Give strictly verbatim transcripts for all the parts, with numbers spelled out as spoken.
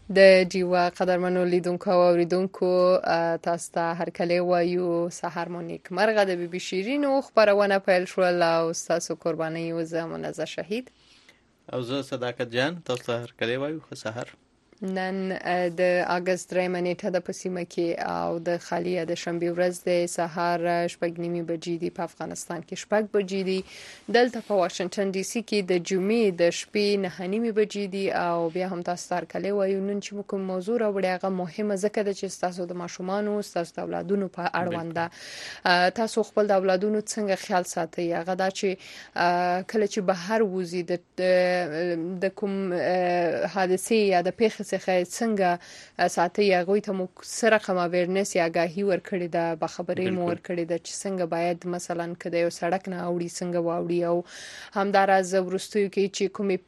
د جیوا قدرمنو لیدونکو او اوریدونکو تاسو ته هرکلی وایو، سهار مو نیک مرغه. د بي بي شیرینو خبرونه پیل شول او تاسو قرباني یو زه منزه شهید او زه صداقت جان تاسو ته هرکلی وایو. ښه سهار. نن د اگست درېیمه نیټه د پسیمه کې او د خالیه د شنبه ورځ د سهار شپږ نیمې بجې دي، په افغانستان کې شپږ بجې دي، دلته په واشنگټن ډي سي کې د جمعې د شپې نه نیمې بجې دي. او بیا هم تاسو ته هرکلی وایو. نن چې موږ کوم موضوع راوړی هغه مهمه ځکه ده چې تاسو د ماشومانو تاسو د اولادونو په اړوند ده. تاسو خپل د اولادونو څنګه خیال ساتئ؟ هغه دا چې کله چې بهر وځي د د کوم حادثه یا د پیښې څخه څنګه ساتي، هغه ته مو سره کوم اویرنس یا آگاهی ورکړی ده، به خبرې مو ورکړی ده چې څنګه باید مثلا کده یو سړک نه اوړي څنګه واوړي، او همداراز ورستیو کې چې کومې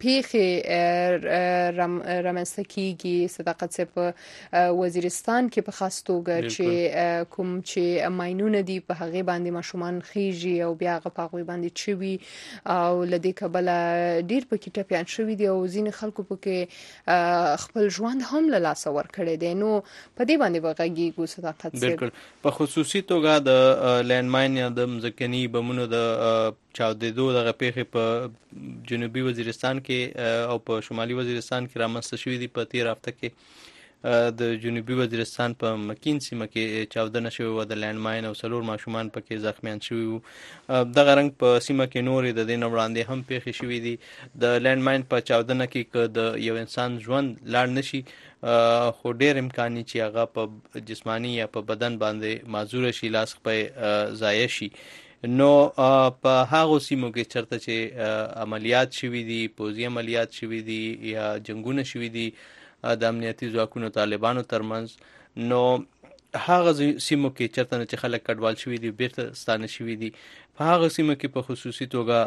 پیښې رامنځته کیږي. صداقت صاحب په وزیرستان کې په خاص توګه چې کوم چې ماینونه دي په هغه باندې ماشومان خيږي او بیا هغه په هغه باندې چوي او لدې کبل ډیر پکې ټپيان شوی دي او ځین خلکو پکې خپل ژوند هم له لاس ور کړی دی. نو په دې باندې وغږیږو صداقت صاحب. بالکل. په خصوصي توګه د لینډ ماین یا د مځکني بمونو د چاودېدو دغه پیښې په جنوبي وزیرستان کې او په شمالي وزیرستان کې رامنځته شوې دي. په تیر هفته کې د جنوبي وزیرستان په مکین سیمه کې چاودنه شوې وه د لینډ ماین او څلور ماشومان پکې زخمیان شوي وو. دغه رنګ په سیمه کې نورې د دې نه وړاندې هم پیښې شوې دي. د لینډ ماین په چاودنه کې که د یو انسان ژوند لاړ نشي، خو ډیر امکان چې هغه په جسمانی یا په بدن باندې معذور شي، لاس په ضایع شي. نو په هغو سیمو کې چرته چې عملیات شوي دي، پوځي عملیات شوي دي یا جنگونه شوي دي د امنیتي ځواکونو طالبانو ترمنځ، نو هغه سیمو کې چرته نه چې خلک کډوال شوي دي، بیرته ستانه شوي دي، په هغه سیمو کې په خصوصي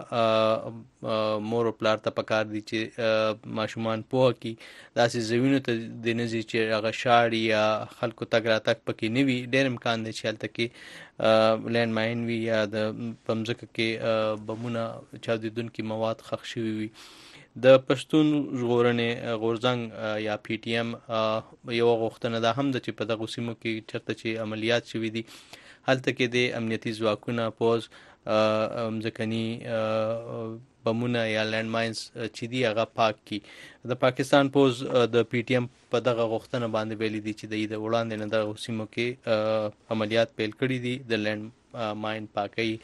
توګه مور او پلار ته پکار دي چې ماشومان پوه کړي داسې ځایونو ته د نه ځي چې هغه شاړي یا خلکو تګ راتګ پکې نه وي. ډېر امکان دی چې هلته کې لینډ ماین وي یا د په مځکه کې بمونه چاودېدونکي مواد ښخ شوي وي. د پښتون ژغورنې غورځنګ یا پی ټي ایم یوه غوښتنه دا هم ده چې په دغو سیمو کې چېرته چې عملیات شوي دي هلته کې د امنیتي ځواکونه، پوځ، مځکني بمونه یا لینډ ماینز چې دي هغه پاک کړي. د پاکستان پوځ د پی ټي ایم په دغه غوښتنه باندې ویلي دي چې دوی د وړاندې نه دغو سیمو کې عملیات پیل کړي دي، د لینډ ماین پاکۍ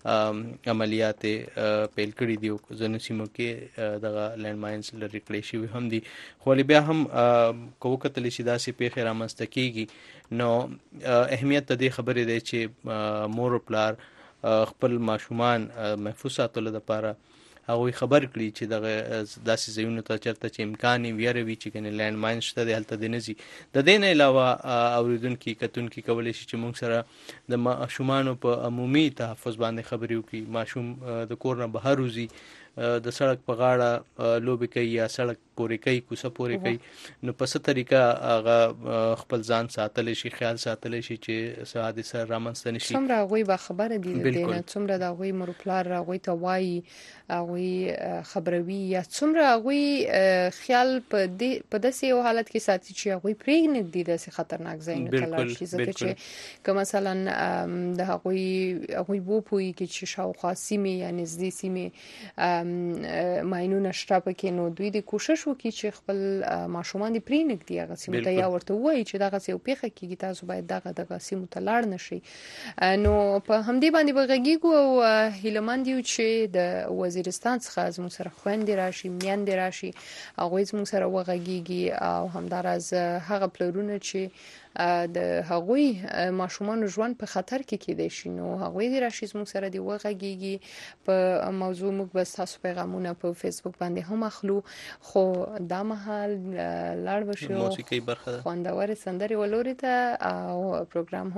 عملیات پیل کړي دي او ځینو سیمو کې دغه لینډ ماینز لرې کړی شوي هم دي. خو بیا هم که وکتلی شي داسې پیښې رامنځته کېږي، نو اهمیت د دې خبرې دی چې مور او پلار خپل ماشومان محفوظ ساتلو لپاره هغوی خبر کړي چې دغه داسې ځایونو ته چېرته چې امکان یې ویره وي چې ګنې لینډ ماین شته دی هلته دې نه ځي. د دې نه علاوه اوریدونکي کتونکي کولی شي چې موږ سره د ماشومانو په عمومي تحفظ باندې خبرې وکړي. ماشوم د کور نه بهر وځي، د سړک په غاړه لوبې کوي یا سړک پورې کوي، کوڅه پورې کوي، نو په څه طریقه هغه خپل ځان ساتلی شي، خیال ساتلی شي چې څه حادثه رامنځته نه شي. څومره هغوی به خبره دي د دې نه، څومره د هغوی مور پلار هغوی ته وایي، هغوی خبروي، یا څومره هغوی خیال په داسې یو حالت کې ساتي چې هغوی پرېږدي داسې خطرناک ځایونو ته لاړ شي. ځکه چې که مثلا د هغوی هغوی وپوهېږي چې شاوخوا سیمې یا نږدې سیمې ماینونه شته پکې، نو دوی د کوشش وکړي چې خپل ماشومان دې پرېنږدي هغه سیمو ته، یا ورته ووایي چې دغسې یو پیښه کېږي، تاسو باید دغه دغه سیمو ته لاړ نه شئ. نو په همدې باندې به غږېږو او هیلهمند یو چې د وزیرستان څخه زموږ سره خویندې راشي، میندې راشي، هغوی زموږ سره وغږېږي او همداراز هغه پلرونه چې د هغوی ماشومان ژوند په خطر کې کېدای شي، نو هغوی دې راشي زموږ سره دې وغږېږي. په موضوع موږ به ستاسو پیغامونه په فیسبوک باندې هم اخلو، خو دا مهال لاړ به شو موسیقي برخه ده، خوندورې سندرې ولوري ته او پروګرام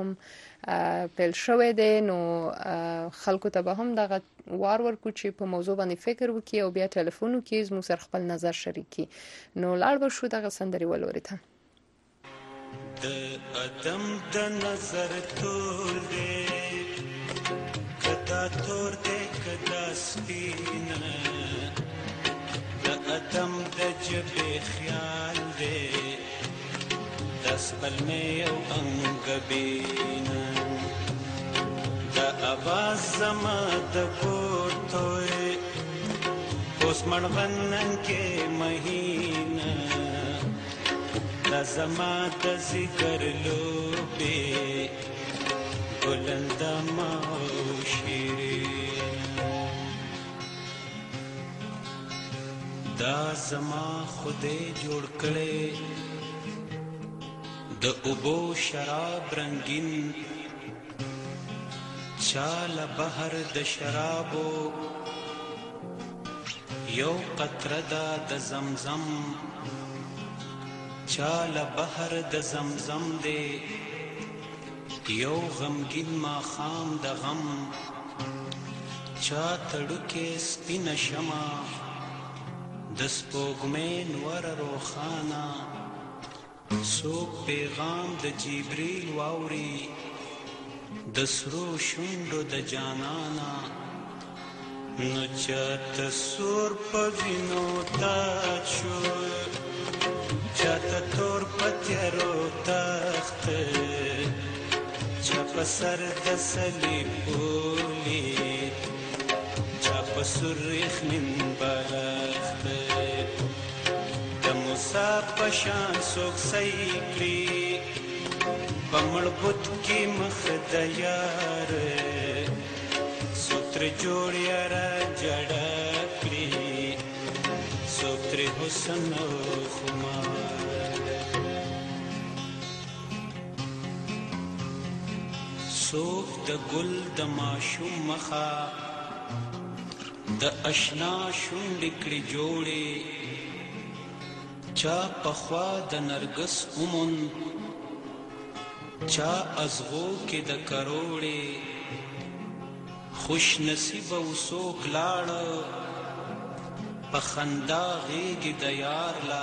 هم پیل شوی دی. نو خلکو ته به هم دغه وار ورکو چې په موضوع باندې فکر وکړي او بیا ټلیفون وکړي، زموږ سره خپل نظر شریک کړي. نو لاړ به شو دغه سندرې ولوري ته. د ادم د نظر تور دی، کدا تور دی کدا سپینه، د ادم د جبې خیال دی، دسپلمې او انګبینه د اواز زما د کور توی اوس مړغنن کې مهینه دا زما د ذکر لوبې ګلندامه او شیرینه دا زما خدای جوړ کړی د اوبو شراب رنگین چاله بحر د شرابو یو قطره دا د زمزم چاله بحر د زمزم دی یو غمگین ماخام د غم چا تړوکې سپینه شمع د سپوږمۍ نور روښانه څوک پیغام د جبریل واوري د سرو شونډو د جانانا نو چاته سور په وینو تاج شو چاته تور په تیارو تخته چا په سر د صلیب ولید چا په سور یخنین بالښته موسی پشان څوک صحیح کړي په مړبوت کې مخ د یار څوک ترې جوړ یاره جړه کړي څوک ترې حسن او خمار څوک د ګل د ماشوم مخه د اشنا شونډې کړي جوړې چا پخوا د نرګس اومون چا ازغو کې د کروړې خوش نصیب او څوک لاړه په خندا غېږې د یار لا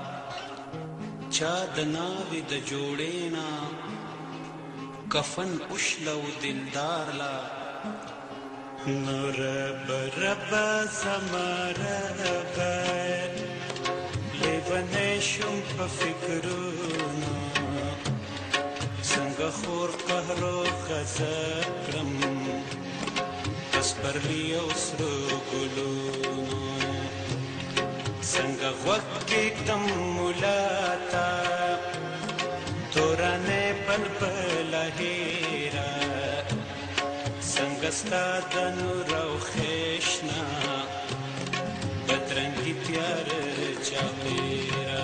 چا د ناوې د جوړې نه کفن اوشله و دلدار لا نو رب رب زما رب لیونی شم په فکرونو څنګه خور قهر و غضب کړم په سپرلي او سرو ګلونو څنګه غوږ کېږدم ملا ته تورنۍ بلبله هېره څنګه ستا د نور او خیش نه بدرنګي تیاره چاپېره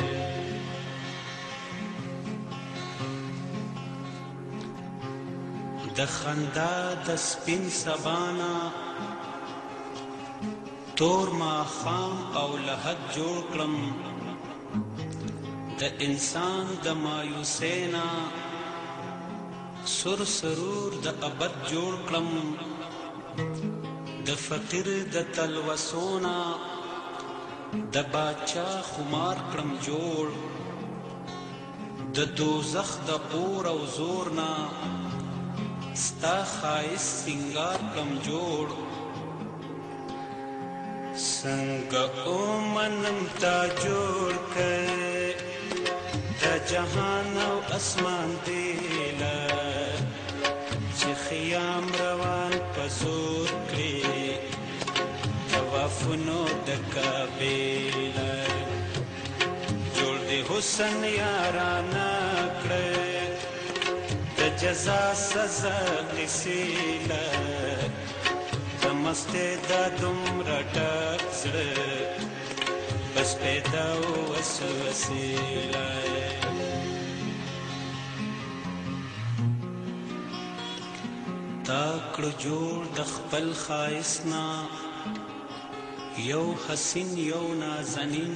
د خندا د سپین سبانا تور ماښام او لحد جوړ کړم د انسان د مایوسینا سر سرور د ابد جوړ کړم د فقیر د تلوسونا د باچا خمار کړم جوړ د دوزخ د اور او زور نه ستا خایس سنگار کړم جوړ څنګه اومنم تا جوړ کړ د جهان او اسمان دیله چې خیام روان په زور کړي طوافونو د کعبې جوړ دې حسن یارانه کړه د جزا سزا قصې له د مستې دا دومره ډک زړه بس پیدا وسوسې له تا کړو جوړ د خپل ښایست نه یو حسین یو نازنین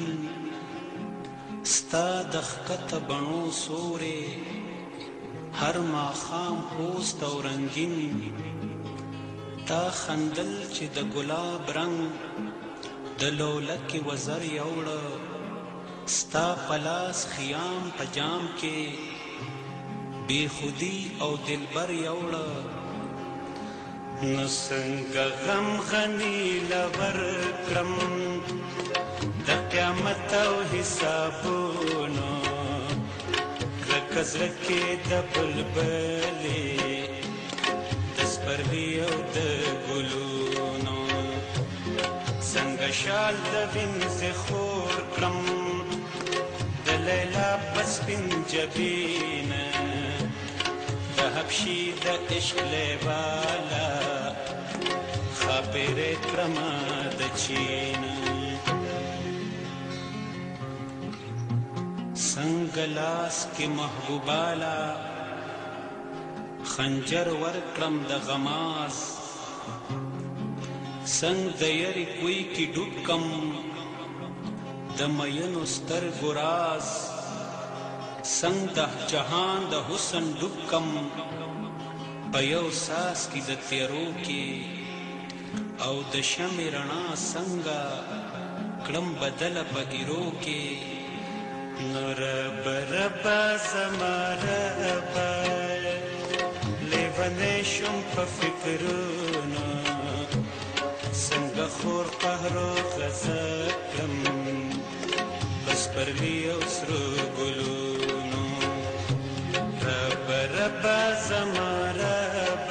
ستا د ښکته بڼو سورې هر ماښام پوست او رنګین تا خندل چې د ګلاب رنگ د لولکې وزر یوړه ستا په لاس خیام په جام کې بې خودي او دلبر یوړه نو څنګه غم غني لور کړم د قیامت او حسابونو پزړه کې د بلبلې د سپرلي او د ګلونو څنګه شال د وینځې خور کړم د لیلا په سپین جبین د حبشي د عشق لیواله خاپېرې کړمه د چین څنګه لاس کې محبوباله خنجر ورکړم د غماز څنګه د یاري کوی کې ډوب کم د مینو سترګو راز څنګه د جهان د حسن ډوب کم په یو ساس کې د تیرو کې او د شمع رڼا څنګه کړم بدله په ایرو کې رب رب زما رب لیونی شم په فکرونو څنګه خور قهر و غضب کړم بس پرلی او سرو ګلونو رب رب زما رب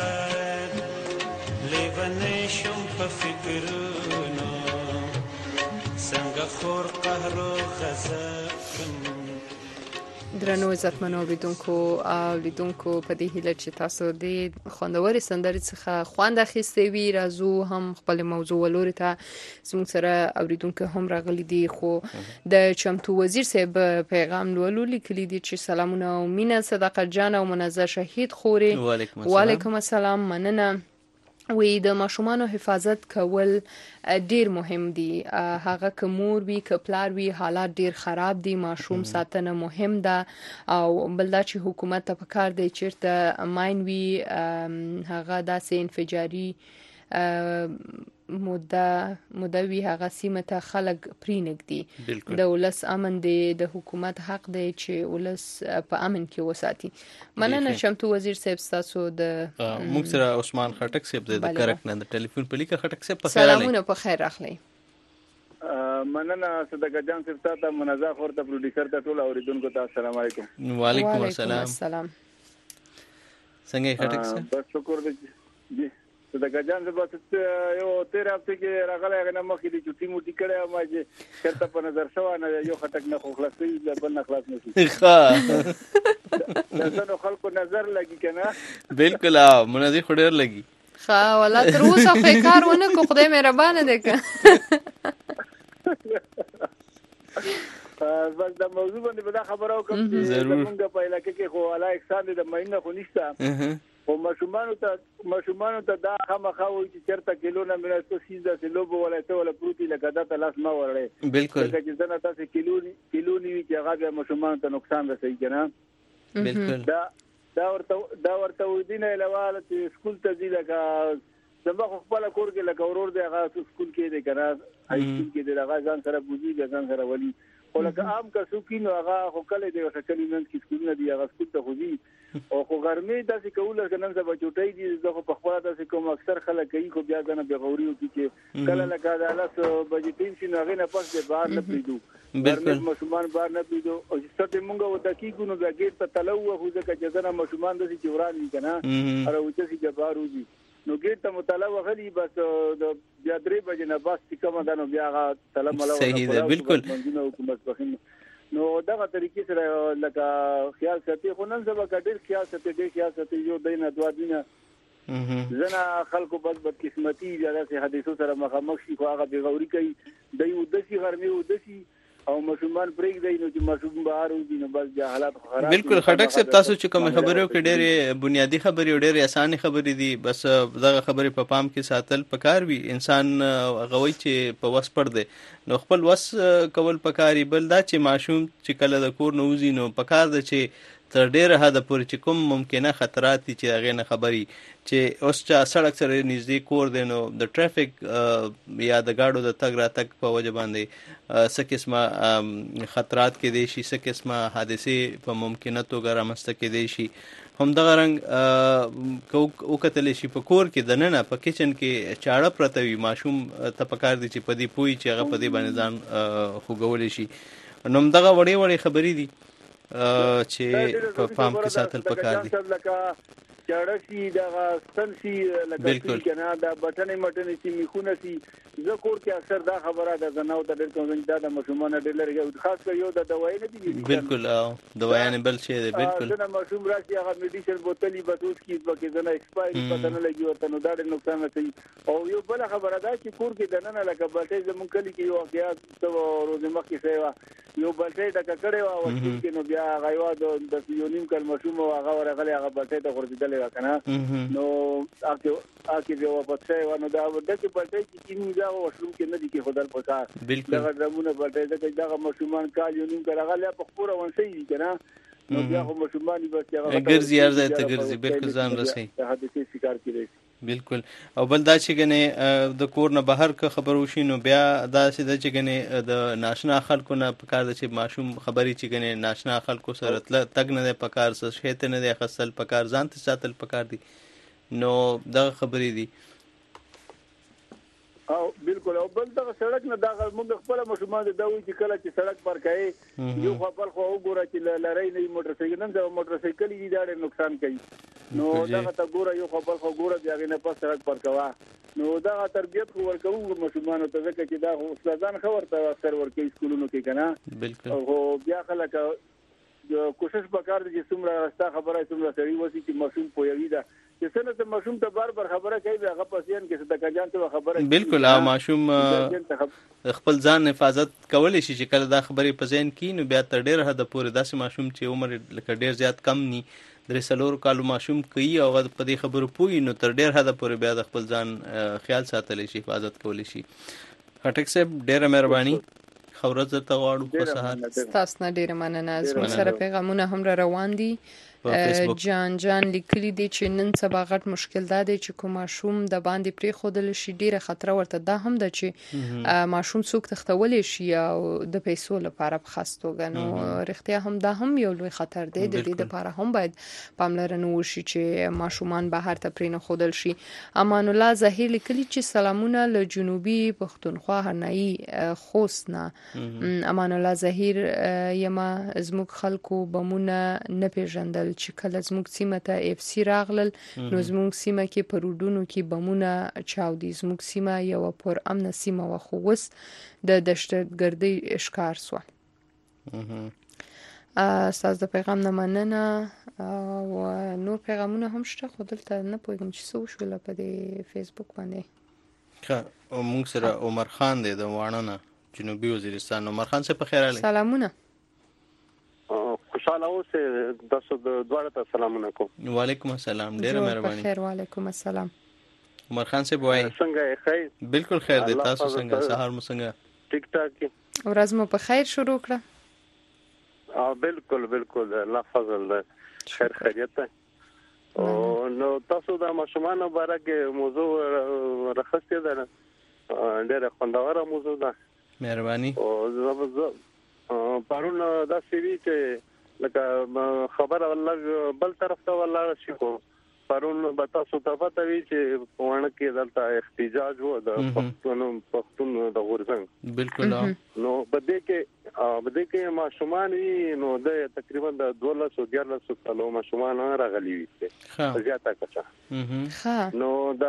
لیونی شم په فکرونو څنګه خور قهر و غضب درنو عزتمنو اوریدونکو او لیدونکو په دې هیله چې تاسو د خوندورې سندرې څخه خوند اخیستی وي راځو هم خپل موضوع ولوري ته زموږ سره اوریدونکو هم راغلي دي خو د چمتو وزیر صاحب پیغام لولو لیکلي دي چې سلامونه او مینه صداقت جان او منزه شهید خوري وعلیکم السلام مننه وی د ماشومانو حفاظت کول ډیر مهم دي هغه که مور وي که پلار وي حالات ډیر خراب دي ماشوم ساتنه مهم ده او بل دا چې حکومت ته پکار دی چیرته ماین وي هغه داسې انفجاري موده مودوي هغه سیمه ته خلک پرینګدي د ولس امن دی د حکومت حق دی چې ولس په امن کې وساتي مننه شمتو وزیر صاحب تاسو د موږ سره عثمان خټک صاحب د کرک نه د ټلیفون په لیکه خټک صاحب په خیر سلامونه په خیر راغلی مننه صدقه جان صاحب تاسو منزه خور ته پروډوسر ته ټول اوریدونکو ته السلام علیکم وعلیکم السلام څنګه خټک صاحب بس شکر دې جی صدقه جان زه بس یو تیر هفته کې راغلی هغه نه مخکې د چوټي موټي کړی ما چې چېرته په نظر شوی نه یو خټک نه خو خلاصوي بل نه خلاص نه شي ښه د ځینو خلکو نظر لګي که نه بلکل منظر خو ډېر لګي ښه والله تر اوسه خو یې کار ونه کړو خدای مهربانه دی که بس د موضوع باندې به دا خبره وکړم چې زمونږ په علاقې کې خو اعلی اقسام دی د ماینونه خو نشته خو ماشومانو ته ماشومانو ته دا خامخا وایي چې چېرته کیلو نه مینه څه څیز داسې لوبو ولی ته وله پروت وي لکه دا ته لاس مه وړی بلکل لکه چې ځنه تاسې کیلو کیلو نه وي چې هغه بیا ماشومانو ته نقصان رسوي که نه بلکل دا دا ورته دا ورته دي نه علاوه چې سکول ته ځي لکه زما خو خپله کور کې لکه ورور دی هغه سکول کې دی که نه هاي سکول کې دی هغه ځان سره بوځي ځان سره ولي خو لکه عام که څوک وي نو هغه خو کلی دی ورته کلي منځ کې سکولونه دي هغه سکول ته خو ځي او خو غرمې داسې کول لکه نن سبا چوټۍ دي زه خو په خپله داسې کوم اکثر خلک کوي خو بیا ځنه بېغوري وکړي چې کله لکه د لس بجې ټیم شي نو هغې نه پس دی بهر نه پرېږدو غرمې ماشومان بهر نه پرېږدو او چې څه مونږ ورته کېږو نو بیا ګېټ ته تله ووهو ځکه چې ځنه ماشومان داسې چې وران وي که نه هره اوچه سي چې بهر وځي نو ګېټ ته مو تله وهلي بس بیا درې بجې نه بس چې کومه ده نو بیا هغه تله مله صحیح ده بلکل نو دغه طریقې سره لکه خیال ساتي خو نن سبا که ډېر خیال ساتي ډېر خیال ساتي یو دی نه دوه دي نه ځنه خلکو بس بدقسمتي بیا داسې حادثو سره مخامخ شي خو هغه بېغوري کوي دی اوده شي غرمې اوده شي او ماشومان پرېږدي نو چې ماشوم بهر وځي نو بس بیا حالات خراب بلکل خټک صاحب تاسو چې کومې خبرې وکړې ډېرې بنیادي خبرې او ډېرې اسانې خبرې دي بس دغه خبرې په پام کې ساتل پکار وي انسان هغه وایي چې په وس پړ دی نو خپل وس کول پکار وي بل دا چې ماشوم چې کله د کور نه وځي نو پکار ده چې تر ډېره حده پورې چې کوم ممکنه خطرات دي چې هغې نه خبري چې اوس چا سړک سره نږدې کور دی نو د ټرافیک یا د ګاډو د تګ راتګ په وجه باندې څه قسمه خطرات کېدی شي څه قسمه حادثې په ممکنه توګه رامنځته کېدی شي همدغه رنګ وکتلی شي په کور کې دننه په کچن کې چاړه پرته وي ماشوم ته پکار دي چې په دې پوهي چې هغه په دې باندې ځان خوږولی شي نو همدغه وړې وړې خبرې دي چې په پام کې ساتل پکار دي. چاړشي دا سنسي لکه کنه دا بټنې مټنې چې میخونه سي زکور کې اکثر دا خبره ده زناو ته ډېر کوم دا د مشومان ډېر لري خاص کر یو د دوايي نه دي بالکل او دوايي بل شي ده بالکل دا مشوم راشي هغه میډیسن بوتلې بتوس کې پکې زنه ایکسپایر پته نه لګي ورته نو دا ډېر نقصان کوي او یو بل خبره ده چې کور کې دنه لکه بټې زمون کلی کې یو واقعیت تو روز مخکې سیوا یو بټې د ککړې وا او چې نو بیا غيوا د یو نیم کل مشوم او هغه ورغلي هغه بټې د ورته کنه نو اکه اکه جو پڅه ونه دا ودکه پټه چې کینې دا وشروم کې نه دي کې خدای پکا دا غرمونه پټه دا دا مشومان کال یو نیم کړه په پورا ونسي کنه نو بیا هم مشومان بس هغه ګرځي ارزه ته ګرځي بالکل ځان رسي حادثه شکار کیږي بالکل او بل دا چې غنه د کور نه بهر که خبر وشي نو بیا دا چې چې غنه د ناشنا خلکو نه پکار د چې ماشوم خبري چې غنه ناشنا خلکو سره تګ نه پکار څه شیت نه د خصل پکار ځان ته ساتل پکار دي نو دا خبري دي او بالکل او بل دا سړک نه دا موږ خپل مشومان د دوی چې کله چې سړک پر کای یو خپل خو وګوره چې لری نه موټر سایکل نه د موټر سایکل دي دا نقصان کوي نو دا ته ګوره یو خپل خو ګوره بیا نه په سړک پر کوا نو دا تربيت خو ورکوم مشومان ته ځکه چې دا استادان خبرته اکثر ورکوي سکولونو کې کنه بالکل او بیا خلک کوشش وکړ چې څومره راستا خبره څومره سړي وسی چې مشوم پویوي دا چې څنګه ته مشوم ته بار بار خبره کوي هغه پسین کې صدقه جان ته خبره بالکل ا مشوم خپل ځان حفاظت کولای شي چې کله دا خبره په ذهن کې نو بیا تر ډیر حد پورې داسې مشوم چې عمر لکه ډیر زیات کم ني درې سلور کالو مشوم کوي او په دې خبرو پوي نو تر ډیر حد پورې بیا د خپل ځان خیال ساتلی شي حفاظت کولی شي. خټک صاحب ډیره مهرباني خبرت ته غواړو په سهار تاسو نه ډیره مننه زموږ سره پیغامونه هم را روان دي جان جان لیکلي دي چې نن سبا غټ مشکل دا دی چې کوم ماشوم د باندې پری خودل شي ډیره خطر ورته دا هم ده چې ماشوم څوک تختولې شي او د پیسو لپاره په خاص توګه نو رښتیا هم دا هم یو لوی خطر دی د دې لپاره هم باید پاملرنه وشي چې ماشومان بهر ته پری نه خودل شي. امان الله ظاهر لیکلي چې سلامونه له جنوبي پښتونخوا هنایي خوست نه امان الله ظاهر یما زموږ خلکو بمونه نه پیژندل چې کله زموږ سیمه ته اف سی راغلل نو زموږ سیمه کې په روډونو کې بمونه چاودي زموږ سیمه یو پر امن سیمه و خو وس د دهشتګردۍ اشکار سو. استاد د پیغام نه مننه او نور پیغامونه هم شته خو دلته نه پوهیږم چې څه وشول په دې فیسبوک باندې. ښه موږ سره عمر خان دی د وانه جنوبي وزیرستان. عمر خان څه په خیر علي سلامونه خوشاله اوسه تاسو د دوړه ته سلامونه کوم. وعلیکم السلام ډیره مهرباني. خیر وعلیکم السلام. عمر خان صاحب وای څنګه خیر بالکل خیر دی تاسو څنګه سهار مو څنګه ټیک ټاک ورځ مو په خیر شروع کړه. اه بالکل بالکل الله فضل خیر خیریت او نو تاسو د ماشومان مبارک موضوع راخسته ده ډیره خوندوره موضوع ده مهرباني. او زه پرون دا سوي چې لکه خبر الله بل طرف ته ولاړ شي کو پرون به تاسو ته پته وی چې ونه کې دلته احتجاج وو د پښتون پښتون د غورځنګ بالکل نو بده کې بده کې ماشومان وی نو د تقریبا د دولس او دیارلس کالو ماشومان راغلي وي زیاته کچا ها نو دا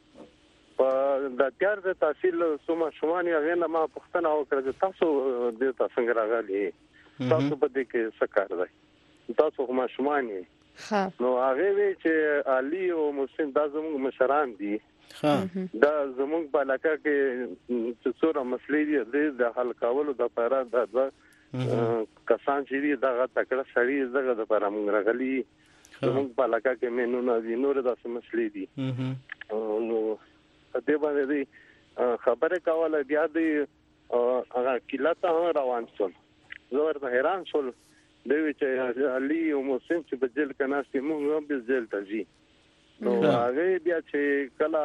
په د تیار د تحصیل سوما شومان یې نه ما پښتنه وکړه تاسو د تاسو څنګه راغلي تاسو په دې کې څه کار دی تاسو کوم شومان ها نو هغه وی چې علي او مسلم د زموږ مشران دي ها دا زموږ په علاقه کې چې څوره مسلې دي د حل کولو د لپاره د کسان چې دا تکړه سړي دغه د لپاره موږ راغلي زموږ په علاقه کې مينونه دي نور د مسلې دي نو دې باندې خبره کوله بیا دې هغه کله ته روان شول زه ورته حیران شول دوی چې علي او مسلم چې په جیل کې ناشې موږ هم په جیل ته ځي نو هغه بیا چې کله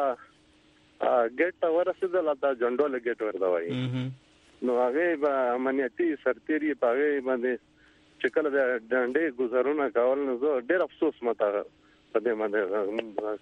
ګټ ورسېدل دا جندول ګټ ورته وایي نو هغه به امنیتي سرتيري پاغه باندې چې کله د ډنډې گزارونه کول نو زه ډېر افسوس مته په دې باندې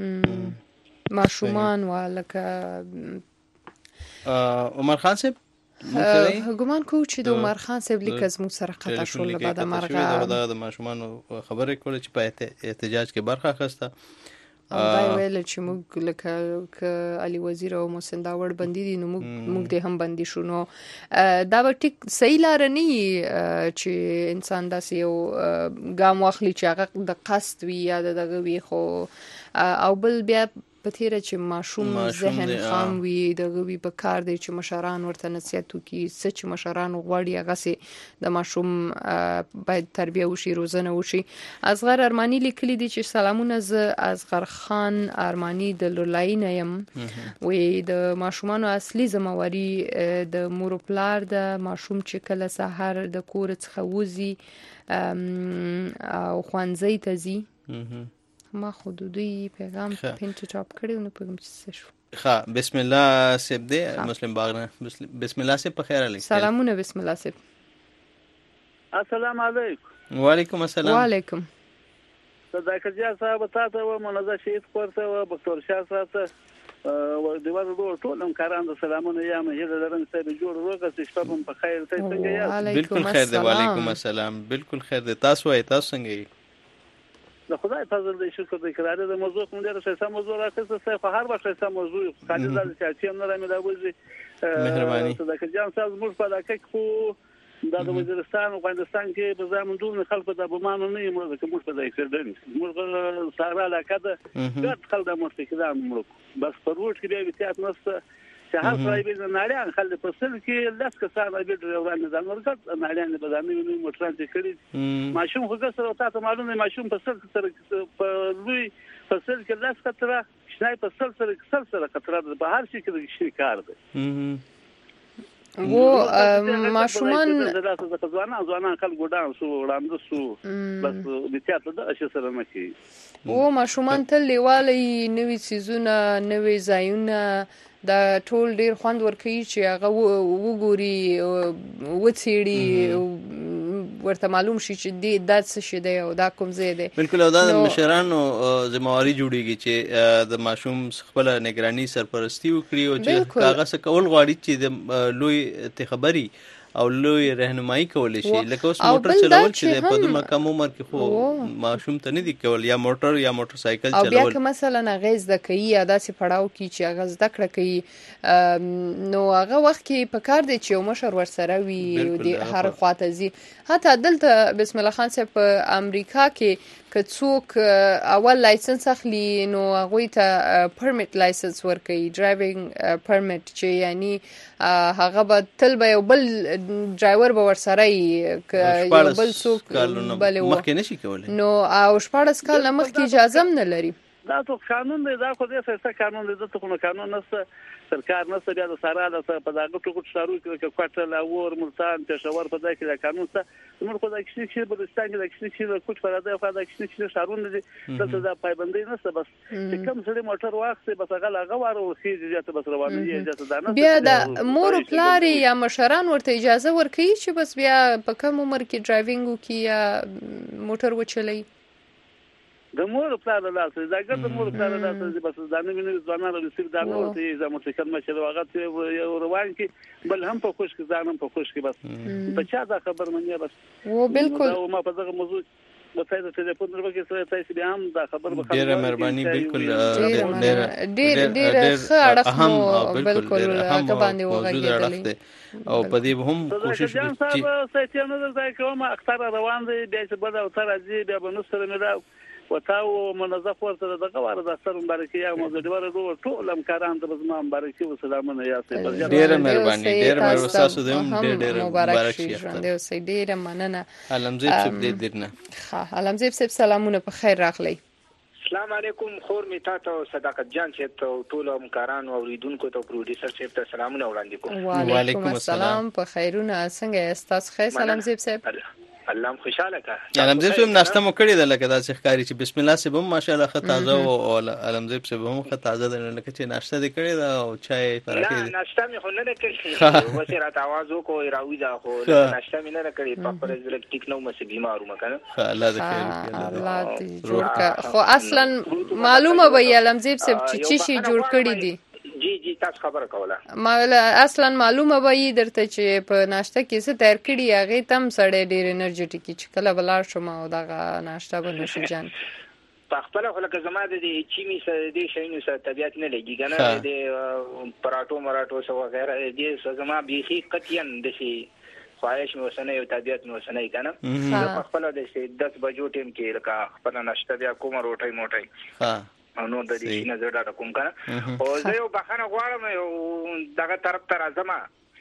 کېدل ماشومان والکه عمر خان صاحب ګمان کوم چې د عمر خان صاحب لیک زموږ سره قطع شول بعد مرګه دا د ماشومان خبرې کولې چې په احتجاج کې برخه اخیسته او دا ویل چې موږ لکه علي وزیر او محسن داوړ بندي دي نو موږ موږ دې هم بندي شو نو دا به ټیک صحیح لار نه چې انسان داسې یو ګام واخلي چې هغه د قصد وي یا دغه وي خو او بل بیا په تیره چې ماشوم ذهن خام وي دغه وي په کار دی چې مشران ورته نصیحت وکړي څه چې مشران غواړي هغه سي د ماشوم باید تربیه وشي روزنه وشي. اصغر ارمانی لیکلي دي چې سلامونه ز اصغر خان ارمانی د لولاین یم وي د ماشومانو اصلي ذمہواری د مور پلار د ماشوم چې کله سحر د کور څخه وځي او خوانځي ته ځي ما خودودي پیغام پینټ چاپ کړو نو پیغام څه شو. ها بسم الله سیب دی مسلم باغ نه بسم الله سیب په خیر علیکم. سلامونه بسم الله سیب. السلام علیکم. وعلیکم السلام. وعلیکم. صداقت جان صاحب تاسو و منازه شهید کوته و دکتور شاه صاحب و دیوار ډور ټول هم کاران د سلامونه یا مهیر لرم صاحب جوړ روغه شپه په خیر ته څنګه یا بالکل خیر دی. وعلیکم السلام. بالکل خیر دی. تاسو وای تاسو څنګه یې؟ د خدای فضل دی شکر دی کړه د موضوع کوم ډیر ښه موضوع راکړه څه خو هر وخت ښه موضوع خالي زال چې هم نه رامي دا وځي مهرباني صداقت جان صاحب موږ په دقیق خو د وزیرستان او افغانستان کې په زموږ د خلکو د بمانو نه موږ د کوم څه د کړل موږ ساره علاقه ده ګټ خل د مستقدام موږ بس پروت کې بیا وتیات نسته چې هر ځای به نړیان خل په سل کې لاس کسان به ډیران ځان ورکړ نړیان به ځان نو موټران چې کړی ماشوم خو سره تاسو معلومه ماشوم په سل سره په لوی په سل کې لاس کتره شنای په سل سره سل سره کتره په هر شي کې شي کار دی و ماشومان د ځوانان ځوانان خل ګډان سو وړاندې سو بس د تیاتر د اشي سره مکی و ماشومان تل لیوالي نوې سيزونه نوې ځایونه دا ټول ډیر خوند ورکوي چې هغه وګوري وڅېړي ورته معلوم شي چې دی دا څه شي دی او دا کوم ځای دی. بالکل او دا د مشرانو ذمہواری جوړیږي چې د ماشوم خپل نگرانی سرپرستی وکړي او چې هغه څه کول غواړي چې د لوی خبري او لوی رهنمایي کول شي لکه اوس موټر چلول چې په دومره کم عمر کې خو ماشوم ته نه دی کول یا موټر یا موټر سایکل چلول او بیا که مثلا غیز د کوي یا داسې پړاو کې چې هغه زده کړه کوي نو هغه وخت کې په کار دی چې یو مشر ورسره وي د هر خواته ځي. حتی دلته بسم الله خان صاحب په امریکا کې که څوک اول لایسنس اخلي نو هغه ته پرمټ لایسنس ورکوي ډرایوینګ پرمټ چې یعنی هغه به تل به یو بل ډرایور به ورسره یو بل څوک بل مخکې نشي کولای نو او شپاړس کال مخکې اجازه هم نه لري. دا تو قانون دی دا خو دې څه قانون دی ته کوم قانون نشته سرکار نشته بیا د سارا د په دغه ټکو شارو کې کوټه لا ور ملتان پېښور په دای کې د قانون څخه موږ خو د کښې کې په دستان کې د کښې کې د کوټ فراده خو د کښې کې شارونه دي دلته د پایبندۍ نشته بس چې کوم سړي موټر واخلي بس هغه هغه واره ورخي ځته بس روانه یې اجازه ده نه بیا د مور پلار یا مشران ورته اجازه ورکوي چې بس بیا په کم عمر کې ډرایوینګ وکړي یا موټر وچلوي. د مور پلار لاسه دا ګر د مور پلار لاسه بس ځانه ویني ځوانان رسېږي دا نو ته زموږ څخه مشه واغت یو روان کې بل هم په خوش کې ځانم په خوش کې بس په چا دا خبر منیا بس و بالکل او ما په دغه موضوع وتاید ټلیفون دربکې سره تاسو بیا هم دا خبر به ډیره مهرباني بالکل ډیر ډیر ډیر ښه اړه بالکل هغه باندې وغږیدل او په دې هم کوشش وکړي چې سایت نه ځای کوم اختر روان دی بیا چې بل او تر ازي بیا بنو سره مې وتاو منظف ورته دغه واره د سر مبارکي یا موږ د ورو ټول همکاران ته زما مبارکي او سلامونه یا سي ډیره مهرباني ډیره مهرباني تاسو دې ډیره ډیره مبارک شي ژوند او سي ډیره مننه. علمزیب صاحب دې درنه ها علمزیب صاحب سلامونه په خیر راغلی. السلام علیکم خور می تاسو صداقت جان چې ټول همکاران او اوریدونکو ته پروډوسر صاحب ته سلامونه وړاندې کوم. وعلیکم السلام په خیرونه څنګه یاست تاسو خیر علمزیب صاحب؟ الله خوشاله کا. علمزیب صاحب ناشته مو کړی د لکه دا ښکاری چې بسم الله صاحب هم ماشاءالله خ تازه او علمزیب صاحب هم خ تازه د لکه چې ناشته دې کړی دا او چای پراټې نه ناشته مې خو نه کړی و سره تاواز وکړ راوي دا خو ناشته مې نه کړی په پرز لک ټیک نو مې بیمارو مکنه الله دې خیر کړي الله دې جوړ کا خو اصلا معلومه وي علمزیب صاحب چې چی شي جوړ کړی دي جی جی تاسو خبره کوله ما اصلا معلومه وي درته چې په ناشته کې څه تیار کړي هغه تم سړی ډیر انرژیټیک چې کله بلار شم او دغه ناشته بنشي جان په خپل خلک زما د چینی سره د شینو سره طبيعت نه لګي کنه د پراټو مراټو سو وغیرہ د زما بيخي قطعاً د شي خواهش مې وسنه یو طبيعت مې وسنه کنه په خپل د دس بجو ټیم کې لکه خپل ناشته بیا کوم روټي موټي ها نو د دې نه زړه کوم کنه او زه یو بخنه غواړم یو دغه طرف ته راځم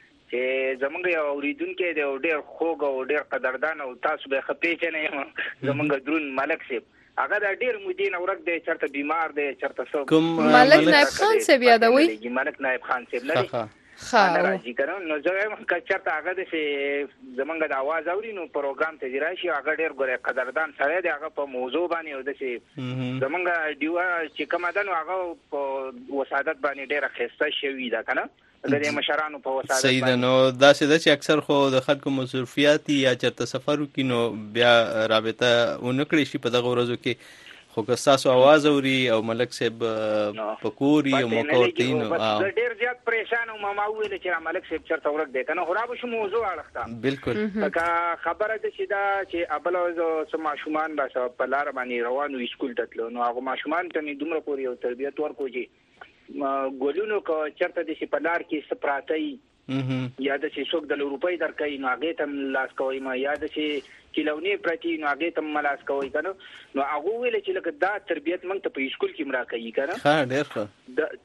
چې زمونږ یو اوریدونکو دی ډېر خوږ او ډېر قدردان او تاسو به خپې نه یم زمونږ درون ملک صاحب هغه د ډېر مودین اورک دی چرته بیمار دی چرته سو کوم ملک نائب خان صاحب یادوي ملک نائب خان صاحب لري خا راځي کنه نو زه هم چرته هغه د زمونږ د आवाज اوري نو پروګرام ته راشي هغه ډېر ګره قدردان سره دی هغه په موضوع باندې او د زمونږ دیوا چې کوم ده نو هغه په وسادت باندې ډېر خسته شوی دا کنه د مشرانو په وسادت صحیح ده نو دا څه چې اکثر خو د خلکو مصرفيات یا چرته سفر وکینو بیا رابطه ونکړي شي په دغه ورځو کې خو که تاسو आवाज اوري او ملک صاحب پکوري او مکوتین او ډېر زیات پریشان او ما ویل چې ملک صاحب چرته ورک دی کنه خو را به شو موضوع اړخته بالکل که خبره ده چې دا چې ابل سم ماشومان باسه په لار باندې روانو اسکول ته تلو نو هغه ماشومان ته می دومره پوری او تربیت ورکوږي ګولونو کو چرته د سپلار کې سپراتای یا د څه څوک د روپۍ درکې نو هغه تم لاس کوي ما یا د څه کیلونی پرتی نو هغه تم لاس کوي کنه نو هغه ویل چې لکه دا تربیت موږ ته په اسکول کې مرا کوي کنه ها ډېر ښه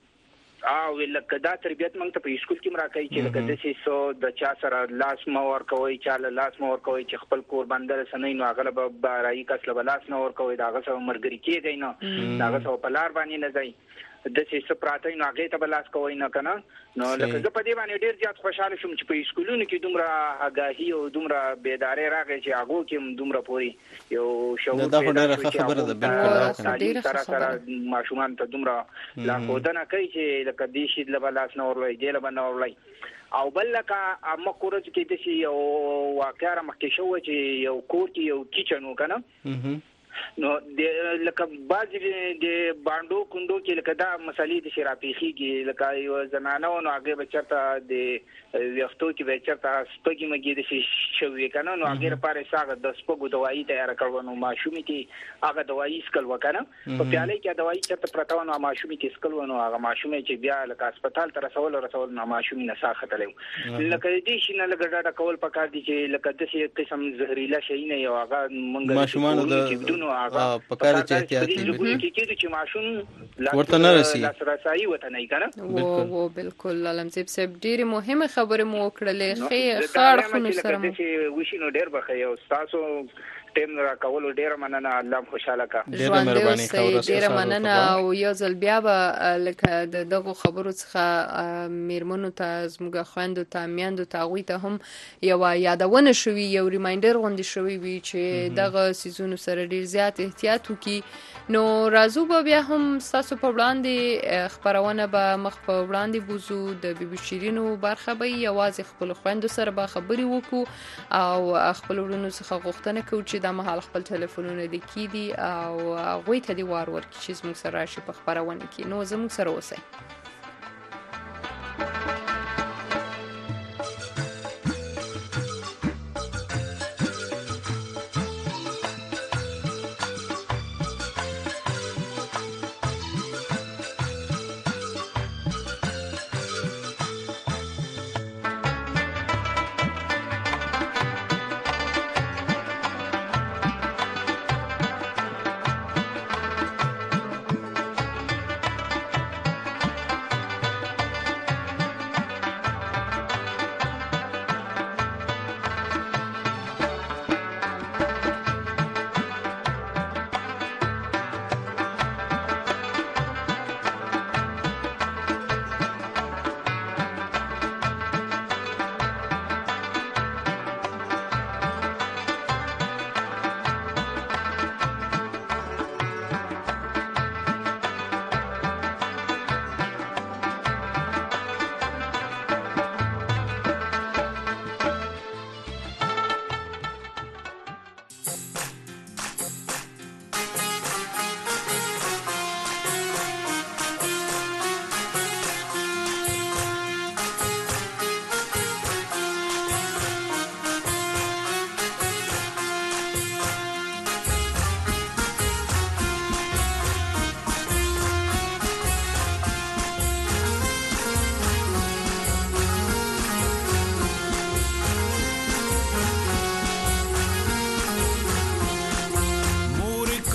او لکه دا تربیت موږ ته په اسکول کې مرا کوي چې لکه د څه سو د چا سره لاس مور کوي چاله لاس مور کوي چې خپل کور بندر سنې نو هغه به بارای کس له لاس نور کوي دا هغه سره مرګري کېږي نو دا هغه سره په لار باندې نه ځي د څه پراته نو هغه ته بلاس کوي نه کنه نو لکه زه په دې باندې ډیر زیات خوشاله شوم چې په اسکولونو کې دومره آگاهی او دومره بیداری راغی چې هغه کې دومره پوری یو شعور دا ډیره خبره ده بالکل ډیره سره سره ماشومان ته دومره لا خودنه کوي چې لکه دې شي د بلاس نه ورلای دی له باندې ورلای او بل لکه مکورج کې د شي یو واقعا مخکې شو چې یو کور کې یو کچن وکنه نو د لکه باز د باندو کندو کې لکه دا مسالې د شرافيخي کې لکه یو زنانه نو هغه بچته د وختو کې بچته سپګي مګي د شوې کنه نو هغه لپاره ساغه د سپګو دوايي تیار کړو نو ماشومي کې هغه دوايي سکل وکنه په پیاله کې دوايي چرته پرتاو نو ماشومي کې سکل ونو هغه ماشومي چې بیا لکه هسپتال ته رسول رسول نو ماشومي نه ساختلې لکه دې شي نه لکه ډاټا کول پکار دي چې لکه د څه قسم زهريله شي نه یو هغه مونږ ماشومان د په کار چې احتیاط کې کې چې ماشوم ورته نه رسي لاسرسي وته نه کنه او بالکل علمزیب صاحب ډیره مهمه خبره مو وکړلې خې خاړ خو سره چې وشینو ډیر بخې او تاسو ټیم را کول ډیر مننه الله خوشاله کا ډیر مهرباني خبره ډیر مننه او یو ځل بیا به لکه دغه خبرو څخه میرمنو ته زموږ خويندو ته میاندو ته غوي ته هم یو یادونه شوي یو ریمایندر غونډه شوي وي چې دغه سيزونو سره ډیر زیات احتیاط وکي نو راځو به بیا هم تاسو په وړاندې خبرونه به مخ په وړاندې بوزو د بي بي شيرینو برخه به یوازې خپل خويندو سره به خبري وکړو او خپل ورونو څخه غوښتنه کوو چې د مهال خپل ټلیفونونه د کیدي او غوي ته دی وار ورکړي چې زموږ سره راشي په خبرونه کې نو زموږ سره اوسئ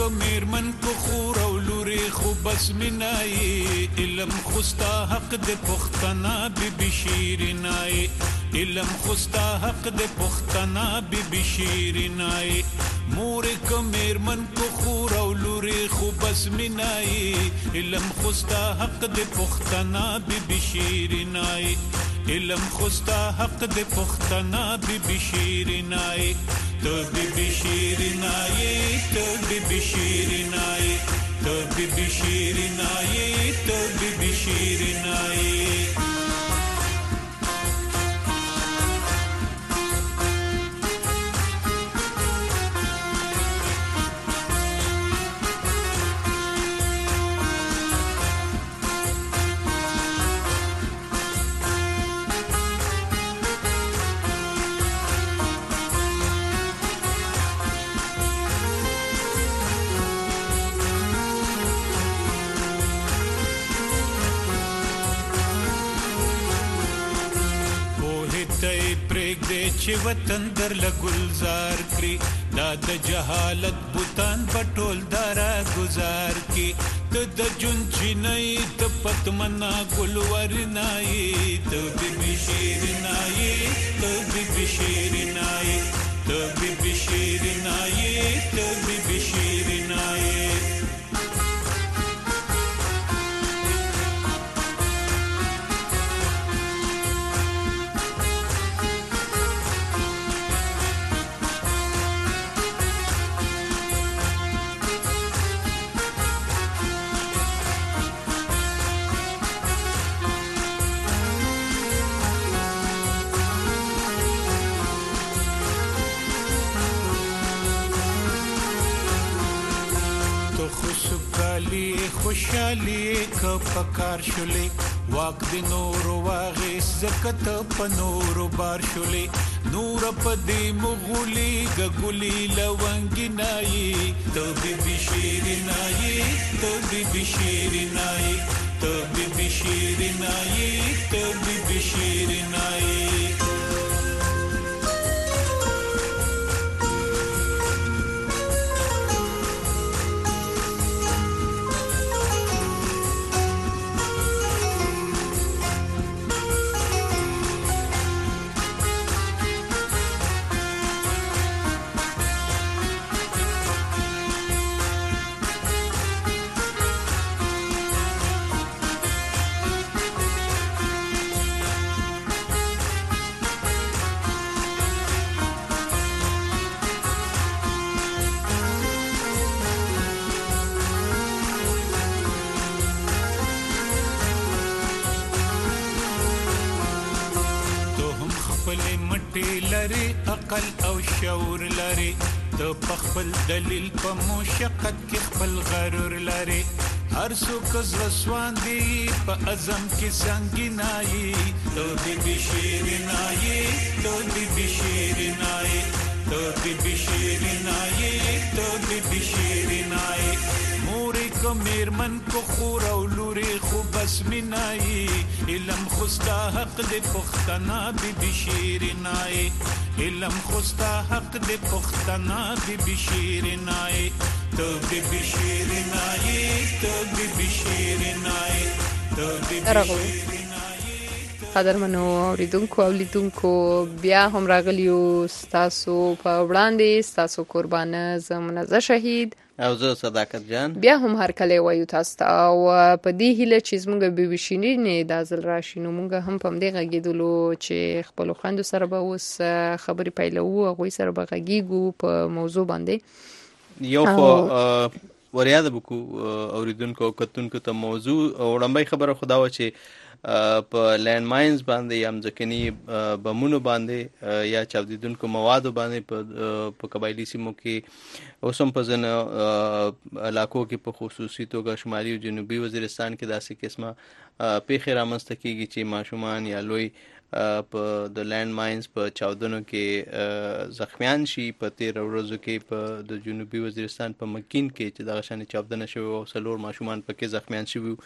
میرمن کو خور او لوري خو بس منای علم خوستا حق د پختنا بی بی شیرینای علم خوستا حق د پختنا بی بی شیرینای مور کو میرمن کو خور او لوري خو بس منای علم خوستا حق د پختنا بی بی شیرینای علم خوستا حق د پختنا بی بی شیرینای تو بی بی شیرینای تو بی بی شیرینای تو بی بی شیرینای تو بی بی شیرینای چې وطن در لګلزار کړی دا د جهالت بوتان پټول دارا گزار کی ته د جون چینای ته پتمنا ګلور نای ته بی بی شیرینای ته بی بی شیرینای ته بی بی شیرینای ته بی بی شیرینای خوشالي که پکار شولې واک د نور واغې زکت په نور بار شولې نور په دې مغولي ګګولي لونګینای ته بی بی شیرینای ته بی بی شیرینای ته بی بی شیرینای ته بی بی شیرینای لري عقل او شعور لري ته خپل دلیل په مشقت کې خپل غرور لري هر څوک زسوان دی په اعظم کې څنګه ته بی بی شیرینای ته بی بی شیرینای ته بی بی شیرینای ته بی بی شیرینای مورې کو میرمن کو خور او لوري خو بس منای علم خوستا حق د پختنا بی بی شیرینای علم خوستا حق د پختنا بی بی شیرینای تو بی بی شیرینای تو بی بی شیرینای تو بی بی شیرینای قدرمنو اوریدونکو او لیدونکو بیا هم راغلیو ستاسو په وړاندې ستاسو قربانه زمونږ شهید او زه صداقت جان بیا هم هر کله وایو تاسو ته او په دې هیله چې زموږ بي بي شینې د ازل راشي نو موږ هم په دې غږیدلو چې خپل خويندو سره به اوس خبرې پیلو او غوي سره به غږیږو په موضوع باندې یو خو وریا د بکو اوریدونکو کتونکو ته موضوع وړاندې خبره خدا و چې په لینډ ماینز باندې یا ځکني بمونو باندې یا چاودیدونکو موادو باندې په قبایلی سیمو کې اوس هم په ځینو علاقو کې په خصوصي توګه شمالي او جنوبي وزیرستان کې داسې قسمه پیښې رامنځته کیږي چې ماشومان یا لوی په د لینډ ماینز په چاودنو کې زخمیان شي. په تیر ورځو کې په د جنوبي وزیرستان په مکین کې چې دغه شان چاودنه شوې او څلور ماشومان پکې زخمیان شوي.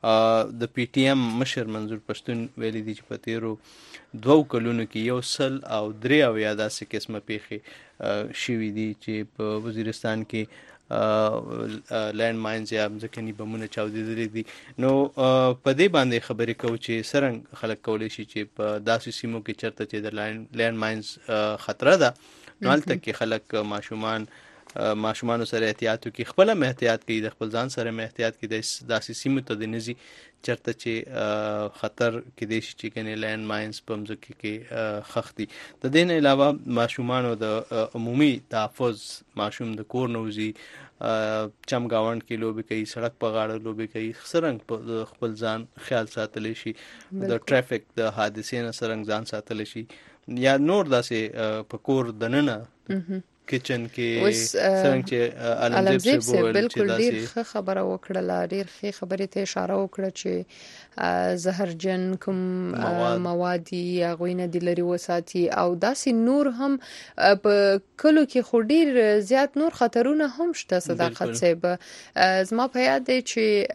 د پی ټی ایم مشر منظور پښتون ویلي دي چې په تیرو دوو کلونو کې یو سل او درې اویا داسې قسمه پیښې شوي دي چې په وزیرستان کې لینډ ماینز یا ځمکني بمونه چاودېدلي دي. نو په دې باندې خبرې کوو چې څرنګه خلک کولی شي چې په داسې سیمو کې چېرته چې د لینډ ماینز خطره ده نو هلته کې خلک ماشومان ماشومانو سره احتیاط وکړي، خپله هم احتیاط کوي، د خپل ځان سره هم احتیاط کوي، داسې سیمو ته د نه ځي چېرته چې خطر کیدای شي چې ګنې لینډ ماینز په مځکې کې ښخ دي. د دې نه علاوه ماشومانو د عمومي تحفظ، ماشوم د کور نه وځي چمګاونډ کې لوبې کوي، سړک په غاړه لوبې کوي، څرنګه په خپل ځان خیال ساتلی شي، د ټرافیک د حادثې نه څرنګه ځان ساتلی شي، یا نور داسې په کور دننه کچن کې څنګه چې علمزیب صاحب بالکل ډیر ښه خبره وکړله، ډیر ښه خبرې ته اشاره وکړه چې زهرجن کوم مواد هغوی نه دي لرې وساتي، او داسې نور هم په کلو کې خو ډیر زیات نور خطرونه هم شته. صداقت صاحب زما په یاد دی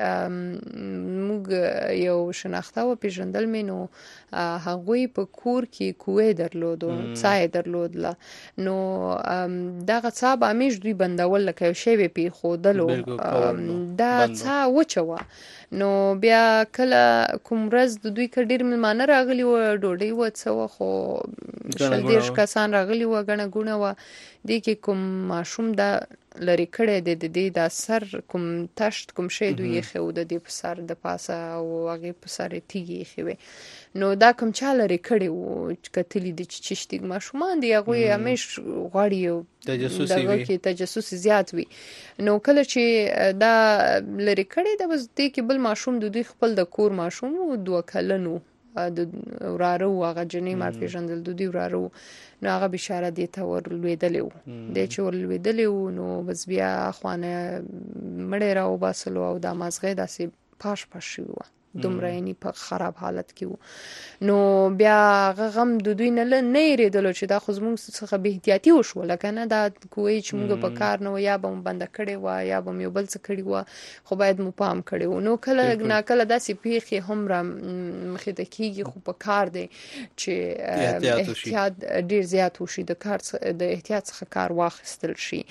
چې موږ یو شناخته و پیژندل مې، نو هغوی په کور کې کوې درلودو، څای درلودله، نو دغه څا به همیش دوی بندول، لکه یو شی به پرېښودلو، دا څا وچه وه. نو بیا کله کوم ورځ د دوی که ډېر مېلمانه راغلي وه، ډوډۍ وه، څه وه، خو شل دېرش کسان راغلي وه، ګڼه ګوڼه وه، دې کې کوم ماشوم دا لرې کړی دی، د دې دا سر کوم تشت کوم شی دوی ایښی و د دې په سر د پاسه، او هغې په سر یې تیږې ایښې وې. نو دا کوم چا لرې کړی و، کتلي دي چې چشتي ماشومان دي، هغوی همیش غواړي یو دغه کې تجسس زیات وي. نو کله چې دا لرې کړی ده، بس دې کې بل ماشوم د دوی خپل د کور ماشوم و، دوه کلن و، د وراره و، هغه جنۍ ما پېژندل، د دوی وراره و، نو هغه بېچاره دې ته ور لوېدلی و، دی چې ور لوېدلی و، نو بس بیا خوانه مړی را وباسلو، او دا مازغی داسې پاش پاش شوي وه، دومره یعنې په خراب حالت کې و. نو بیا هغه غم د دوی نه نه هېرېدلو چې دا خو زموږ څخه بې احتیاطي وشوله که نه، دا کوی چې موږ په کار نه و، یا به مو بنده کړې وه، یا به مو یو بل څه کړي وه، خو باید مو پام کړی و. نو کله ناکله داسې پیښې هم را مخې ته کېږي، خو په کار دی چې احتیاط ډېر زیات وشي، د کار د احتیاط څخه کار واخیستل شي.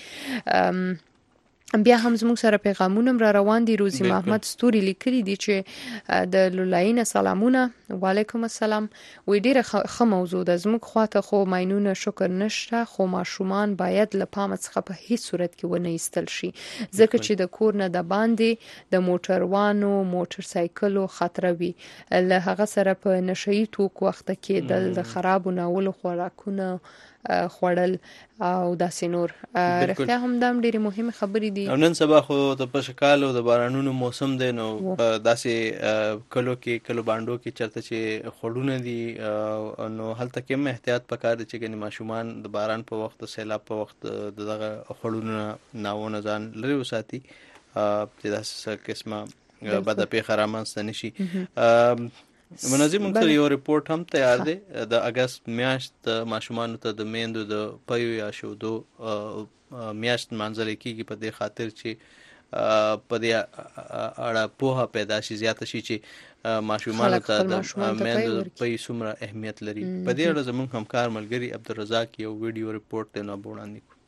بیا هم زموږ سره پیغامونه را روان دي. روزي محمد ستوري لیکلي دي چې د لولایي سلامونه، وعلیکم السلام، وی ډیره ښه موضوع ده، زموږ خواته خو ماینونه شکر نشته، خو ماشومان باید له پامه څخه په هیڅ صورت کې ونه ایستل شي، ځکه چې د کور نه د باندې د موټروانو موټر سایکلو خطر وي، له هغه سره په نشهیي توکو وخته کېدل، د خرابو ناولو خوراکونه خوړل او داسې نور. رښتیا هم دا هم ډېرې مهمې خبرې دي. او نن سبا خو د پشکال او د بارانونو موسم دی، نو داسې کلو کې کلو بانډو کې چېرته چې خوړونه دي، نو هلته کې هم احتیاط پکار دی چې ګنې ماشومان د باران په وخت، د سیلاب په وخت د دغه خوړونو نه ناوونه ځان لرې وساتي، چې داسې قسمه بده پیښه رامنځته نه شي. منظم موږ سره یو ریپورټ هم تیار دی، د اګست میاشت ماشومانو ته د میندو د پیو یا شودو میاشت منځلې کېږي، په دې خاطر چې په دې اړه پوهه پیدا شي، زیاته شي چې ماشومانو ته د میندو د پی څومره اهمیت لري. په دې اړه زموږ همکار ملګري عبدالرزاق یو ویډیو ریپورټ دی، نو وړاندې کړو.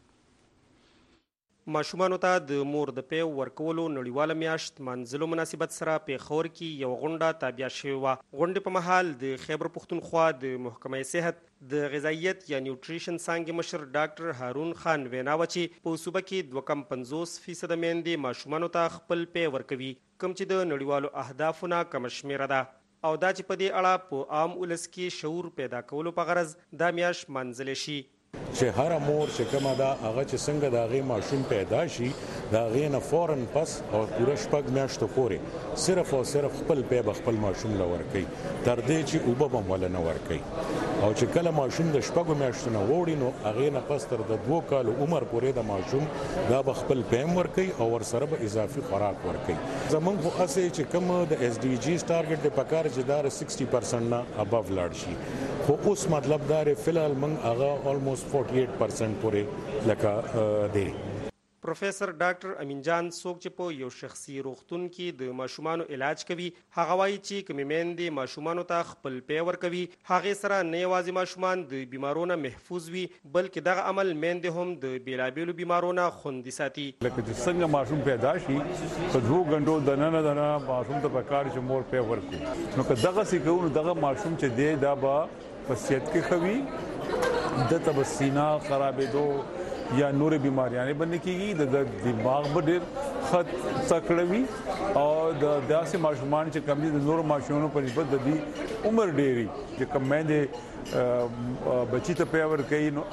ماشومانو ته د مور د پیو ورکولو نړیواله میاشت منځلو مناسبت سره پېښور کې یو غونډه تابع شوې وه. غونډې په مهال د خیبر پښتونخوا د محکمه صحت د غذایت یا نیوټریشن څانګې مشر ډاکټر هارون خان وینا وه چې په صوبه کې دوه کم پنځوس فیصده میندې ماشومانو ته خپل پی ورکوي، کوم چې د نړیوالو اهدافو نه کمه شمېره ده، او دا چې په دې اړه په عام ولس کې شعور پیدا کولو په غرض دا میاشت منځلې شي. چې هر مور چې کومه ده هغه چې څنګه د هغې ماشوم پیدا شي، د هغې نه فوراً پس او پوره شپږ میاشتو پورې صرف او صرف خپل پی به خپل ماشوم له ورکوي، تر دې چې اوبه به هم وله نه ورکوي. او چې کله ماشوم د شپږو میاشتو نه ووړي، نو هغې نه پس تر د دوو کالو عمر پورې د ماشوم دا به خپل پی هم ورکوي، او ورسره به اضافي خوراک ورکوي. زموږ خو هسې چې کوم د ایس ډي جیز ټارګټ دی پکار چې دا سکسټي پرسنټ نه اباو لاړ شي، خو اوس مطلب دا دی فی الحال موږ هغه آلموسټ فورټي ایټ پرسنټ پورې لکه دی. پروفیسر ډاکټر امین جان څوک چې په یو شخصي روغتون کې د ماشومانو علاج کوي هغه وایي چې کومې میندې ماشومانو ته خپل پی ورکوي هغې سره نه یوازې ماشومان د بیمارو نه محفوظ وي بلکې دغه عمل میندې هم د بیلابیلو بیمارو نه خوندي ساتي. لکه چې څنګه ماشوم پیدا شي په دوه غنټو دننه دننه ماشوم ته پکار چې مور پی ورکړي نو که دغسې کوو نو دغه ماشوم چې دی دا به په صحت کې ښه وي دته به سینه خرابېدو یا نور بیماریاں بننے کیږي د دماغ به ډېر خط څکړوي او د داسې ماشومان چې کم دي د نور ماشومانو په نسبت د دې عمر ډېری چې کم مېندې بچی ته پیور کوي نو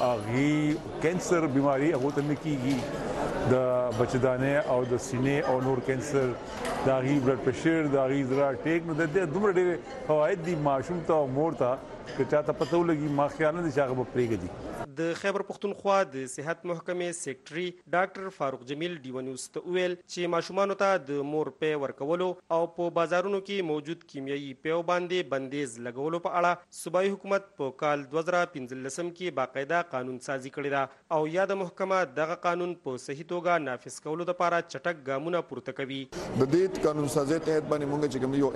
هغې کینسر بیماری هغو ته نه کیږي د بچدانې او د سینې او نور کینسر د هغې بلډ پریشر د هغې زړه اټیک نو د دې دومره ډېرې فواید دي ماشوم ته او مور ته که چاته پته ولګي ما خیال نه دی چې هغه به پرېږدي. د خیبر پښتونخوا د صحت محکمې سیکرټري ډاکټر فاروق جمیل ډیو نیوز ته وویل چې ماشومانو ته د مور پی ورکولو او په بازارونو کې موجود کیمیاوي پیو باندې بندیز لګولو په اړه صوبایي حکومت په کال دوه زره پنځلسم کې باقاعده قانون سازي کړې ده او یا د محکمه دغه قانون په صحیح توګه نافذ کولو لپاره چټک ګامونه پورته کوي. د دې قانون سازي تحت باندې موږ چې کوم یو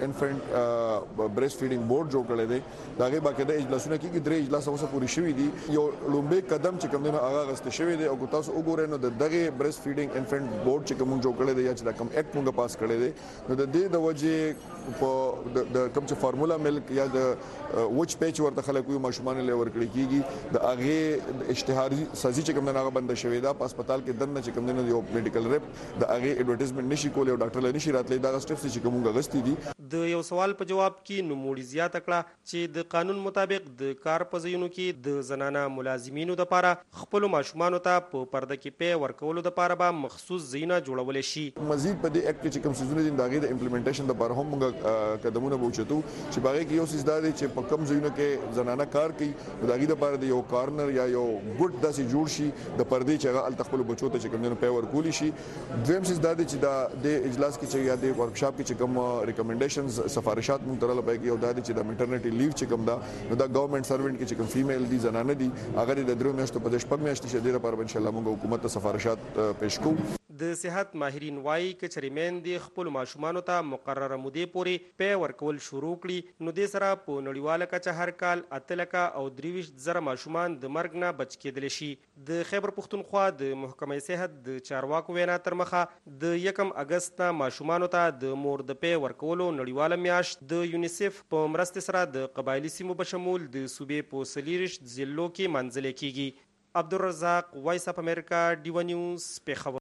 انفنټ بریسټ فیډینګ بورډ جوړ کړی دی دا غي باقاعده اجلاسونه کېږي درې اجلاس اوسه پوری شوي دي یو لومبه قدم چې کوم دنه هغه غسته شوی دی او تاسو وګورئ نو د دغه بریسټ فیډینګ انفنټ بورډ چې کوم جوړ کړی دی یا چې د کوم اکټ موږ پاس کړی دی نو د دې د وجې په د کوم چې فارمولا ملک یا د وچ پیچ ورته خلکو ماشومان له ورکړي کیږي د هغه اشتهاري سازي چې کوم دنه هغه بند شوی دا په هسپتال کې دنه چې کوم دنه یو میډیکل ریپ د هغه ایډورټایزمنت نشي کولای او ډاکټر له نشي راتلی دا سټیپس چې کومه غستی دي. د یو سوال په جواب کې نوموړي زیاته کړه چې د قانون مطابق د کار په ځایونو کې د زنانه ملازمینو لپاره خپل ماشومانو ته په پرده کې پی ورکولو لپاره به مخصوص ځایونه جوړول شي. مزید په دې اکټ چې کوم څه دي دغه د امپلیمنټیشن لپاره هم موږ قدمونه بوچتو چې باغې کې یو څه زده چې په کم ځایونو کې زنانه کار کوي دغه لپاره د یو کارنر یا یو ګډ داسې جوړ شي د پردې چې هغه ال تخپل بچو ته چې کوم نه پی ورکول شي. دویم څه زده چې د اجلاس کې چې یا د ورکشاپ کې چې کوم ریکمنډیشنز سفارشات مونږ ترله پای کې یو دا چې د میټرنټي لیو چې کوم دا نو دا ګورنمنت سروینټ کې چې کوم فیمیل دي زنانه دي هغه د درو میاشتو په شپږ میاشتې چې ډیره پر ان شاء الله موږ حکومت ته سفارشات پېښ کوو. د صحت ماهرین وایي چې چریمن د خپل ماشومانو ته مقرره مودې پورې پی ورکول شروع کړي نو د سره په نړیواله کچه هر کال اتلکه او درویشت زره ماشومان د مرګ نه بچ کېدل شي. د خیبر پښتونخوا د محکمې صحت د چارواکو وینا تر مخه د یکم اگست نه ماشومانو ته د مور د پی ورکولو نړیواله میاشت د یونیسف په مرسته سره د قبایلی سیمو په شمول د صوبې په سلیریشت ضلعو کې منځلې کیږي. عبدالرزاق وایس اف امریکا ډیو نیوز پیښور.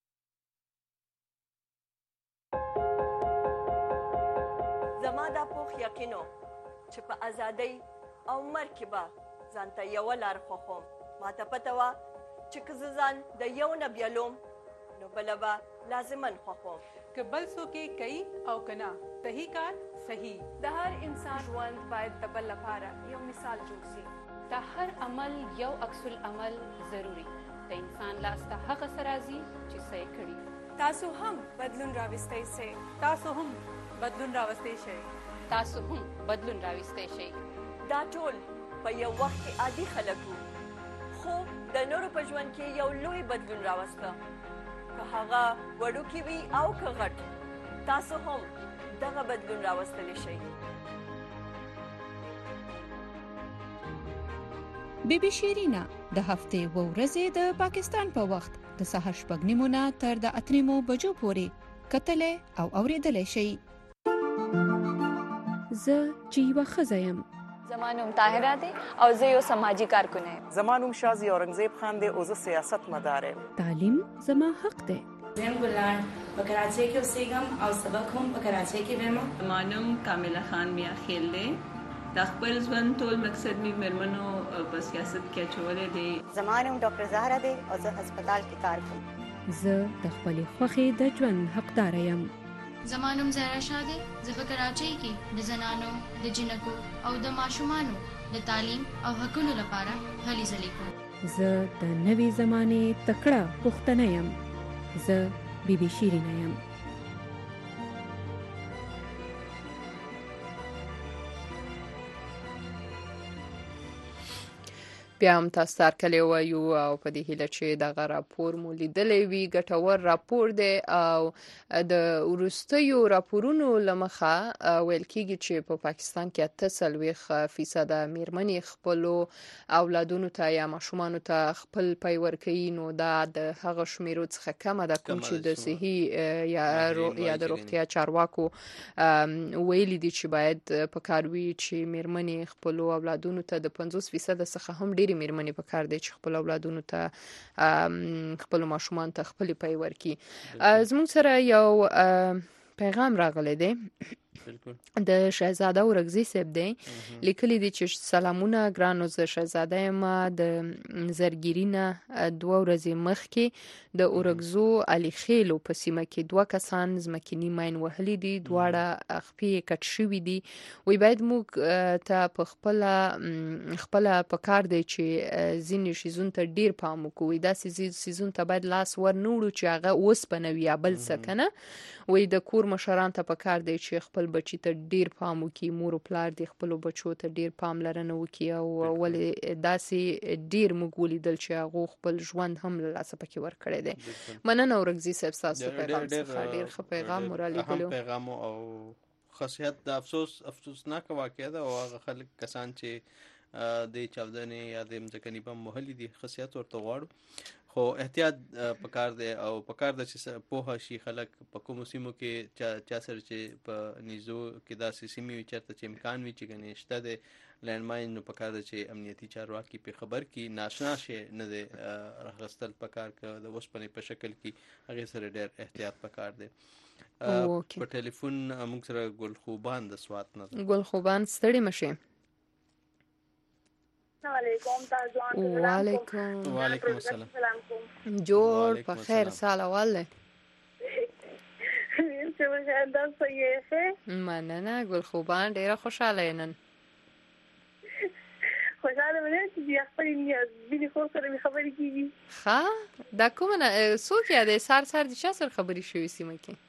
زما دا پوخ یقینو چې په ازادۍ او مرګ کې به ځان ته یوه لار خوښوم. ماته پته وه چې که زه ځان د یو نه بیلوم نو بله به لازمن خوښوم. که بل څوک یې کوي او که نه صحیح کار صحیح. د هر انسان ژوند باید د بل لپاره یو مثال جوړ شي. د هر عمل یو عکس العمل ضروري. د انسان لاس ته هغه څه راځي چې څه یې کړي. تاسو هم بدلون راوستی شئ. تاسو هم بدلون راوستی شئ. تاسو هم بدلون راوستی شئ. دا ټول په یو وخت کې عادي خلک وو خو د نورو په ژوند کې یو لوی بدلون راوسته. که هغه وړوکی وي او که غټ تاسو هم دغه بدلون راوستلی شئ. بی بی شیرینا د هفتې و ورځې د پاکستان په وخت د سهار شپږ نیمو نه تر د اته نیمو بجو پورې کتلې او اورېدلې شئ. زه چې یوه ښځه یم. زما نوم طاهره دی او زه یو سماجي کارکن یم. زما نوم شازي اورنګزیب خان دی او زه سیاست مدار یم. تعلیم زما حق دی. زم ګلان په کراچۍ کې اوسېږم او سبق هم په کراچۍ کې وایم. زما نوم کامله خان میا خیل دی. د خپل ژوند ټول مقصد می مرمنو په سیاست کې اچولې دی. زما نوم ډاکټر زهرا دی او زه هسپتال کې کار کوم. زه د خپلې خوښې د ژوند حقدار یم. زما نوم زهرا شاه دی. زه په کراچۍ کې د زنانو د جنکو او د ماشومانو د تعلیم او حقونو لپاره هلې ځلې کوم. زه د نوې زمانې تکړه پښتنه یم. زه بی بی شیرینا یم. بیا هم تاسو ته هرکلی وایو او په دې هیله چې دغه راپور مو لیدلی وي. ګټور راپور دی او د وروستیو راپورونو له مخه ویل کېږي چې په پاکستان کې اته څلوېښت فیصده میرمنې خپلو اولادونو ته یا ماشومانو ته خپل پی ورکوي، نو دا د هغه شمیرو څخه کمه ده کوم چې د صحي یا یا د روغتیا چارواکو ویلي دي چې باید په کار وي چې میرمنې خپلو اولادونو ته د پنځوس فیصده څخه هم ډېرې میرمنې په کار دی چې خپل اولادونو ته خپلو ماشومانو ته خپلې پی ورکړي. زموږ سره یو پیغام راغلی دی د شهزاده ورکزي صاحب دی، لیکلی دی چې سلامونه ګرانو، زه شهزاده یم د زرګیري نه دوه ورځې مخکې د اورکزو علي خیلو په سیمه کې دوه کسان ځمکني ماین وهلي دي، دواړه خپې یې کټ شوي دي. وی باید موږ ته په خپله خپله په کار دی چې ځینې شیزونو ته ډېر پام وکړو، وی داسې سیزونو ته باید لاس ور نه وړو چې هغه اوسپنه وي یا بل څه که نه. وی د کور مشران ته په کار دی چې خپل بچی ته ډیر پام وکړي، مور او پلار د خپل بچو ته ډیر پاملرنه وکړي او ولې داسې ډیر موږ ولیدل چې هغه خپل ژوند هم له لاسه پکې ورکړی دی. مننه ورکزي صاحب ستاسو پیغام څخه ډیر ښه پیغام مو رالیږلی پیغام او خاصیت د افسوس افسوسناکه واقعه ده او هغه خلک کسان چې د چاودنې یا د مځکني بم وهلي دي خاصیت ورته غواړو، خو احتیاط پکار دی او پکار ده چې پوهه شي خلک په کومو سیمو کې چا چا سره چې په نيزو کې داسې سیمې وي چېرته چې امکان وي چې ګنې شته دی لینډ ماین، نو پکار ده چې امنیتي چارواکي په خبر کې ناشنا شي نه دی راغستل پکار که د اوسپنې په شکل کې هغې سره ډېر احتیاط پکار دی. په ټلیفون موږ سره ګل خوبان د سوات نه ده. ګل خوبان ستړي مشئ. علیکم تاسو وعلیکم وعلیکم السلام. جوړ په خیر سال اول دی. مننه ګل خوبان، ډیره خوشاله نن. خوشاله مې چې بیا خپل بیني خور سره مې خبرې کېږي. ښه دا کومه څوک یا دی سار سار د چا سره خبرې شوي سیمه کې؟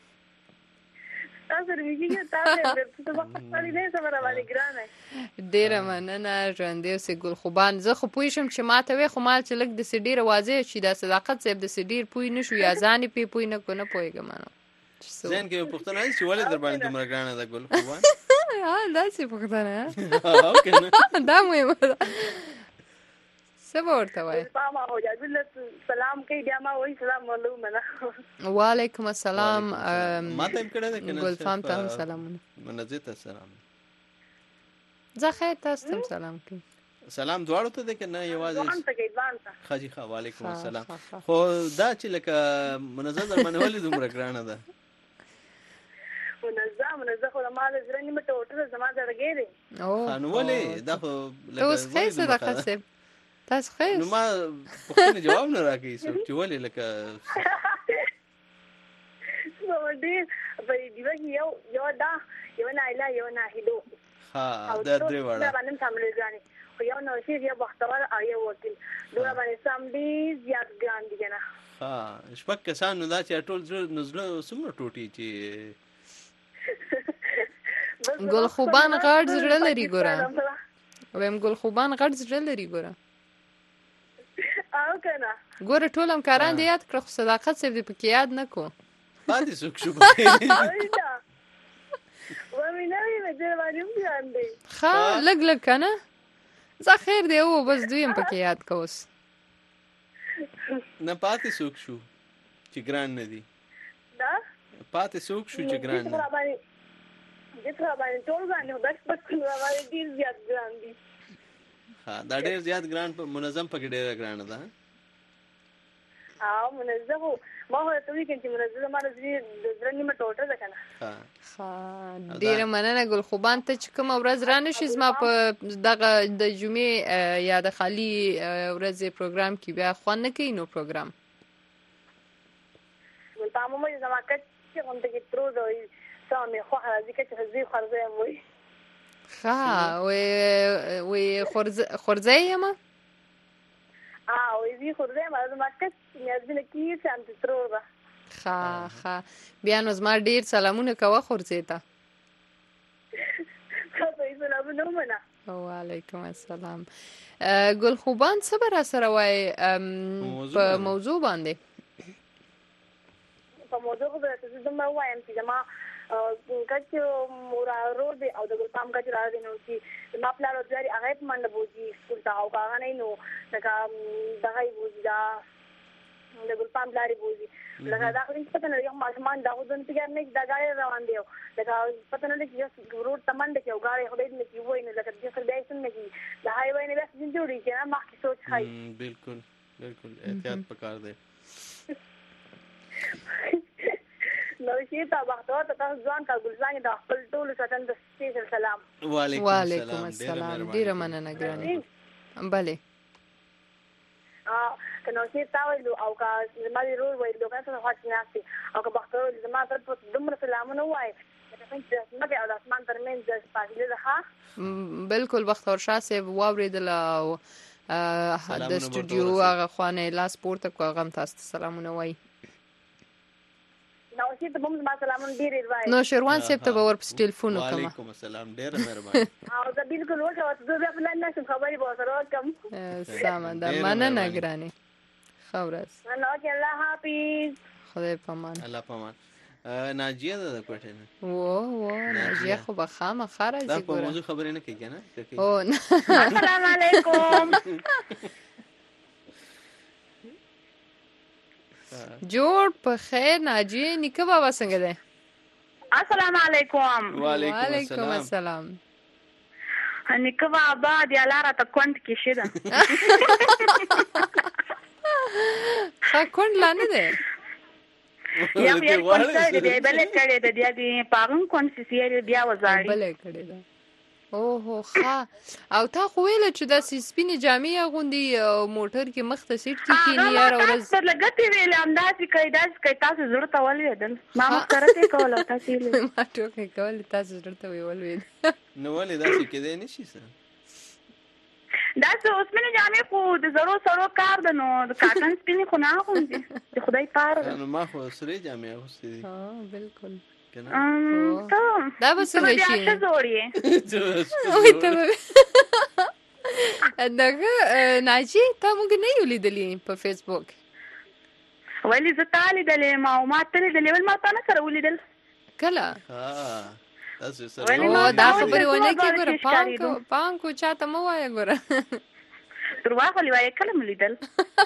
ډیره مننه ژوندی اوسې ګل خوبان. زه خو پوه شم چې ماته وې خو ما چې لږ داسې ډېره واضح شي دا صداقت صاحب داسې ډېر پوه نه شو یا ځان یې پې پوه نه کړو نه پوهېږم نو ذهن کې یو پوښتنه ده چې ولې در باندې دومره ګرانه ده ګل خوبان؟ داسې پوښتنه دا مهمه ده. څه به ورته وایې؟ سلام کوي بیا ما وایي سلام علیکم. وعلیکم السلام. ما ته هم کړی ده که نه؟ ګلفام ته هم سلامونه. منزې ته سلام. زه خیر تاسو ته هم سلام کوي. سلام دواړو ته دی که نه یوازې؟ ځان ته کوي ځان ته. ښه جي ښه وعلیکم السلام. خو دا چې لکه منظم در باندې ولې دومره ګرانه ده؟ منظم منظم خو ما د زړه نیمه ټوټه زما زړګی دی. ښه نو ولې دا خو ته اوس ښه یې صداقت صاحب تاسو ښه نو ما پوښتنې جواب نه راکوي څوک چې ولې لکه ډېر په ډیوه کې یو یو دا یو نایله یو ناهیدو ها دا درې واړه دا باندې سامل ځاني خو یو نو شي یو بختور او یو وکیل دوه باندې سم دي زیات ګران دي کنه. ها شپږ کسان نو دا چې ټول نزله څومره ټوټي چې ګل خوبان غاړ زړه لري ګوره. ویم ګل خوبان غاړ زړه لري ګوره. او کنه ګوره ټول همکاران دې یاد کړه خو صداقت صاحب دې پکې یاد نه کو. پاتې څوک شو پکې؟ ومې نه وي مې دې باندې هم ځان دی. ښه لږ لږ که نه زه خیر دی او بس دوی هم پکې یاد که اوس نه پاتې څوک شو چې ګران نه دي؟ دا پاتې څوک شو چې ګران نه دي؟ دې را باندې ټول باندې بس بس را باندې ډېر زیات ګران دي. ها دا ډېر زیات ګران منظم پکې ډېره ګرانه ده. او منظم ما هو ته وی چې منظم ما د زړه نیمه ټوټه ده کنه. ها ډېره مننه ګل خوبان. ته چې کومه ورځ را نشي زما په دغه د جمعې یا د خالي ورځې پروګرام کې بیا خوند نه کوي نو پروګرام په عمومي زما کټ چې هم ته کې ترو دوی سامي خو راځي چې زی خرزه وي. ښه وی وی خورزه یم؟ اه وی زی خورزه یم زما کټ نیازبینه کې چې هم ترو ده. ښه ښه بیا نو زما ډېر سلامونه کوه خورزې ته. ښه سلامونه ومنه. وعلیکم السلام. ګل خوبان څه به را سره وایي په موضوع باندې؟ په موضوع باندې زه دومره وایم چې زما کچ ورور دی او د ګلپام کچ را دی نو چې ما پلار ورځي هغه په منډه بوزي سکول ته او هغه نه نو لکه دغه بوزي دا د ګلپام لاري بوزي لکه دا خو پته نه یو ماشمان دا خو دنه پیګر نه دا غاړي روان دی لکه پته نه چې ورور تمنډه کې او غاړي خو دې نه کې وای نه لکه چې خل دای سن نه کې دا هاي وای نه بس جوړی چې ما کې سوچ خای بالکل بالکل احتیاط پکار دی. نو شي تا وختو ته تاسو ځان کا ګلزان د خپل ټول ساتن د سپیشل سلام. وعلیکم السلام. ډیره مننه ګرانه. بله ا کنو شي تا ویلو او کا زماري رول ویلو کا څه هات ناسي او کا وختو زما تر په دومره سلامونه وای چې مګه او اسمان ترمن د فاصله ده. بالکل بختور شاه صاحب واوریدل او د سټوډیو هغه خوانه لاس پورته کو غم تاسو سلامونه وای. نو شي ته هم ما سلامونه ډیر وای. نو شروان صاحب ته ور په ټلیفون وکم. وعلیکم السلام. ډیر مهرباني. او زه بالکل وکړم زه په لاره نشم خبرې به سره وکم. سلام ده مننه ګرانه. خبرس. نو چې الله حافظ. خدای پامان. الله پامان. ناجیه ده کوټه نه. وو وو ناجیه خو به خامه خارج دا په موضوع خبرې نه کوي کنه. او السلام علیکم. جوړ په خیر. ناجیه نیکه بابا څنګه ده؟ السلام علیکم. وعلیکم السلام. نیکه بابا د لاره ته کونډ کې شه ده. ښه کونډ لا نه ده. یا یې کونډ دی بلې کړي د دې پاغم کونډ سي بیا وزاړي بلې کړي ده. اوه ښه. او تا خو ویل چې دا سپینې جامې اغوندي موټر کې مخ ته سیټ کې کینی یار ورځ پر لګتې ویل انداسې کوي داسې کوي تاسو زړه ته ولوېدل ما مسکرته کوله تاسو ما ټوکې کول تاسو زړه ته ولوېد نو ولې داسې کېدای نشي څه دا څه اوس مې جامې خو د زړو سړو کار ده نو د کاټن سپینې خو نه اغوندي د خدای پاره نو ما خو سره جامې اغوستې دي. ها بالکل دا به څنګه شي څه جوړې وای ته دغه ناجی ته موږ نه یو لیدلې په فیسبوک. ولې زه تا لیدلې ما او ما ته لیدلې ول ما تا نه سره ولیدل کله. ها تاسو سره او دا خبرې ونه کې ګوره پانکو پانکو چاته مو وایي ګوره درواغلی وایي کله مې لیدل.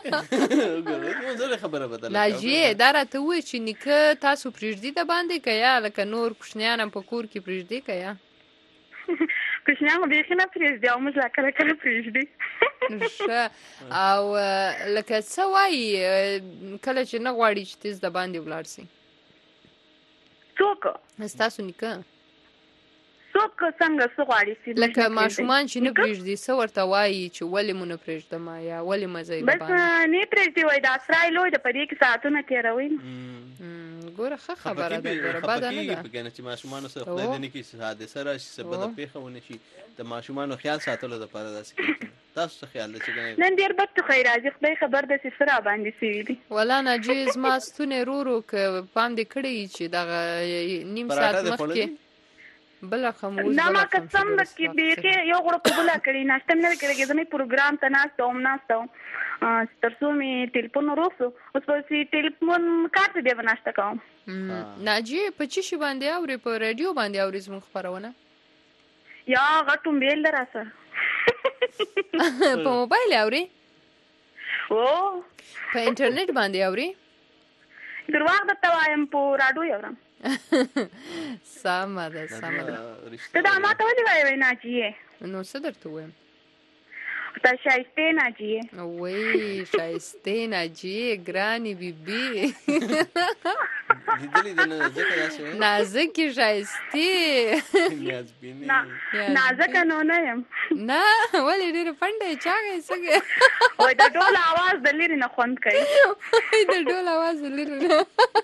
ناجیه دا راته ووایي چې نیکه تاسو پرېږدي د باندې که یا لکه نور کوشنیان هم په کور کې پرېږدي که یا کوشنیان خو بیخي نه پرېږدي او موږ لا کله کله پرېږدي. ښه. او لکه څه وایي کله چې نه غواړي چې تیز د باندې ولاړ سي؟ څوک؟ ستاسو نیکه. څوک څنګه څه غواړي چې لکه ماشومان چې نه پرېږدي څه ورته وایي چې ولې مو نه پرېږدم یا ولې مه ځئ بس نه پرېږدي وایي دا اسرای لوی ده په دې کې ساعتونه تېروي. ګوره ښه خبره ده ګوره بده نه ده چې ماشومانو سره خدای دې نه کړي چې حادثه راشي څه بده پېښه ونه شي د ماشومانو خیال ساتلو دپاره داسې کوي. تاسو څه خیال ده چې نن ډېر بد ټوخی راځي خدای خبر ده چې څه راباندې سوي دي. والله ناجیې زما ستونی ورو ورو که پام دې کړی چې دغه نیم ساعت مخکې بله خموز نه ما قسم کې بیخي یو غوړه په بله کړي ناشته مې نه وې کړې زه مې پروګرام ته ناسته وم ناسته وم تر څو مې ټلیفون وروسو اوس به چې ټلیفون کار ته بیا به ناشته کوم. ناجیې په څه شي باندې اورې په راډیو باندې اورې زموږ خپرونه یا غټ موبایل ده را سره په موبایل اورې او په انټرنیټ باندې اورې؟ درواغ درته وایم په راډیو اورم. سمه ده سمه ده. ته دا ما ته ولې وایې ناجیې؟ نو څه درته ووایم؟ ته ښایستې ناجیې. وای ښایستې ناجیې ګرانې بیبي نازکې ښایستې نازکه نو نه یم. نه ولې ډېره پنډه یې چاغه یې څنګه وای د ډول اواز د لرې نه خوند کوي. وای د ډول اواز د لرې نه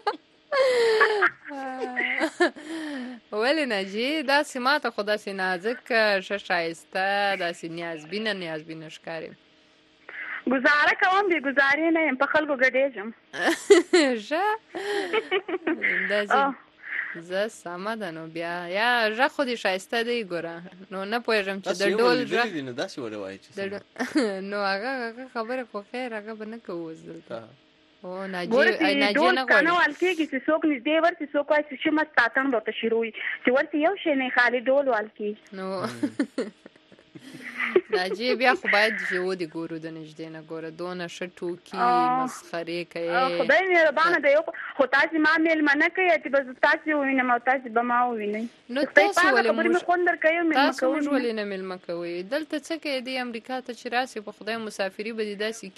ولې ناجیې داسې ما ته خو داسې نازک ښه ښایسته داسې نیازبینه نیازبینه ښکارې. ګزاره کوم بې ګزارې نه یم په خلکو ګډېږم. ښه داسې زه سمه ده نو بیا یا ژغ خو دې ښایسته دی ګوره نو نه پوهېږم چې د ډول ژغ نو داسې ولې وایي چې نو هغه هغه خبره خو خیر هغه به نه کوو اوس دلته او ګوره ناجیه چې ناجیه ډول نه کنه غواړي وال کېږي چې څوک نږدې ورسي څوک وایي چې شمه ستاتن به ورته شروع وي چې ورته یو شی نه خالي ډول وال کېږي نو ناجیه بیا خو باید چې ودې ګورو د نږدې نه ګوره دونه ښه ټوکي مسخرې کوي خدای مهربانه دی خو تاسې ما میلمنه کوئ چې به زه تاسې ووینم او تاسې به ما ووینئ نو تاسو ولې خبرې مې خوند درکوي او میلمه تاسو موږ کوئ ولې نه میلمه کوئ دلته څه کوئ دی امریکا ته چې راسي په خدای مسافري به دې داسې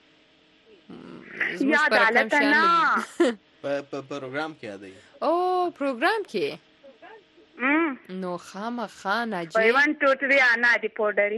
کي یا عدالت نه په پروګرام کې یادوي او پروګرام کې نو خامخا ناجیه ون ټو تhree انا دي پوډري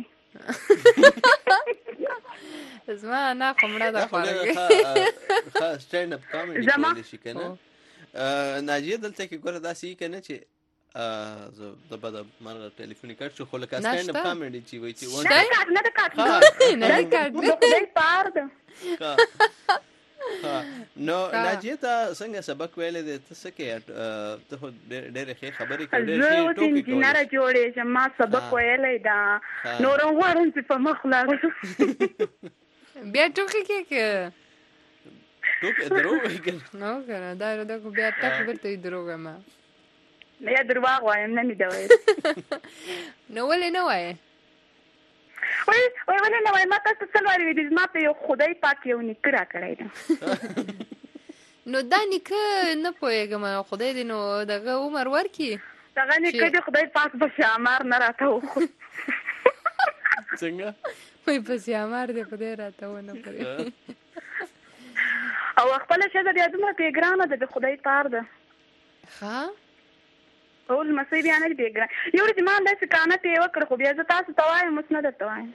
زما انا خو مړه ده خوارګي ښه سټینډ اپ کامیډي کولی شي که نه ناجیه دلته کې ګوره داسې که نه چې زه د بده مرغه ټلیفوني کټ شو خو لکه سټینډ اپ کامیډي چې وایي چې نه کټ نه د کټ نه د کټ د خدای پار ده نو ناجیه ته څنګه سبق ویلی دی ته څه کوې ته خو ډېرې ښې خبرې کوې ډېرې زه ښې اوس ټوکې انجینره جوړېږم ما سبق ویلی ده نور هم غواړم چې په مخ لاړم بیا ټوکې کې که ټوکې دروغ وایي که نو که نه دا دا خو بیا ټک بېرته وي دروغ یم یا درواغ وایم نه مې ده ویل نو ولې نه وایې وای وای ولې نه وای ما تاسو څه وایي دې زما په یو خدای پاک یو نیکه راکړی ده نو دا نیکه نه پوهېږم خدای دې نو دغه عمر ورکړي دغه نیکه دې خدای پاک په شامار نه راته وخوري څنګه وایي په شامار دې خدای راته ونه کړي او خپله ښځه بیا دومره بېګرانه ده د خدای پار ده ښه او لمسۍ بیا نه دي بېګرانه یو ورځ ما همداسې کانت یې وکړ خو بیا زه تاسو ته وایم اوس نه درته وایم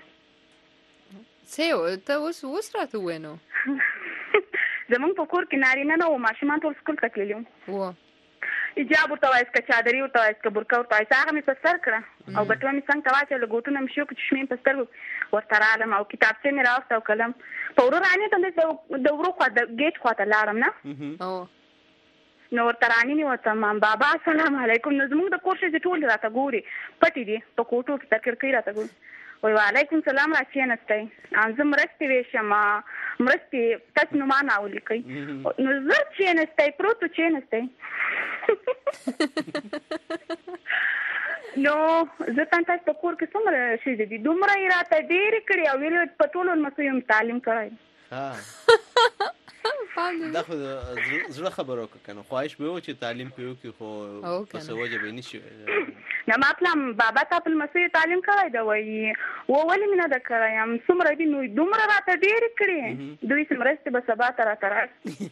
څه ته اوس اوس راته ووایې نو زمونږ په کور کې نارینه نه وو ماشومان ټول سکول ته تللي وو وه حجاب ورته وایست که چادري ورته وایست که برکه ورته وایست هغه مې په سر کړه او بټوه مې څنګ ته واچوله ګوتونه مې شو کړه چشمې مې په سترګو ورته رالم او کتابچه مې راوسته او قلم په ورو رانې ته همداسې د ورو خوا د ګیټ خوا ته لاړم نه نو ورته رانینې ورته مام بابا السلام علیکم نو زموږ د کور ښځې ټولې راته ګوري پټې دي په کوټو کې تر کړکۍ راته ګوري وایي وعلیکم سلام را کښېنستی زه مرستې ویشم مرستې تاسې نو ما ناولیکئ نو زه کښېنستی پروت و کښېنستی نو زه ته تاسو په کور کې څومره ښځې دي دومره یې راته ډېرې کړي او ویلې په ټولو لمسیو مې تعلیم کړی دا خو زړه خبره وکړه که نه خواهش به و چې تعلیم پرې وکړي خو په څه وجه به یې نه شي نه ما پلم بابا تا په لمسیو تعلیم کړی ده وایي و ولې مې نه ده کړی یم څومره دي نو دومره راته ډېرې کړي دوی چې مرستې به سبا ته راته راشي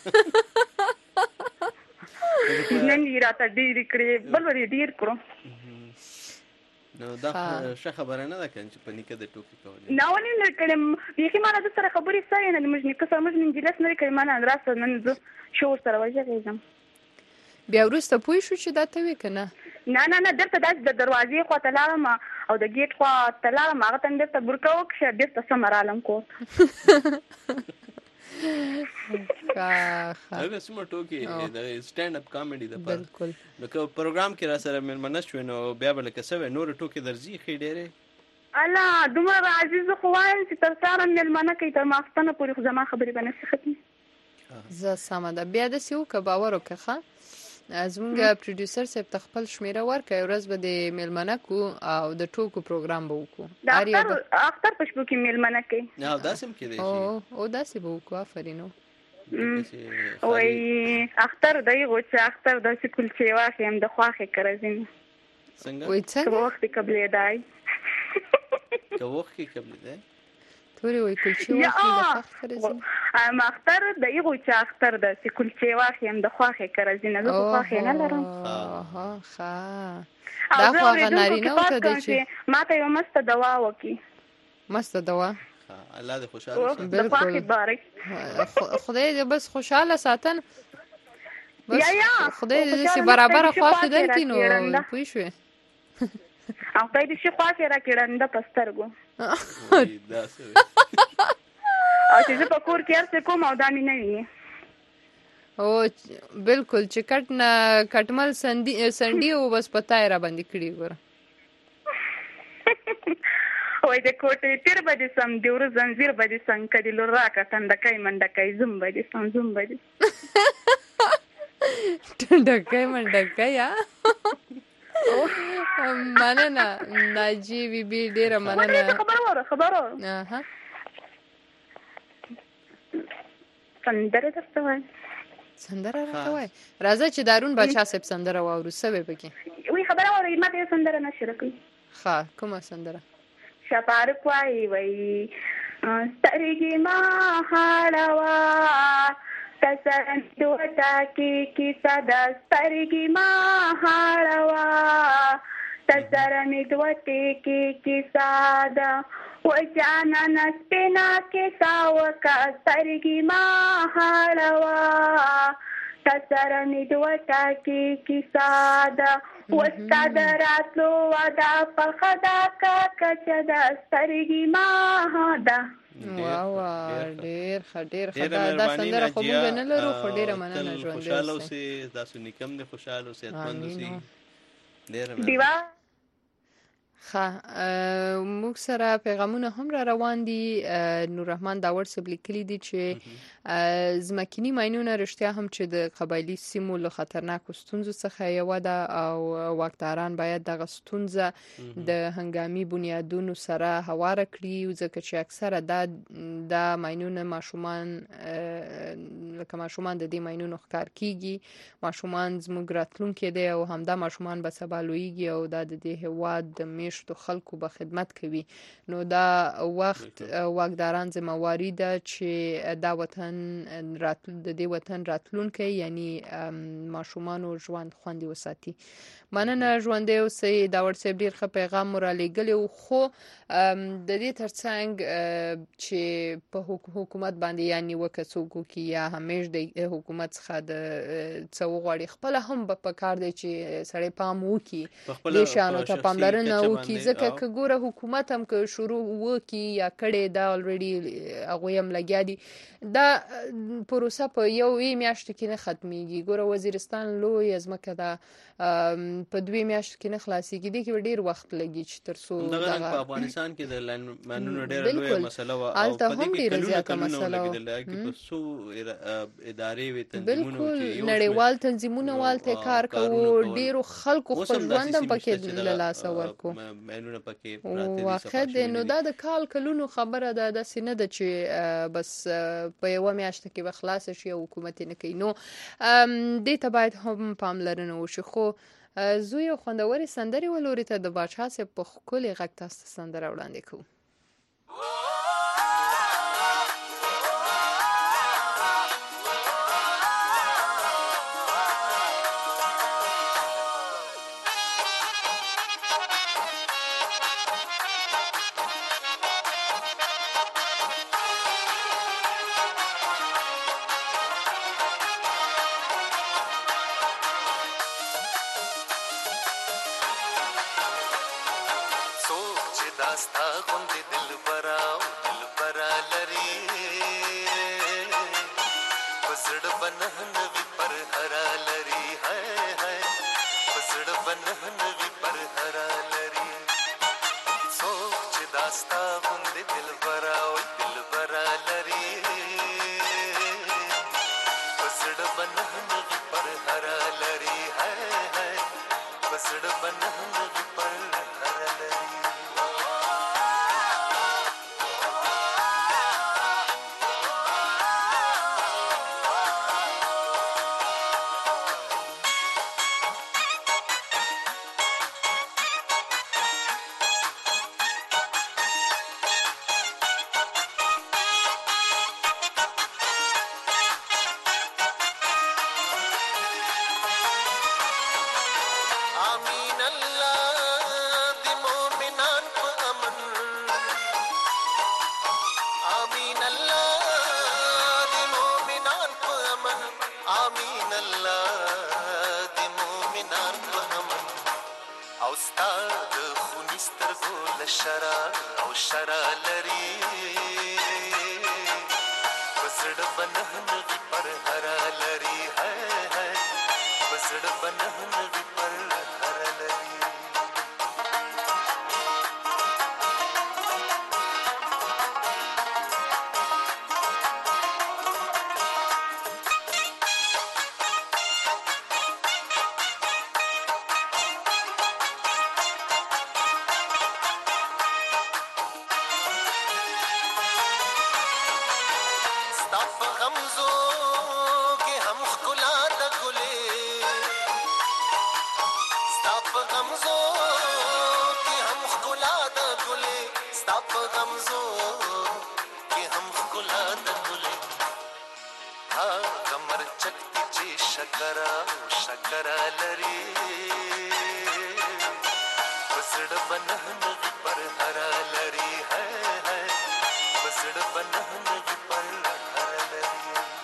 نن یې راته ډېرې کړې بل ور یې ډېر کړو نو دا ښه خبره نه ده که چې په نیکه د ټوکې کولې نه ولې نه کړم بیخي ما نه ده سره خبرې سوې نه د موږ نیکه سره موږ نجلس نه دی کړی ما نه راسته نن زه شور سره وژغېږم بیا وروسته پوه شو چې دا ته وې که نه نه نه نه دلته داسې د دروازې خوا ته لاړم او د ګیټ خوا ته لاړم هغه ته مې بېرته برکه وکښه بېرته سمه رالم کور هغه څومره ټوکې د سټینډ اپ کامیډي دپاره نو که پروګرام کې را سره مېلمنه شوې نو بیا به لکه څه وی نورې ټوکې درځي ښې ډېرې الله دومره راځي زه خو وایم چې تر سهاره مېلمنه کوي تر ماخوستنه پورې خو زما خبرې به نشي ختمې زه سمه ده بیا داسې وکړه باور وکړه ښه زمونږ پروډیوسر صاحب ته خپل شمیره ورکړه یو ورځ به د مېلمنه کو او د ټوکو پروګرام به وکړو د اختر په شپو کې مېلمنه کوي او داسې هم کېدی شي او داسې به وکړو آفرین وایي اختر دی غو چې اختر داسې کلچې واخلم د خواښې کرزین څنګه وایي څنګه که وخت قبلېدی که وخت کې قبلېدی تورې وایي کلچې واخلي د خوښ کرزین ام اختر د ایغو چې اختر د سی کلچې واخلم د خواښې کرزین زه خو خواښې نه لرم ها ښه دا خو هغه نارینه ورته دی چې ما ته یو مسته دوا وکړي مسته دوا الله دې خوشحاله شي د خواښې بارک خدای دې بس خوشحاله ساتن یا یا خدای دې چې برابر خواښې درکړي نو پوه شوې او خدای دې چې خواښې راکړي ړنده په سترګو او چې زه په کور کې هر څه کوم او دا مې نه ویني او بالکل چې کټ نه کټمل سندي سندي او بس پتاي را باندې کړی ګوره وای د کوټې تیر باندې سم دی ور زنجیر باندې څنګه کړي لور راکا تندکای منډکای زوم باندې سم زوم باندې تندکای منډکای یا مننه ناجی بی بی ډیره مننه خبر وره خبر وره اها سندره درته وای سندره راته وای راځه چې دارون بچا صاحب سندره واورو سبه پکې وی خبره وره ما ته سندره نشره کوي ها کومه سندره شپار کوي وای سترګې ما هاړوا تسن دوتا کې کې صدا سترګې ما هاړوا تسر می دوته کې کې صدا و جانا نسپنا کې ساوکا سترګې ما هاړوا تسر می دوتا کې کې صدا وستاد راتلو ودا پخدا کا کچدا سترګې ما هدا واو ډېر ډېر خدا دا سندره خو موږ نه لرو خو ډېره مننه ژوند خوشاله اوسې تاسو نیکم دې خوشاله اوسې اتمن اوسې ډېر دیوا ها موږ سره پیغامونه هم را روان دي نور رحمان دا واتساپ لیکلي دي چې زمکینی ماینونه رښتیا هم چې د قبایلی سیمو له خطرناکو ستونزو څخه یو ده او واکداران باید دغه ستونزه د هنګامي بنیادونو سره هواره کړي ځکه چې اکثره دا د ماینونه ماشومان لکه ماشومان د دې ماینونو ښکار کیږي ماشومان زموږ راتلونکي دي او همدا ماشومان به سبا لویږي او دا د دې هواد د میشتو خلکو به خدمت کوي نو دا وخت واکداران ذمہواری ده چې دا وطن راتل د دې وطن راتلونکي یعنی ماشومان او ژوند خوندي وساتي مننه ژوند او سي دا واتساپ ډیر ښه پیغام را لېږلی خو د دې ترڅنګ چې په حکومت باندې یعنی وکڅوګو کې یا همیش د حکومت څخه د څو غوړي خپل هم په کار دی چې سړی پام وکي د شانو ته پاملرنه وکي ځکه چې ګوره حکومت هم که شروع وکي یا کړي دا الریډي هغه هم لګیا دي دا پروسه په یو میاشت کې نه ختميږي ګوره وزیرستان لوی ازمکه دا په دوی میاشت کې نه خلاصيږي دي کې ډیر وخت لګي چې تر څو دغه په افغانستان کې د لانمانونو ډیر لوی مسله و او په دې کې ډیره مسله و چې په سو ادارې وي تنظیمونه چې نړیوال تنظیمونه والته کار کوي ډیرو خلکو خپل ژوندم پکې د لاس ورکو مینونه پکې پراته دي واخد نو دا د کال کلونو خبره ده د سینه د چې بس په یو میاشت کې به خلاص شي حکومت نه کوي نو دې ته باید هم پاملرنه وشي خو زوی خوندوري سندري ولوري ته د باچا سه په خولي غږ تاسو سندره وړاندې کوو بنهن پر هر لري غمزو کې هم ښکلا د ګلې هغه مرچک دي چې شکره شکره لري په زړه به نه نغي پر هره لري په زړه به نه نغي پر هره لري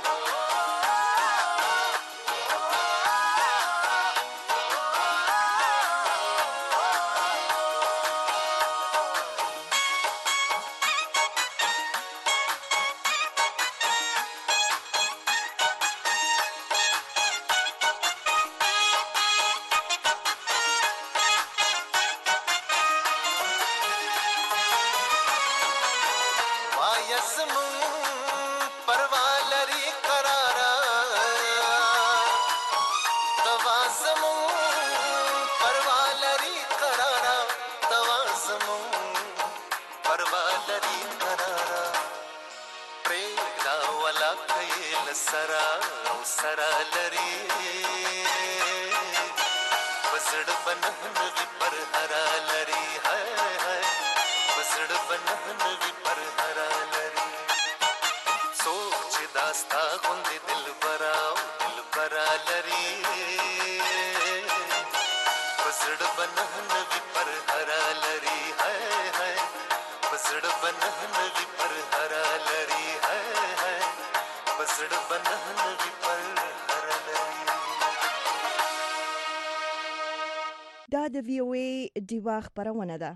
سرا او سرا لري بسړ بنهنوي پر هرا لري هاي هاي بسړ بنهنوي پر هرا لري سوچ داستا غوند دل برا دل برا لري بسړ بنهنوي پر هرا لري هاي هاي بسړ بنهنوي پر هرا لري هاي هاي بسړ بنهنوي پر هرا لري دا د وی او ای دیوا خبرونه ده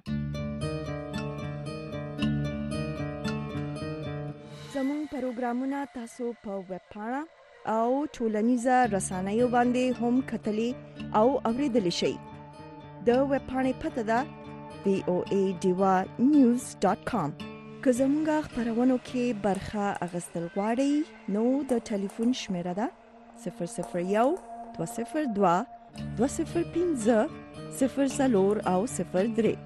زموږ پروګرامونه تاسو په ویب پاڼه او ټولنیزه رسنیو باندې هم کتلی او اوریدلی شئ د ویب پاڼې پته ده وی او ای دیوا نیوز ډاټ کام که زموږ خبرونو کې برخه اخیستل غواړئ نو د ټلیفون شمیره ده صفر صفر یو دوه صفر دوه دوه صفر پنځه صفر څلور او صفر درې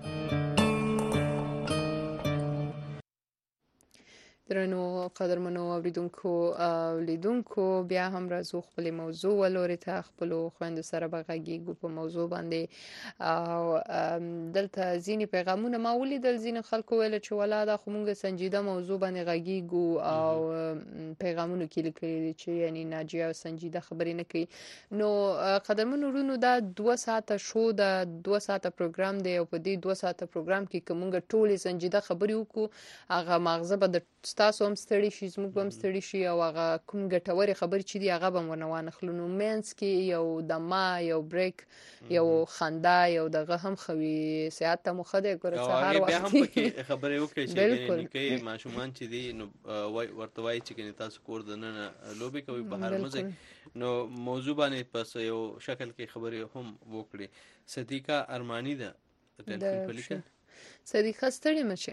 درنو قدرمنو اوریدونکو او لیدونکو بیا هم راځو خپل موضوع ولوري ته خپل خويند سره بغږیږو په موضوع باندې او دلته ځینی پیغامونه ما ولیدل ځینی خلکو ویل چې ولاده خو مونږ سنجیده موضوع باندې غږیږو او پیغامونه کې لیکلي چې یعنی ناجیه سنجیده خبرې نه کوي نو قدرمنو ورونو دا دوه ساعته شو دا دوه ساعته پروګرام دی او په دې دوه ساعته پروګرام کې کومه ټولې سنجیده خبرې وکړو هغه مغزه به د تاسو هم ستړي شي زموږ هم ستړي شي او هغه کوم ګټوري خبر چې دی هغه به ونه وانخلو نو مینس کې یو دما یو بریک یو خندا یو دغه هم خوي ساعت ته مخده ګره سهار وخت به هم پکې خبرې وکړي چې کې ماشومان چې دی نو ورته وایي چې تاسو کور دننه لوبي کوي بهر مزه نو موضوع باندې پس یو شکل کې خبرې هم وکړي صدیقه ارمانی ده ټلیفون پلیکه صدیقه ستړي مشه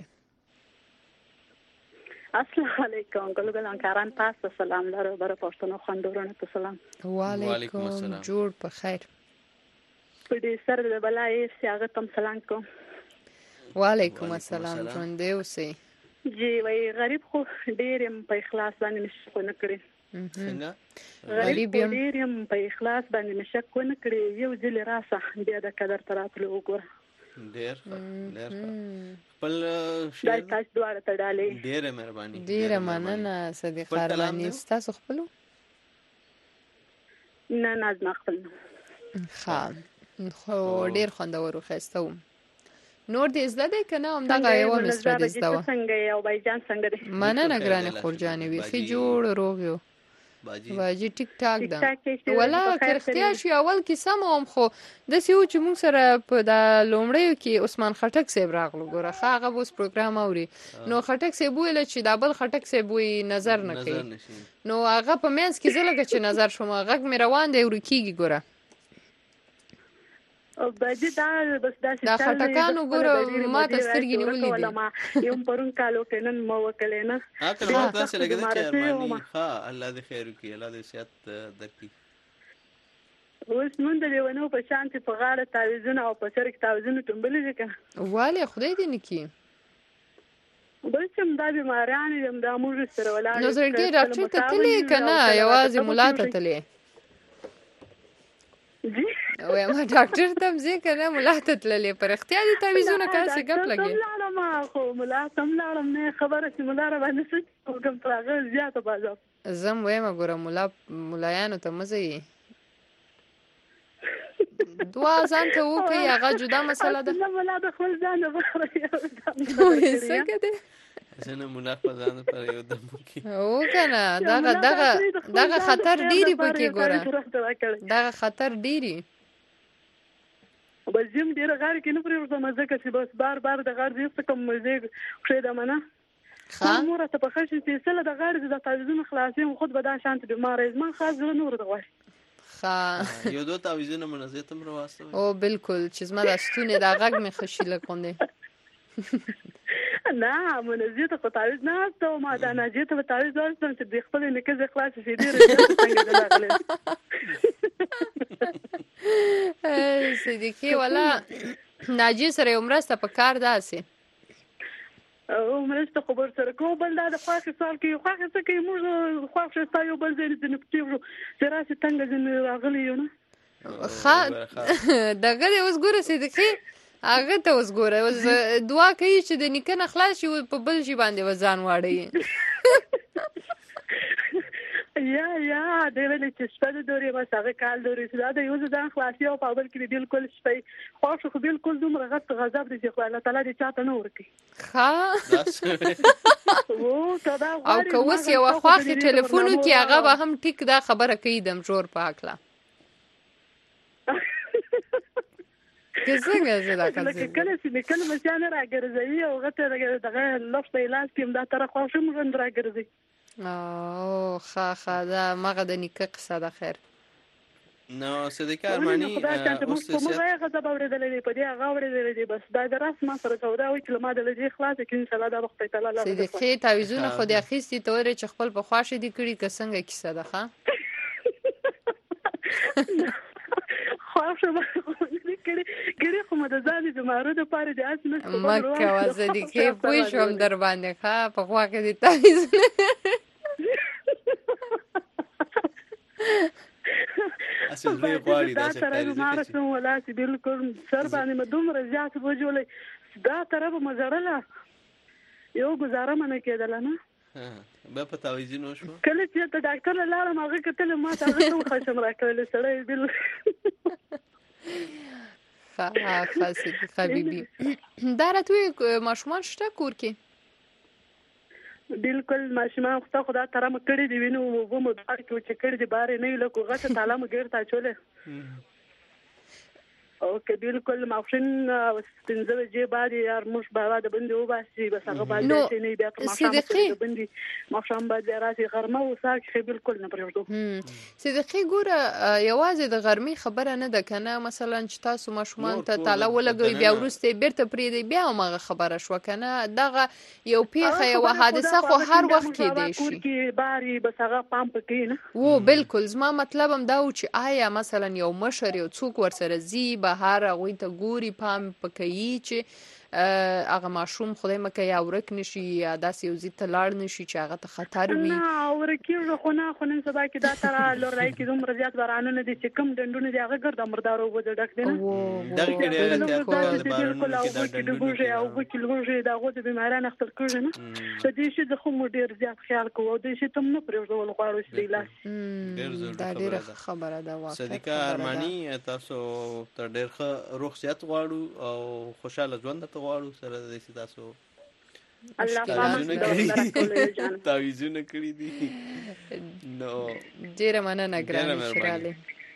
السلام علیکم ګلګلان کاران تاسو سلام لرو بر پښتنو خوندورونه ته سلام وعلیکم السلام جوړ په خیر په دې سره د بلای سیاغه تم سلام کوم وعلیکم السلام ژوند دی اوسې جی وای غریب خو ډیر په اخلاص باندې نشو نه کړی څنګه غریب ډیر په اخلاص باندې نشو نه کړی یو ځل راسه بیا د قدر تراتلو وګوره ډیر ډیر خپل شعر تاسو دواړه ته ډالې ډیره مهرباني ډیره مننه صدیق ارمانی تاسو خپل نه نه نه خپل خام خو ډیر خوندور خسته و نور دې زده ده کنه هم دغه یو مستر دې زده و څنګه یو بایجان څنګه دې مننه ګرانه خورجانې وی خي جوړ روغ یو باجی ټیک ټاک ده ولا کرختیا شي اول کې سم هم خو د سیو چې موږ سره په د لومړیو کې عثمان خټک صاحب راغلو ګوره هغه اوس پروګرام اوري نو خټک صاحب ویل چې د بل خټک صاحب وی نظر نه کوي نو هغه په مینس کې زلګه چې نظر شوم هغه مې روان دی ورکیږي ګوره او باجی دا بس داسې دا خټکانو ګوره ما ته سترګې نیولې دي یو پرون کالو کنن مو وکړې نه اکل ما تاسو لګیدل چې ارمانی ها الله دې خیر وکړي الله دې صحت درکړي اوس مونږ د لیونو په شانتي په غاړه تعویذونه او په سر کې تعویذونه ټومبلې دي که والي خدای دې نکي بل چې دا بیماران دي دا موږ سره ولاړ نو زړګي ډاکټر ته تلې کنه یوازې مولا ته تلې وای ما ډاکټر ته مزه کنه ملا ته تللې پر اختیاري تعویذونه کاسه غپ لګي ما خو ملا تم لاړم نه خبره چې ملا را باندې څه کوم پراغه زیاته بازار زم وایم ګوره ملا ملایانو ته مزه یې دوا ځان ته وکي هغه جدا مسله ده نه ملا د خپل ځان نه څنګه ده زنه منافق ځان پر یو دم کې او کنه دغه دغه دغه خطر ډیری پکې ګوره دغه خطر ډیری بس زم ډیر غار کې نه پرې ورته مزه کوي بس بار بار د غار دې څه کوم مزه خې د منه خا مور ته په خښ چې سله د غار د تعویذونو خلاصې خود به دا شانت بیمار زما خاص نور د غوښ خا یو دوه تعویذونه منځه تم راوستو او بالکل چې زما د ستونه د غږ می خشي لکوندې نه منځه ته تعویذ نه ته ما دا نه چې ته تعویذ ورسم چې د خپل نکز خلاص شي ډیر څنګه دلاغله صدیقی ولا ناجی سره عمرسته په کار داسې او مرسته خبر سره کو بل دا د خواخ سال کې خواخ څه کې موږ خواخ شتا یو بل ځای د نپټیو سره څنګه ځن راغلی یو نه خا دغه اوس ګوره صدیقی هغه ته اوس ګوره اوس دعا کوي چې د نکنه خلاص شي په بل شي باندې وزن واړی یا یا د ویلې چې شپه دوري ما څنګه کال دوري دا د یو ځان خلاصي او په بل کې بالکل شپه خو خو بالکل دومره غت غضب دي چې الله تعالی دې چاته نه ورکي ها او که اوس یو خواخي ټلیفون کې هغه به هم ټیک دا خبره کوي دم جوړ پاکلا کڅنګه زړه کړی لکه کله چې کله مشانه راګرځي او غته دغه لفظ اعلان کوم دا تر خو شم غند راګرځي او خا خا دا مغه د نیکه قصه ده خیر نو صدیقه ارمانی اوس څه موږ غته باورېدلې په دې هغه اورېدلې بس دا درس ما سره سودا وي چې ما د لږه خلاص کې ان شاء الله دا وخت ته الله صدیقه تعویذونه خو د اخیستي تورې چې خپل په خواشه دي کړي که څنګه کیسه ده ښا خواشه کړي کړي خو مده ځان د مارو د پاره د اس نه مکه وځدي کې پوي شوم در باندې ښا په خوا کې دي تعویذونه اصل دوی غواړي دا څه کوي ما رسم ولا چې بالکل سر باندې مدومره زیات وجولې دا طرف مزړله یو گزاره منه کېدل نه به په تعویذونو شو کله چې ته ډاکټر لاله ماغه کتل ما ته هغه خشم راکړل سره بل خا خاصه حبيبي دا راتوي ماشومان شته کور کې بالکل ماشومان خو خدا ترا مکړې دی وینو وو مو دار کې چې کړې دی بارې نه لکه غته تعالی مګر تا چولې او که بالکل مافشن ستنځه جې باندې یار مش بابا د بندي و باسي بس هغه باندې چې نه بیا تر ماشوم د بندي ماشوم باندې راځي غرمه او ساک بالکل نه پرېږدو صدقې ګوره یوازې د غرمې خبره نه ده کنه مثلا چې تاسو ماشومان ته تعالی ولګوي بیا ورسته بیرته پرې دی بیا مغه خبره شو کنه دغه یو پیخه یو حادثه خو هر وخت کې دی شي کې باري بس هغه پام پکې نه وو بالکل زما مطلب هم دا و چې آیا مثلا یو مشر یو څوک ورسره زی بهر هغه ته ګوري پام پکې چې هغه ماشوم خدای مکه یا ورک نشي یا داسې یو زی ته لاړ نشي چې هغه ته خطر وي نه ورکیږي خو نه خو نن سبا کې دا تر لورای کې دومره زیات بارانونه دي چې کم ډندونه دي هغه ګرد مردارو وځ ډک دي نه دا کې ډېر د بارانونو کې دا ډندونه او وکیل ورجه دا غوډه بیماران اختر کړي نه د دې شي د خو ډېر زیات خیال کوو د دې شي تم نه پرېږدول غواړو چې لاس دا ډېر خبره ده واقعا صدیقه ارمانی تاسو تر ډېر ښه روغ صحت غواړو او خوشاله ژوند ته غواړو سره د دې تاسو الله پاک تعویذونه کړی دي نو ډیره مننه ګرانه شراله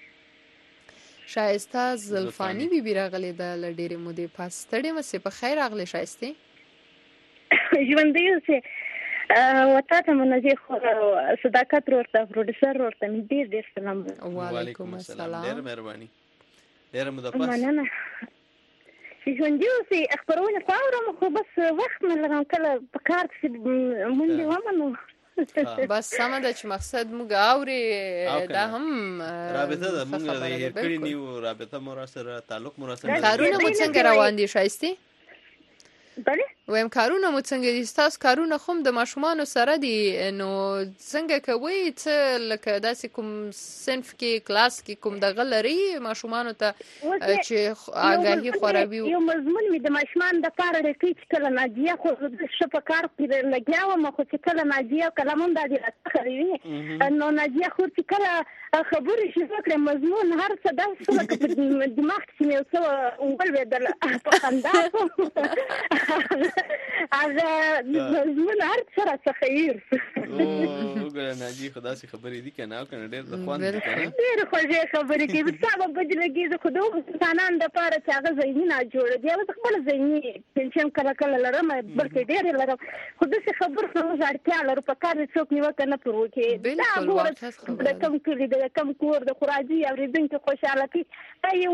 شایسته زلفانی بی بی راغلی د لډیره مودې پاس ستړي مې په خیر راغلی شایسته ژوندۍ اوسه وتا ته منځي خو صداقت ورته پروډوسر ورته ډیر ډیر سلام وعلیکم السلام ډیر مهرباني ډیر مو د پاس مننه ژوندۍ اوسه خبرونه فورم خو بس وخت نه لرم کله په کار کې مونږ ومنو بس سم ده چې مقصد موږ اوري دا هم رابطه ده موږ یې کړی نیو رابطه مو سره تعلق مو سره کارونه مو څنګه روان دي شایسته بله وایم کارونه مو څنګه دي ستاسو کارونه خو د ماشومانو سره دي نو څنګه کوي څه لکه داسې کوم صنف کې کلاس کې کوم دغه لري ماشومانو ته چې آګاهي خوروي یو مضمون مې د ماشومان د پاره لري چې کله نادیه خو ښه په کار کې لګیا وم خو چې کله نادیه کلام هم د دې راځي نو نادیه خو چې کله خبرې شروع کړې مضمون هر څه داسې لکه په دماغ کې مې څه ولوېدل په خندا هغه مضمون هر څه راڅخه خیر وګوره ناجي خدا سي خبرې دي کنه او کنه ډېر د خوان دي کنه ډېر خوږه خبرې کوي څه به بدل کېږي خو د انسانان د پاره چې هغه ذهني نه جوړ دی او خپل ذهني ټینشن کله کله لرم بلکې ډېر لرم خو د څه خبر څه ځړتیا لرو په کار څوک نیو کنه پر وکي بالکل واقعا د کم کلی د کم کور د خراجي او ریدونکو خوشاله کی یو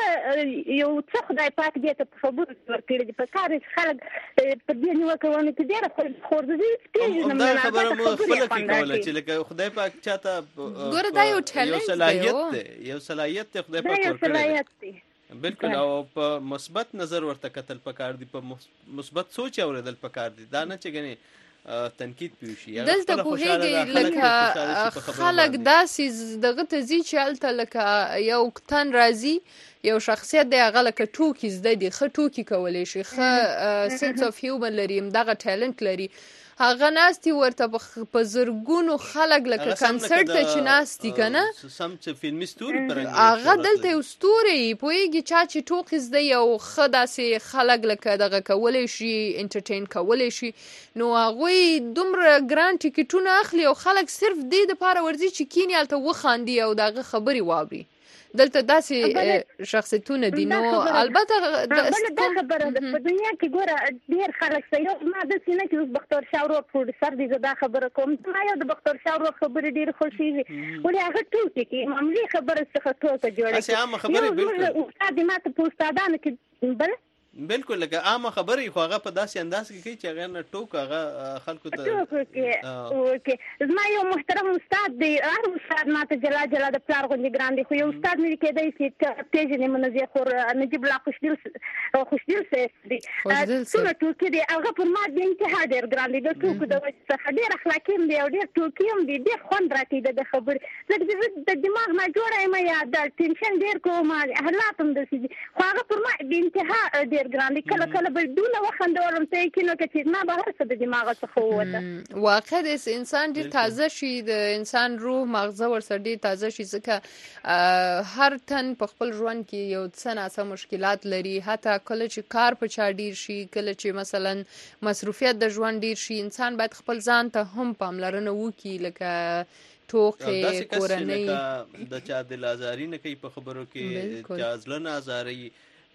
ش یو څه خدای پاک دې ته خبر ورکړي په کار خلک په دې نیو کوي چې ډېر خور دې پیژنم نه خبره مو خپل فکروله چې لکه خدای پاک چاته ګوره دا یو ټالنت صلاحیت دی یو صلاحیت دی خدای پاک ورکړي بالکل او په مثبت نظر ورته کتل پکار دی په مثبت سوچ اوریدل پکار دی دا نه چې غني تنقید پیوشي دلته پوهیږي لکه خلک داسې دغه ته زی چې هلته لکه یو تن راځي یو شخصیت دی هغه لکه ټوکي زده دي ښه ټوکي کولی شي ښه سنس اف هیومن لري همدغه ټالنت لري هغه ناستي ورته په زرګونو خلک لکه کنسرت ته چې ناستي کنه سم چې فلمي ستوري پرنګ هغه دلته یو ستوري پوهیږي چا چې ټوکي زده یو ښه داسې خلک لکه دغه کولی شي انټرټین کولی شي نو هغوی دومره ګران ټیکټونه اخلي او خلک صرف دې دپاره ورځي چې کیني هلته وخاندي او د هغه خبرې واوري دلته داسې شخصیتونه دي نو البته دا خبره ده په دنیا کې ګوره ډېر خلک څه یو ما داسې نه چې اوس بختور شاه ورور پروډوسر دی زه دا خبره کوم ما یو د بختور شاه ورور خبرې ډېرې خوښېږي ولې هغه ټوکې کوي معمولي خبره څخه ټوکه جوړه کړي عامه خبرې بالکل استاد ما ته په استادانو کې بل بالکل لکه عامه خبرې خو هغه په داسې انداز کې کوي چې هغه نه ټوک هغه خلکو ته اوکې زما یو محترم استاد دی هر استاد ماته جلا جلا د پلار غوندې ګران دی خو یو استاد مې کېدی چې پیژنې منزه خور نجیب الله خوشدل خوشدل سه دی څومره ټوکې دی هغه پر ما د انتها ډېر ګران دی د ټوکو د وجې څخه ډېر اخلاقي هم دی او ډېر ټوکي هم دی ډېر خوند راکوي د خبرې زه د دماغ نه جوړه یم یا د ټینشن ډېر کوم حالات هم داسې دي خو هغه پر ما د انتها ډېر ګران دي کله کله به دونه وخندولم ته یې کینو که چې ما به هر څه د دماغه څخه ووته واقع د انسان ډېر تازه شي د انسان روح مغزه ورسره ډېر تازه شي ځکه هر تن په خپل ژوند کې یو څه ناڅه مشکلات لري حتی کله چې کار په چا ډېر شي کله چې مثلا مصروفیت د ژوند ډېر شي انسان باید خپل ځان ته هم پاملرنه وکړي لکه ټوکې کورنۍ د چا دل ازاري نه کوي په خبرو کې چا زړه نه ازاروي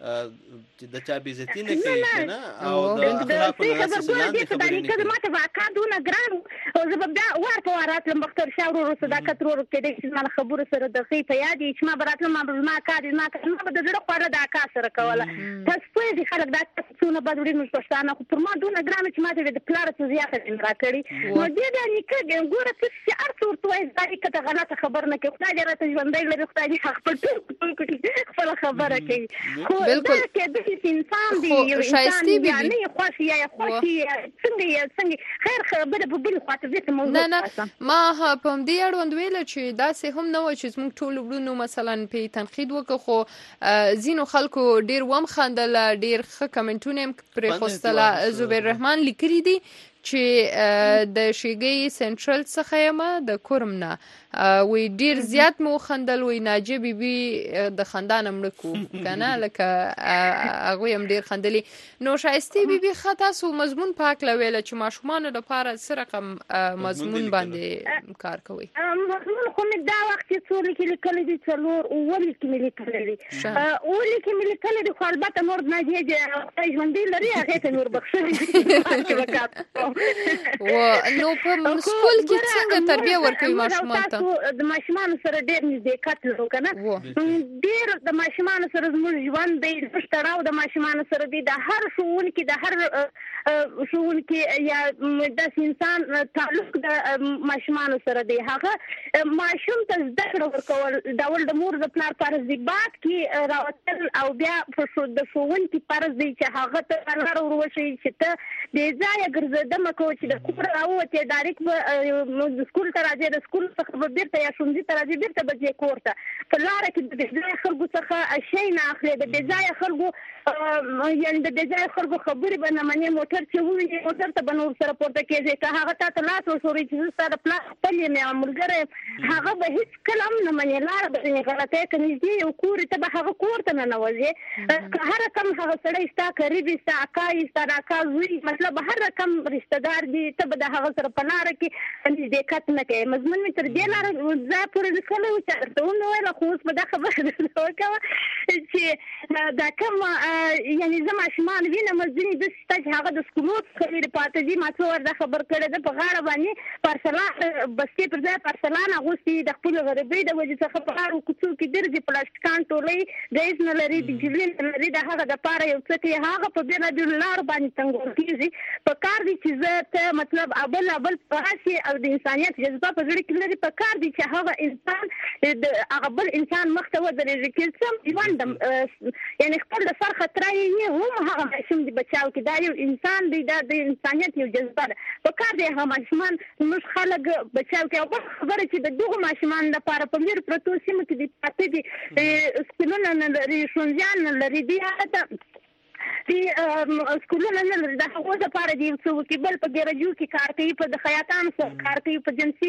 چې د چا بې عزتي نه کوي کنه او د اخلاقو نه داسې لاندې خبرې نه کوي ماته واقعا دونه ګران او زه به بیا وار په وار راتلم بختور شاه ورور صداقت ورور کېدی چې زما له خبرو سره د ښې په یاد چې ما به راتلم ما به زما کار زما کار ما به د زړه خواړه د اکا سره کوله تاسو پوهېږئ خلک دا څونه بد وړي موږ پښتانه خو پر ما دونه ګرانه چې ما ته د پلاره څه زیاته دې راکړي نو دې بیا نیکه ګوره ته چې هر څه ورته وایي دا نیکه ته غلطه خبره نه کوي خدای دې راته ژوندی لري خدای دې خپل ټول خپله خبره کوي بالکل انسان دی یو انسان دی نه خوښ یا خوښ څنګه څنګه خیر خبره په بل خاطر دې موضوع نه نه ما په دې اړوند ویل چې داسې هم نه و چې موږ ټول وړو مثلا په تنقید وکړو خو زینو خلکو ډیر وم خندل ډیر ښه کمنټونه پرې خوستله زبیر رحمان لیکلي دي چې د شیګي سنټرل څخه یم د کورم نه وی ډیر زیات مو خندل وی ناجی بی بی د خندان مړ کو کنه لکه هغه هم ډیر خندلی نو شایسته بی بی خطا سو مضمون پاک لویل چې ماشومان لپاره سره رقم مضمون باندې کار کوي مضمون خو مې دا وخت څو لیکل کړي دي څلور او ولې کې ملي کړي او ولې کې ملي کړي د خپلبته نور ناجی چې ژوندې لري هغه ته نور بخښي و نو په سکول کې څنګه تربیه ورکوي ماشومان ته تاسو د ماشومان سره ډېر نزدېکت لرو کنه ډېر د ماشومان سره زموږ ژوند دی تړاو د ماشومان سره دی د هر ښوونکي د هر ښوونکي یا داسې انسان تعلق د ماشومان سره دی هغه ماشوم ته زده کړه ورکول ډول د مور د پلار فرض دی بعد کې راوتل او بیا د ښوونکي فرض دی چې هغه ته لار وروښيي چې ته بې ځایه ګرځېده مه کوه چې د کور راووتې ډایرکټ به سکول ته راځې د سکول څخه به بېرته یا ښوونځي ته راځې بېرته به ځې کور ته په لاره کې د بې ځایه خلکو څخه شی نه اخلې د بې ځایه خلکو یعنې د بې ځایه خلکو خبرې به نه منې موټر چې ووینې موټر ته به نور سره پورته کېږې که هغه تا ته لاس وښوري چې زه ستا د پلار خپل یم یا ملګری هغه به هېڅکله هم نه منې لاره به ځینې غلطی که نږدې یو کور ته به هغه کور ته ننوځې که هر رقم هغه سړی ستا قریب ستا اکا یي ستا د اکا زوی مطلب هر رقم رشته دار دي ته به د هغه سره په لاره کې نږدېکت نه کوې مضمون مې تر دې لاره ځای پورې لیکلی و چې درته ومې ویله خو اوس به دا خبره درته وکړه چې دا کوم یعنې زه ماشومان وینم ځینې داسې شته چې هغه د سکولو څخه لرې پاته دي ما څو ور دا خبر کړی ده په غاړه باندې پارسلان بستې پر ځای پارسلان اغوستي د خپلې غریبۍ د وجې څخه په غاړو کوڅو کې ګرځي پلاستیکان ټولوي ګیس نه لري بجلي نه لري د هغه دپاره یو څه کوي هغه په بېلابېلو لارو باندې تنګول کېږي په کار دی چې زه ته مطلب اول اول راشي او د انسانیت جذبه په زړه کې لري په کار دی چې هغه انسان د هغه بل انسان مخ ته ودرېږي چې څه ژوند یعنې خپل د سر خطره یې هم هغه ماشوم د بچاو کې دا یو انسان دی دا د انسانیت یو جذبه ده په کار دی هغه ماشومان زموږ خلک بچاو کې او بل خبره چې د دغو ماشومانو لپاره په لرې پرتو سیمو کې دي پاتې دي سکولونه نه لري ښوونځیان نه لري دي هلته دي سکولونه نه لري د هغو دپاره دي یو څه وکړي بل په ګېرجو کې کار کوي په د خیاطانو سره کار کوي په جنسي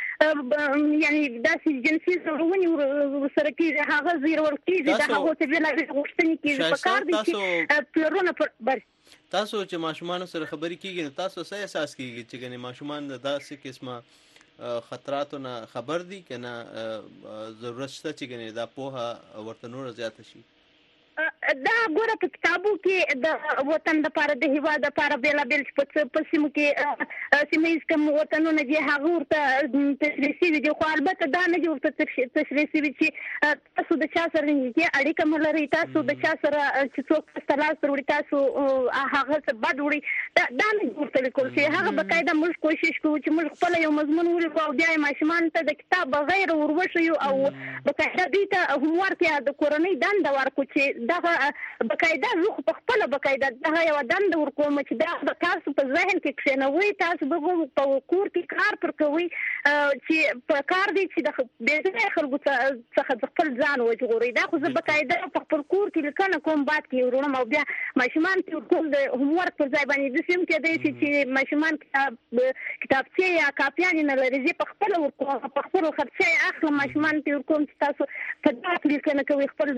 یعنې داسې جنسي زورونې ورسره کېږي هغه زیرول کېږي د هغو ته بېلابېلې غوښتنې کېږي په کار دی چې پلرونه پر تاسو چې ماشومانو سره خبرې کېږي نو تاسو څه احساس کېږي چې ګنې ماشومان د داسې قسمه خطراتو نه خبر دي که نه ضرورت شته چې ګنې دا پوهه ورته نوره زیاته شي دا ګوره په کتابو کې د وطن دپاره د هېواد دپاره بېلابېل چې په سیمو کې سیمه ییز کوم وطنونه دي هغه ورته تشریح شوي دي خو البته دا نه دي ورته تشریح شوي چې تاسو د چا سره نږدې اړیکه مه لرئ تاسو د چا سره چې څوک تاسو ته لاس در وړي تاسو هغه څه بد وړي دا نه دي ورته لیکل شوي هغه باقاعده موږ کوشش کوو چې موږ خپله یو مضمون ولیکو او بیا یې ماشومانو ته د کتاب بغیر ور وښیو او باقاعده دوی ته هومورک یا د کورنۍ دنده ورکړو چې دغه باقاعده زه خو په خپله باقاعده دغه یوه دنده ورکوم چې دا به تاسو په ذهن کې کښېنوئ تاسو به په کور کې کار پر کوئ چې په کار دی چې د بې ځایه خلکو څخه د خپل ځان وژغورئ دا خو زه باقاعده په خپل کور کې لیکنه کوم بعد کې وروړم او بیا ماشومان کې ورکوم د هومورک پر ځای باندې داسې هم کېدی شي چې ماشومان کتابچې یا کاپیانې نه لري زه په خپله ورکوم په خپلو خرچه یې اخلم ماشومان کې ورکوم چې تاسو په دغه کې لیکنه کوئ خپل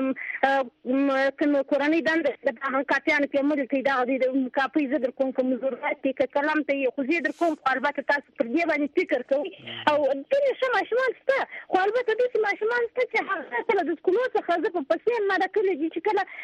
د کوم کورنۍ دنده د هغه کاپیانو کې عمل کوي دا د کاپي زه در کوم کوم ضرورت دی که کلام ته یې خو زه در کوم خو البته تاسو پر دې باندې فکر کوئ او ډېر ښه ماشومان شته خو البته داسې ماشومان شته چې هغه کله د سکولو څخه زه په پسې ما دا کړي دي چې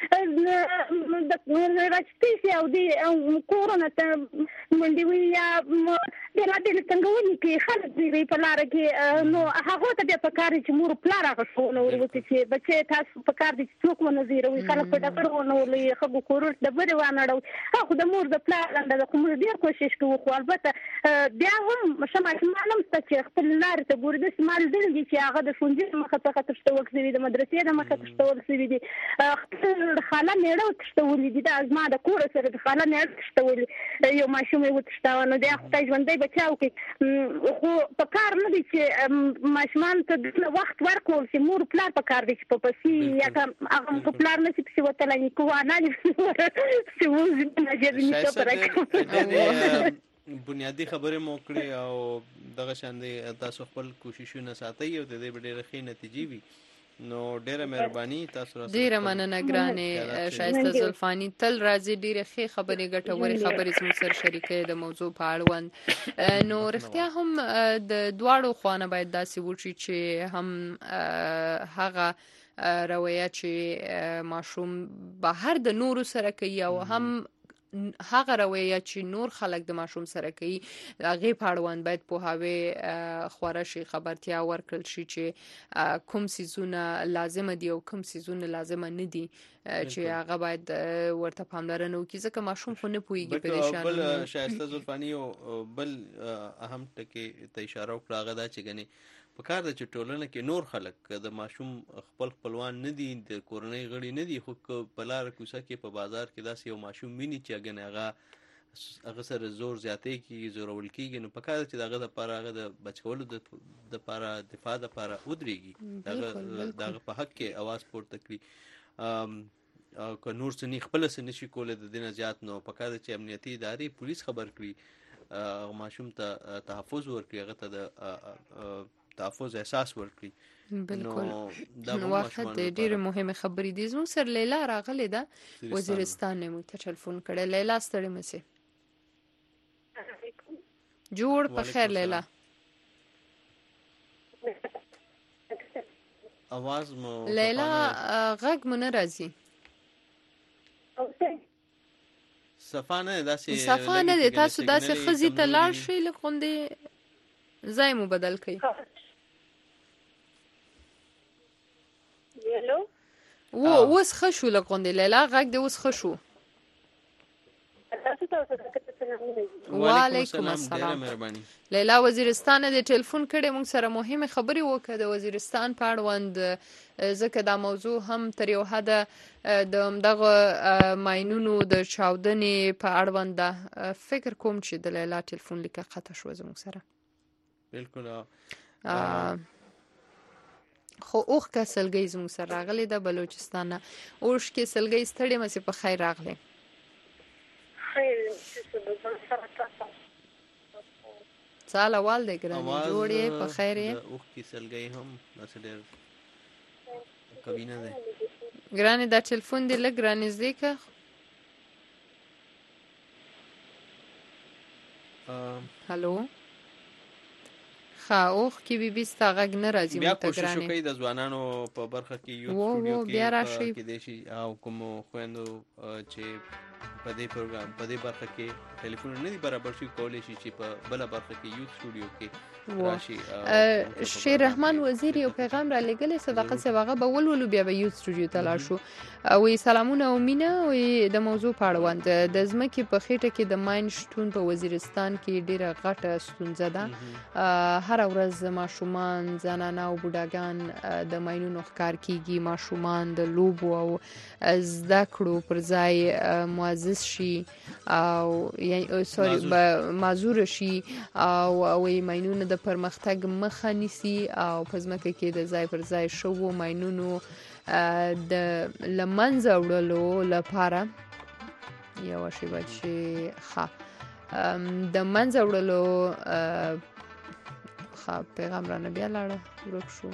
کله راچتې شي او د کورونه ته منډې وي یا بېلابېلې تنګونې کوي خلک وي په لاره کې نو هغو ته بیا په کار دی چې مور پلار هغه ښوونه ور وکړي چې بچی تاسو په کار دی چې څوک ونه زیروي خلک په ډبرو ونولوي ښځو کورونو ډبرې وانړوي خو د مور د پلار دنده ده خو موږ ډېر کوشش کوو خو البته بیا هم ښه ماشومان هم شته چې خپلې لارې ته ګوري داسې ما لیدلي دي چې هغه د ښوونځي د مخه څخه تښتول شوي د مدرسې د مخه تښتول شوي دي خپل خاله مېړه تښتولي دي دا زما د کوره سره د خاله مېړه تښتولي یو ماشوم یې وتښتاوه نو بیا خدای ژوندی بچاو کړي خو په کار نه دی چې ماشومانو ته دومره وخت ورکول چې مور پلار په کار دی چې په پسې یا که هغه په پلار نه شي پسې وتلی نیکه وانا چې اوس نجر نیکه پرکړو بنیادی خبرې مو کړې او دغه شان دی تاسو خپل کوششونه ساتئ او د دې به ډېرې ښې نتیجې وي نو ډېره مهرباني تاسو را ډېره مننه ګرانې ښایسته زلفاني تل راځي ډېرې ښې خبرې ګټورې خبرې زموږ سره شریکوي د موضوع په اړوند نو رښتیا هم د دواړو خواونه باید داسې وشي چې هم هغه رویه چې ماشوم بهر د نورو سره کوي او هم هغه رویه چې نور خلک د ماشوم سره کوي هغه په اړوند باید پوهاوی خوره شي، خبرتیا ورکړل شي چې کوم سيزونه لازم دي او کوم سيزونه لازم نه دي چې هغه باید ورته پاملرنه وکړي، ځکه ماشوم خو نه پوهیږي په دې شان. بل شایسته زلفانی او بل اهم ټکی ته اشاره وکړه هغه دا چې غني په کار د چې ټولنه کې نور خلک د ماشوم خپل خپلوان نه دي، د کورنۍ غړي نه دي، خو په لار کوڅه کې په بازار کې داسې یو ماشوم ویني چې هغه هغه هغه سره زور زیاتې کېږي، زورول کېږي، نو په کار چې دغه دپاره هغه د بچکولو دپاره دفاع دپاره ودرېږي، دغه په حق کې اواز پورته کړي. که نور څه نه خپله څه نشي کولی د دې نه زیات، نو په کار چې امنیتي ادارې پولیس خبر کړي، ماشوم ته تحفظ ورکړي، هغه ته د تحفظ احساس ورکړي. بالکل نو وخت ډېرې مهمه خبرې دي. زموږ سره لیلا راغلې ده وزیرستان نه، موږ ته ټلیفون کړی. لیلا ستړې مه سې. جوړ په خیر لیلا. اواز مو لیلا غږ مو نه راځي. صفا نه داسې صفا نه دی. تاسو داسې ښځې ته لاړ شئ لږ غوندې ځای مو بدل کړئ. و اوس ښه شو لږ غوندې لیلا، غږ دې اوس ښه شو. وعلیکم السلام. لیلا وزیرستان دې ټلیفون کړی، موږ سره مهمه خبرې وکړه د وزیرستان په اړوند، ځکه دا موضوع هم تر یو حده د دغه ماینونو د چاودنې په اړوند ده. فکر کوم چې د لیلا ټلیفون لیکه قطع شو زموږ سره. بالکل. خو اوخ که سلګۍ زموږ سره راغلی ده بلوچستان نه. اوښ کې سلګۍ ستړې مسې په خیر راغلی. سال اول دی ګرانې، جوړ یې په خیر یې. اوښ کې سلګۍ هم داسې ډېر قوي نه دی. ګرانې دا ټلیفون دې لږ رانږدې که. هلو ښه اوښ کې بي بي ستا غږ نه راځي. بیا کوشش وکړئ د ځوانانو په برخه کې یوت سټوډیو کې کېدای شي او کومو خویندو چې په دې پروګرام په دې برخه کې ټلیفون نه دی برابر شي کولی شي چې په بله برخه کې یوت سټوډیو کې راشي. شیر رحمان وزیر یو پیغام را لېږلی صداقت صاحب، هغه به ولولو بیا به یوت سټوډیو ته لاړ شو. وایي سلامونه او مینه. وایي د موضوع په اړوند د ځمکې په خېټه کې د ماین شتون په وزیرستان کې ډېره غټه ستونزه ده. هره ورځ ماشومان، زنانه او بوډاګان د ماینونو ښکار کېږي. ماشومان د لوبو او زده کړو پر ځای معزز شي او سوري معذور شي او وایي ماینونه د پرمختګ مخه نیسي او په ځمکه کې د ځای پر ځای شوو ماینونو د له منځه وړلو لپاره یوه شیبه چې ښه د منځه وړلو ښه پیغام رانه بیا لاړه ورک شو.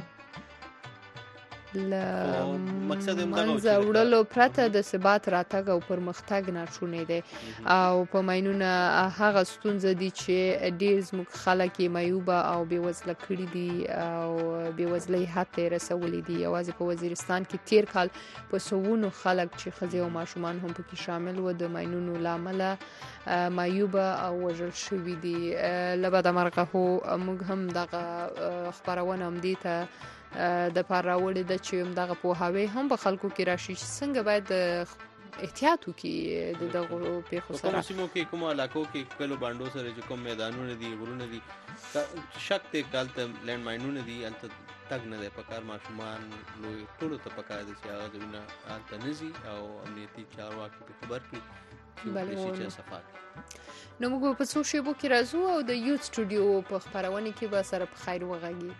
له منځه وړلو پرته د ثبات راتګ او پرمختګ ناشونی دی او په ماینونه هغه ستونزه دي چې ډېر زموږ خلک یې معیوبه او بېوزله کړي دي او بېوزلۍ حد ته یې رسولي دي. یوازې په وزیرستان کې تیر کال په سوونو خلک چې ښځې او ماشومان هم پکې شامل و د ماینونو له امله معیوبه او وژل شوي دي. له بدمرغه هو موږ هم دغه خپرونه همدې ته د پاره راوړې ده چې همدغه پوهاوی هم په خلکو کې راشي چې څنګه باید احتیاط وکړي د دغو پیښو سره. کومو سیمو کې کومو علاقو کې کلو بانډو سره چې کوم میدانونه دي غرونه دي شک دی که هلته لینډ ماینونه دي هلته تګ نه دی پکار. ماشومان لوی ټولو ته پکار دي چې هغه ځایونه هلته نه ځي او امنیتي چارواکي پرې خبر کړي چې وکړي چې صفات. نو موږ په څو شیبو کې راځو او د یوت سټوډیو په خپرونې کې به سره په خیر وغږیږو.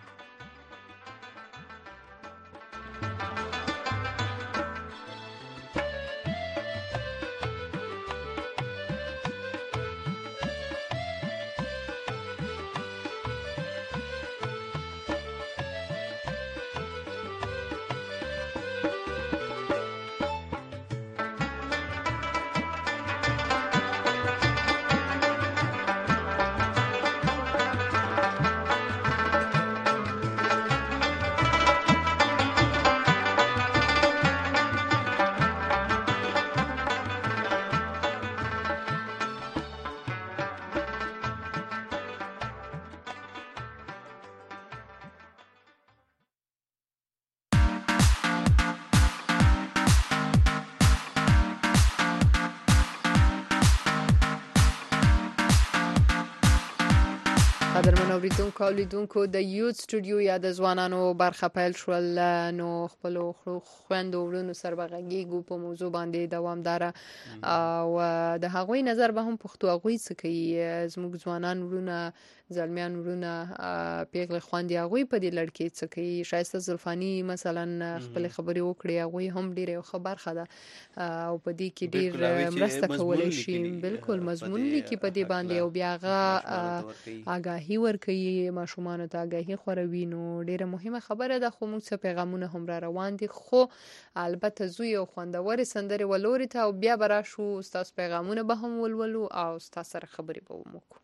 قدرمن اوریدونکو اولیدونکو د یوت سټوډیو یا د ځوانانو برخه پیل شول نو خپل خويندو ورونو سره بغږیږو په موضوع باندې دوامدار او د هغوی نظر به هم پښتو هغوی څه کوي زموږ ځوانان ورونه زلمیان ورونه پیغله خواندي هغوی په دې لړکې څه کوي شایسته زلفانی مثلا خپل خبرې وکړي هغوی هم ډیره خبر خده او په دې کې ډیر مرسته کولای شي بالکل مضمون لیکي په دې باندې او بیا غا آگاهی ورکوي ماشومان ته آگاهی خوروي نو ډیره مهمه خبره ده خو موږ څه پیغامونه هم را روان دي خو البته زوی او خوندور سندري ولوري ته او بیا برا شو تاسو پیغامونه به هم ولولو او تاسو سره خبرې به وکړو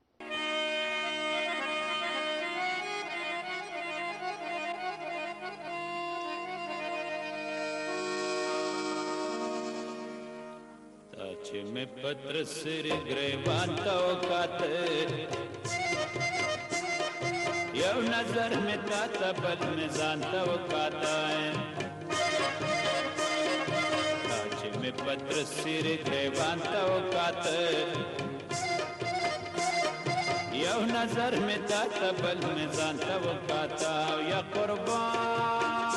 چې مې پتر سر گریوان تا وکاته یو نظر مې تا ته بل مې ځان ته وکاته چې مې پتر سر گریوان تا وکاته یو نظر مې تا ته بل مې ځان ته وکاته یا قربان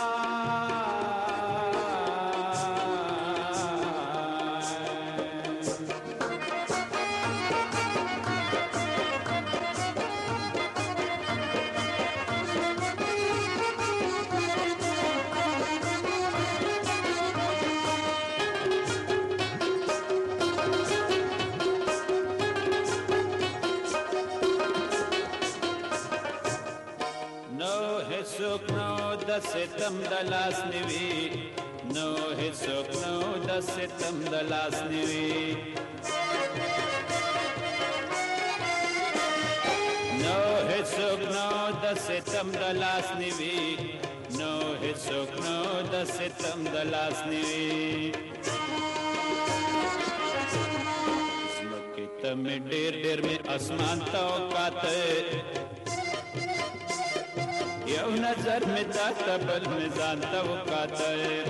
د ستم د لاس نیوي نو هیڅوک نو د ستم د لاس نیوي نو هیڅوک نو د ستم د لاس نیوي نو هیڅوک نو د ستم د لاس نیوي زمکه ته مې ډېر ډېر مې اسمان ته وکاته یو نظر میں تا بل میں ځانته وکاته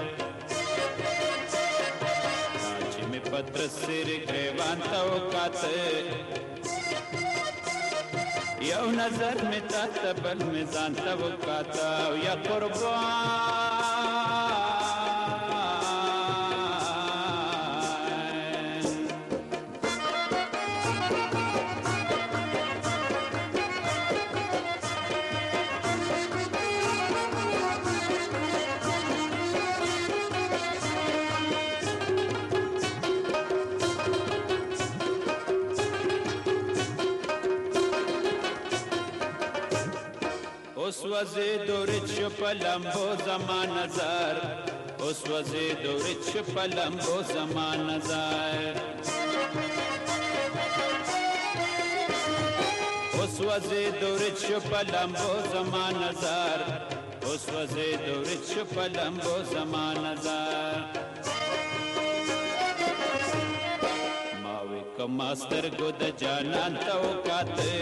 چې مې پتر سر گریوان ته وکاته یو نظر میں تا بل میں ځانته وکاته یا قربان اوس وزې دورې شو په لمبو زما نظر اوس وزې دورې شو په لمبو زما نظر اوس وزې دورې شو په لمبو زما نظر اوس وزې دورې شو په لمبو زما نظر ما وې کما سترګو د جانان ته وکاته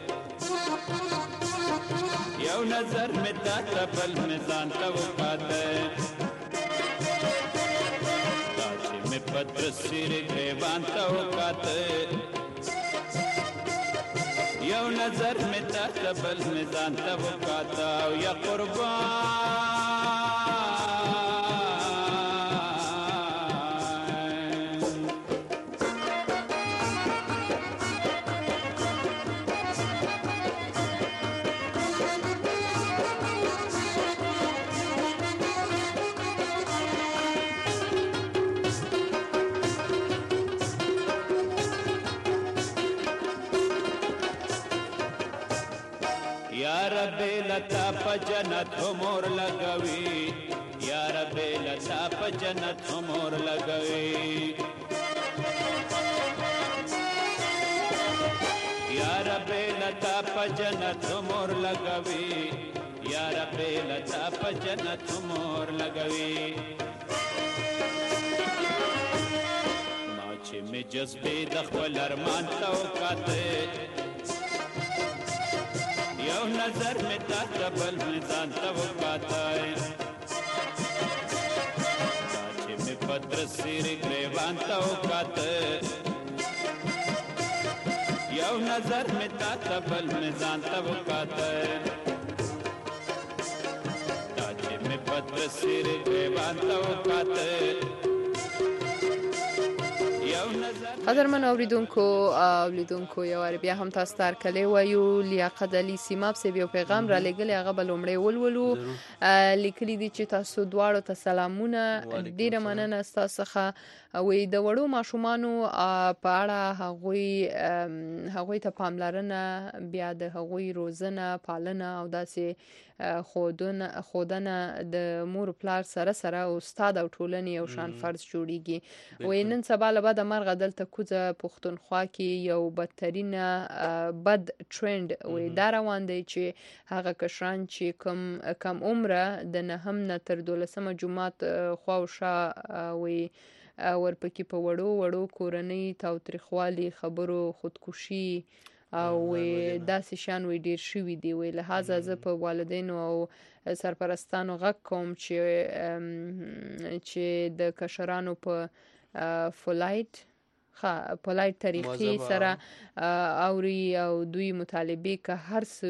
یو نظر میں تا ته بل میں ځان ته وکاته چې مې پتر سر گریوان ته وکاته یو نظر میں تا ته بل میں ځان ته وکاته یا قربان لتا په جنت عمر لګوي یا رب لتا په جنت عمر لګوي یا رب لتا په جنت عمر لګوي یا رب لتا په جنت عمر لګوي ما چې مې جذبې د خپل ارمان ته وکاته یو نظر میں تا ته بل میں ځان ته وکاته چې مې پتر سر گریوان ته وکاته یو یو نظر می تا ته بل می ځان ته وکاته دا چې می پتر سیر ګریوان ته وکاته قدرمن اوریدونکو او لیدونکو یو وار بیا هم تاسو ته هرکلی وایو. لیاقت علي سیماب صاحب یو پیغام را لېږلی، هغه به لومړی ولولو. لیکلي دي چې تاسو دواړو ته سلامونه، ډېره مننه ستاسو څخه. وایي د وړو ماشومانو په اړه هغوی هغوی ته پاملرنه، بیا د هغوی روزنه، پالنه او داسې خودونه خودنه د مور پلار سره سره استاد او ټولنې یو شان فرض جوړیږي. وایي نن سبا له بده مرغه دلته کوزه پښتونخوا کې یو بدترینه بد ټرند وایي دا روان دی چې هغه کشران چې کم کم عمره د نهم نه تر دولسمه جومات خوا او شا وایي ورپکې په وړو وړو کورنۍ تاوتریخوالي، خبرو، خودکشي او داسې شیان وایي ډېر شوي دي. وایي لهذا زه په والدینو او سرپرستانو غږ کوم چې چې د کشرانو په فولایټ ښه پولایټ طریقې سره اوري او دوی مطالبې که هر څه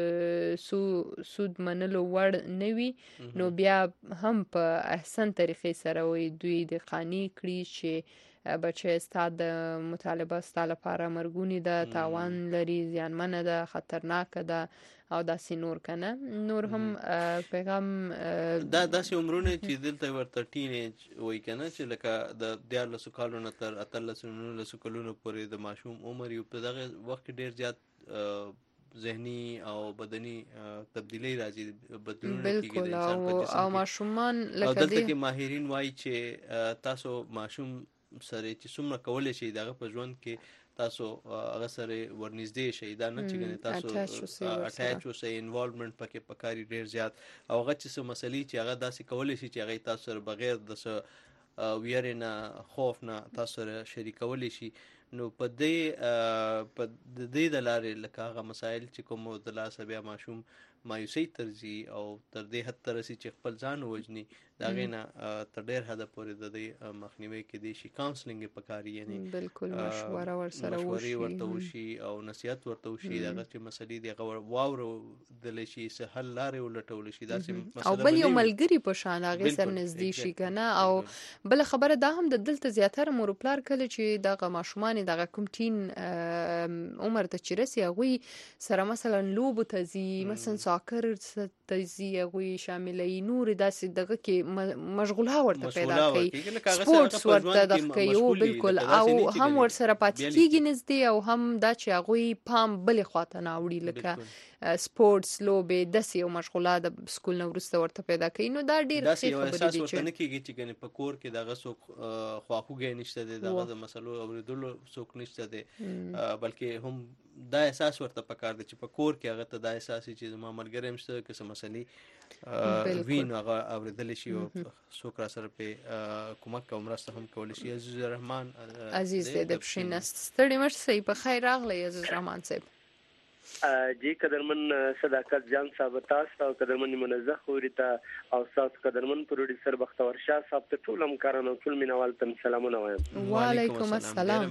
سود منلو وړ نه وي نو بیا هم په احسن طریقې سره وایي دوی د قانع کړي چې بچی ستا د مطالبه ستا لپاره مرګونې ده، تاوان لري، زیانمنه ده، خطرناکه ده او داسې نور کنه نور هم پیغام دا داسې عمرونه چې دلته ورته ټینیج وایي کنه چې لکه د دیارلسو کالونو تر اتلسو نولسو کلونو پورې د ماشوم عمر یو په دغه وخت کې ډېر زیات ذهني او بدني تبدیلی راځي، بدلونونه کېږي د انسان په جسم او ماشومان لکه دلته کې ماهرین وایي چې تاسو ماشوم سره چې څومره کولی شي دغه په ژوند کې تاسو هغه سره ورنږدې شئ، دا نه چې ګنې تاسو اټیچ اوسئ، انوالومنټ پکې پکاري ډېر زیات، او هغه چې څه مسلې چې هغه داسې کولی شي چې هغه تاسو سره بغیر د څه ویرې نه، خوف نه تاسو سره شریکولی شي. نو په دې په دې د لارې لکه هغه مسایل چې کوم د لاسه بیا ماشوم مایوسۍ ته ځي او تر دې حد ته رسي چې خپل ځان ووژني، د هغې نه تر ډېر حده پورې د دې مخنیوی کېدی شي. کاونسلینګ یې پکار یعنې بالکل مشوره ورسره وشي، مشورې ورته وشي او نصیحت ورته وشي، دغه چې مسلې دي هغه واورېدلی شي، څه حل لارې ولټولی شي، داسې او بل یو ملګري په شان هغې سره نږدې شي که نه. او بله خبره دا هم د دلته زیاتره مور پلار کله چې دغه ماشومان دغه کوم ټین عمر ته چې رسي هغوی سره مثلا لوبو ته ځي، مثلا ساکر ته ځي، هغوی شاملوي، نور داسې دغه کې مشغوله ورته پیدا کوي، سپورټس ورته دغه کوي. او بالکل او هم ورسره پاتې کېږي نږدې، او هم دا چې هغوی پام بلې خواته نه اوړي لکه سپورټس، لوبې، داسې یو مشغوله د سکول نه وروسته ورته پیدا کوي. نو دا ډېر ښې خبرې دي چې ورته نه کېږي چې ګنې په کور کې دغه څوک خواخوږی نشته دی، دغه د مسلو اورېدلو څوک نشته دی، بلکې هم دا احساس ورته پکار دی چې په کور کې هغه ته دا احساس چې زما ملګری هم شته، که څه مسلې وي نو هغه اورېدلی شي او څوک را سره پرې کومک او مرسته هم کولی شي. عزیز رحمان عزیز دی د پښې نست ستړي مه شئ، په خیر راغلی عزیز رحمان صاحب. جی قدرمن صداقت جان صاحب تاسو او قدرمن منزه خوري ته او تاسو قدرمن پروډوسر بختور شاه صاحب ته ټول همکارانو ټول مینوال ته سلامونه وایم. وعلیکم السلام.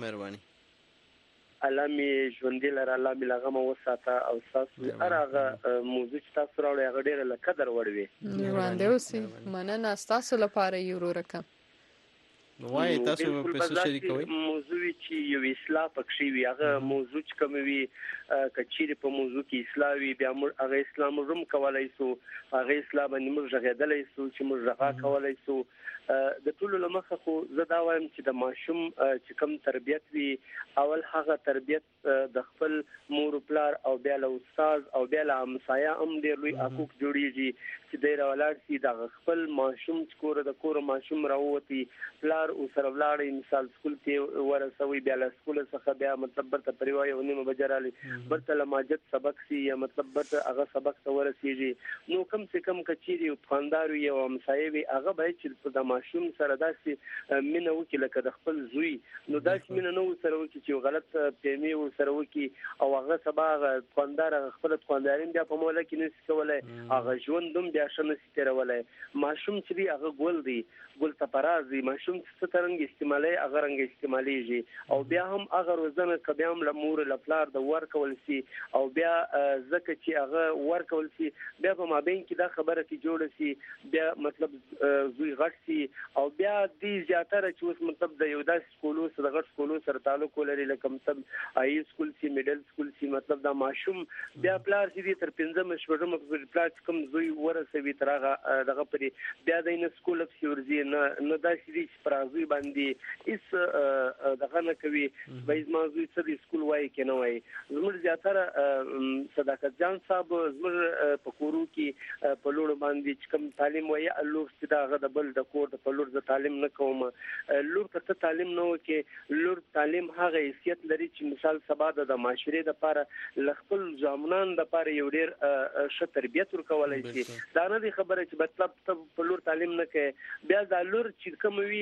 الله می ژوندې لره، الله می لغه مو وساته او تاسو هرغه موضوع چې تاسو راوړی هغه ډېره له قدر وړ وي. وړاندې اوسئ، مننه ستاسو لپاره یې ورورکه. وایي تاسو په څه شریکوئ؟ موضوع چې یو اصلاح پکښې وي، هغه موضوع چې کوم وي که چیرې په موضوع کې اصلاح وي بیا موږ هغه اصلاح موږ هم کولی سو، هغه اصلاح باندې موږ غږېدلی سو چې موږ غږا کولی سو. د ټولو له مخه خو زه دا وایم چې د ماشوم چې کوم تربیت وي، اول هغه تربیت د خپل مور پلار او بیا له استاد او بیا له همسایه هم ډېر لوی حقوق جوړېږي چې دی راولاړ شي دغه خپل ماشوم چې کوره د کوره ماشوم راووتي، پلار ورسره ولاړی، مثال سکول کې ورسوي، بیا له سکوله څخه بیا مطلب برته پرې وایي یو نیمه بجه رالي، برته له ماجد سبق سي یا مطلب برته هغه سبق ته ورسېږي. نو کم سے کم که چیرې یو دوکاندار وي او همسایه وي، هغه باید چې د ماشوم سره داسې مینه وکړي لکه د خپل زوی، نو داسې مینه نه ورسره وکړي چې یو غلط فهمي ورسره وکړي او هغه سبا هغه دوکاندار هغه خپله دوکانداري بیا په موله کې نشي کولی، هغه ژوند هم روغتیا شنه سي تیرولای ماشوم چې دی هغه ګل دی ګل تپرازي ماشوم چې سترنګ استعمالي هغه رنګ استعماليږي او بیا هم هغه روزنه کبه هم لمور لپلار د ورکول سي او بیا زکه چې هغه ورکول سي بیا په مابین کې دا خبره کې جوړ سي بیا مطلب زوی غټ سي او بیا دې زیاتره چې اوس مطلب د یو داس سکولو سره غټ سکولو سره تعلق لري لکه مطلب هاي سکول سي میډل سکول سي مطلب دا ماشوم بیا پلار سي تر پنځم شپږم په پلار کوم زوی ورسوي ترغه دغه پري بیا د ان سکول اف سیورزي نه نه دا شری پرازوی باندې اس دغه نه کوي وایز موضوع څه د سکول وای کې نه وای زموږ زیاتره صداقت جان صاحب زموږ په کورو کې په لور باندې چې کوم تعلیم وای لور چې دا غد بل د کور د په لور د تعلیم نه کوم لور ته تعلیم نه وکي لور تعلیم هغه حیثیت لري چې مثال سبا د معاشره د لپاره لخپل ځامنان د لپاره یو ډیر ښه تربیت ورکولای شي دا نه دی خبره چې مطلب په لور تعلیم نه کوي بیا د لور چې کوم وی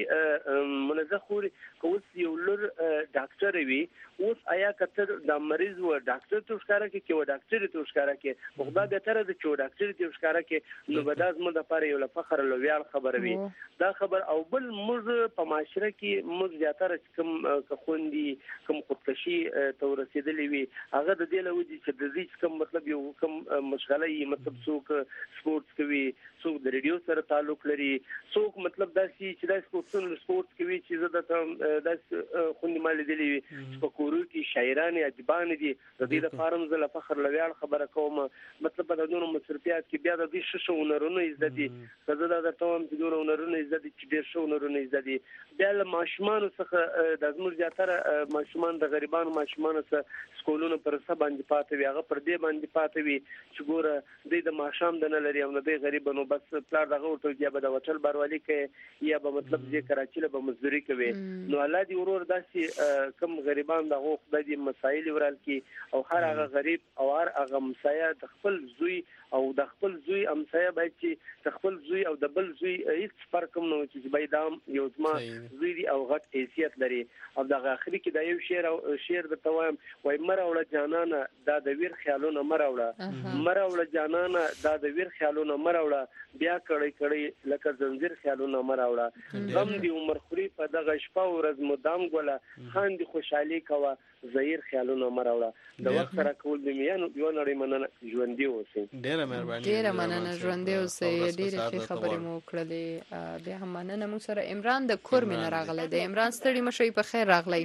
منځه خوري کوس یو لور ډاکټر وي اوس آیا کتر د مریض و ډاکټر ته ښکارا کې کې و ډاکټر ته ښکارا کې خدا به تر د چو ډاکټر ته ښکارا کې نو بداز مو د لپاره یو فخر لویال خبر وي دا خبر او بل موږ په معاشره کې موږ زیاتره کوم خوندي کوم خودکشي ته رسیدلې وي هغه د دې لوجي چې د دې کوم مطلب یو کوم مشغله یي مطلب څوک سپورتس کوي څوک د ریډیو سره تعلق لري څوک مطلب داسي چې د سپورتس سپورتس کوي چې زه د داس خوندي مال دي په کورو کې شاعران ادیبان دي د دې لپاره زه فخر لویال خبره کوم مطلب د دونو مصرفيات کې بیا د دې ششو ونرونو عزت دي زه دا د تمام چې دونو ونرونو عزت دي چې ډیر شو ونرونو عزت دي بیا له ماشومان څخه د زموږ زیاتره ماشومان د غریبانو ماشومان څخه سکولونو پر سبا باندې پاتې وي هغه پر دې باندې پاتې وي چې ګوره د ماشام د نه لري او د غریبانو بس پلار دغه ورته یا به د وټل باروالي کې یا به مطلب چې کراچي له به مزدوري کوي نو الله دې ورور داسي کم غریبان دغه خدای دې مسائل ورال کې او هر هغه غریب او هر هغه مسایه د خپل زوی او د خپل زوی امسایه باید چې د خپل زوی او د بل زوی هیڅ فرق هم نه وي چې باید دام یو ځما زوی دی او غټ حیثیت لري او د اخري کې د یو شعر او شعر د توام وای مراوله جانانه دا د ویر خیالونه مراوله مراوله جانانه دا د ویر خیالونه مراوله بیا کړي کړي لکه زنجیر خیالونه مراوله غم دی عمر خوري په دغه شپه ورځ مدام ګوله خان دی خوشحالي کوا زهیر خیالونه مراوله د وخت سره کول د میانو یو نړۍ مننه ژوندۍ اوسئ ډیره مهرباني ډیره مننه ژوندۍ اوسئ ډیره ښه خبرې مو کړلې بیا هم مننه موږ سره عمران د کور مینه راغله د عمران ستړي مشي په خیر راغلی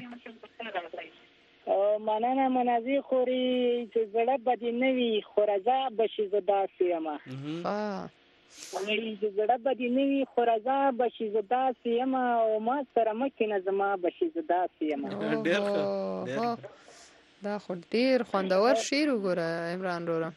مننه منازي خوري چې زړه بدی نوي خورزا بشي زدا سیمه ها چې زړه بدی نوي خورزا بشي زدا سیمه او ما سره مکه نظم بشي زدا سیمه ډیر ښه دا خو ډیر خوندور شعر وګوره عمران وروره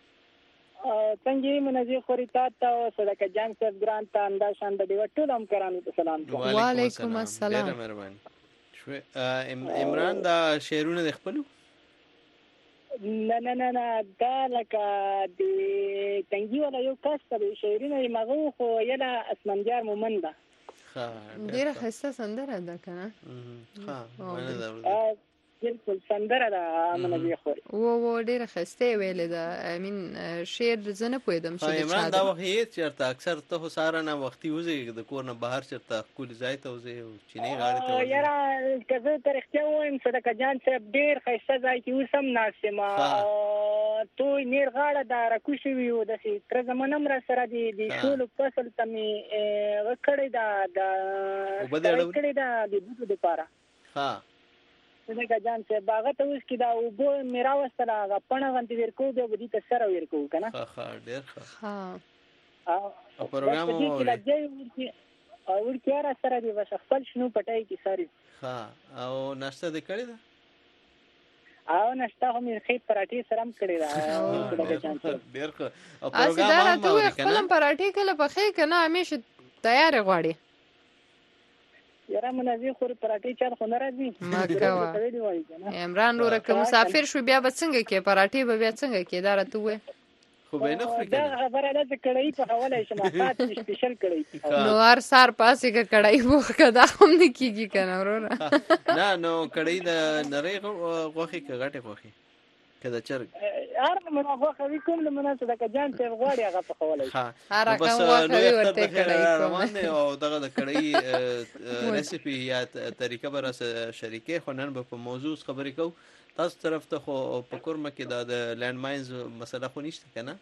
څنګه منځي خوري تاسو او صدقه جان صاحب ګران ته انداز شان د دیو ټول هم کرانو ته سلام وعلیکم السلام ډیر مهرباني شو عمران دا شعرونه د خپل نه نه نه نه دا لکه د څنګه ولا یو کس ته شعرونه مغو خو یلا اسمنجار مومن ده ها ډیر خسته سندره ده کنه ها منه ده بالکل سندره ده منځي خوري و و ډیره خسته ویلې ده امين شعر زنه پویدم چې عمران دا وخت یې چرته اکثر ته ساره نه وختي وځي د کور نه بهر چرته کول ځای ته وځي چینه غاړه ته یاره کزه تر اختیار وایم صدقه جان صاحب ډیر خسته ځای کې وسم ناسمه تو نیر غاړه دا راکوشي وي د سي تر زمونم را سره دي د شول فصل تمي وکړی دا د وکړی دا د بوټو لپاره ها څنګه جان چې باغ ته اوس کې دا وبو میرا وستره غپنه غنتی ورکو دی بدی ته سره ورکو کنه ها ها ډیر ښه ها او پروګرام او او ورکیاره سره دی بس خپل شنو پټای کی ساری ها او ناشته دې کړی دا او ناشته هم خې پراټي سره هم کړی دا او څنګه جان ډیر ښه او پروګرام هم ته خپل پراټي کله په خې کنه همیشه تیار غواړي یاره منځي خور پراټي چا خو نه راځي ماکوا عمران وروره که مسافر شو بیا به څنګه کې پراټي به بیا څنګه کې دا راته وې خو به نه خوري دا خبره ده چې کړای په حواله شمه سات سپیشل کړای نو هر سار پاسې کې کړای وو کدا هم نه کیږي کنه وروره نه نو کړای د نری غوخي کې غټه غوخي کدا چرګ هر منه غوښه کوم له منه صدقه جان ته غواړي هغه په خولای ها بس نو ورته کړی روان دی او دغه د کړی ریسیپي یا طریقه بر شریکه خنن په موضوع خبرې کو تاسو طرف ته خو په کورمه کې د لینډ ماینز مسله خو نشته کنه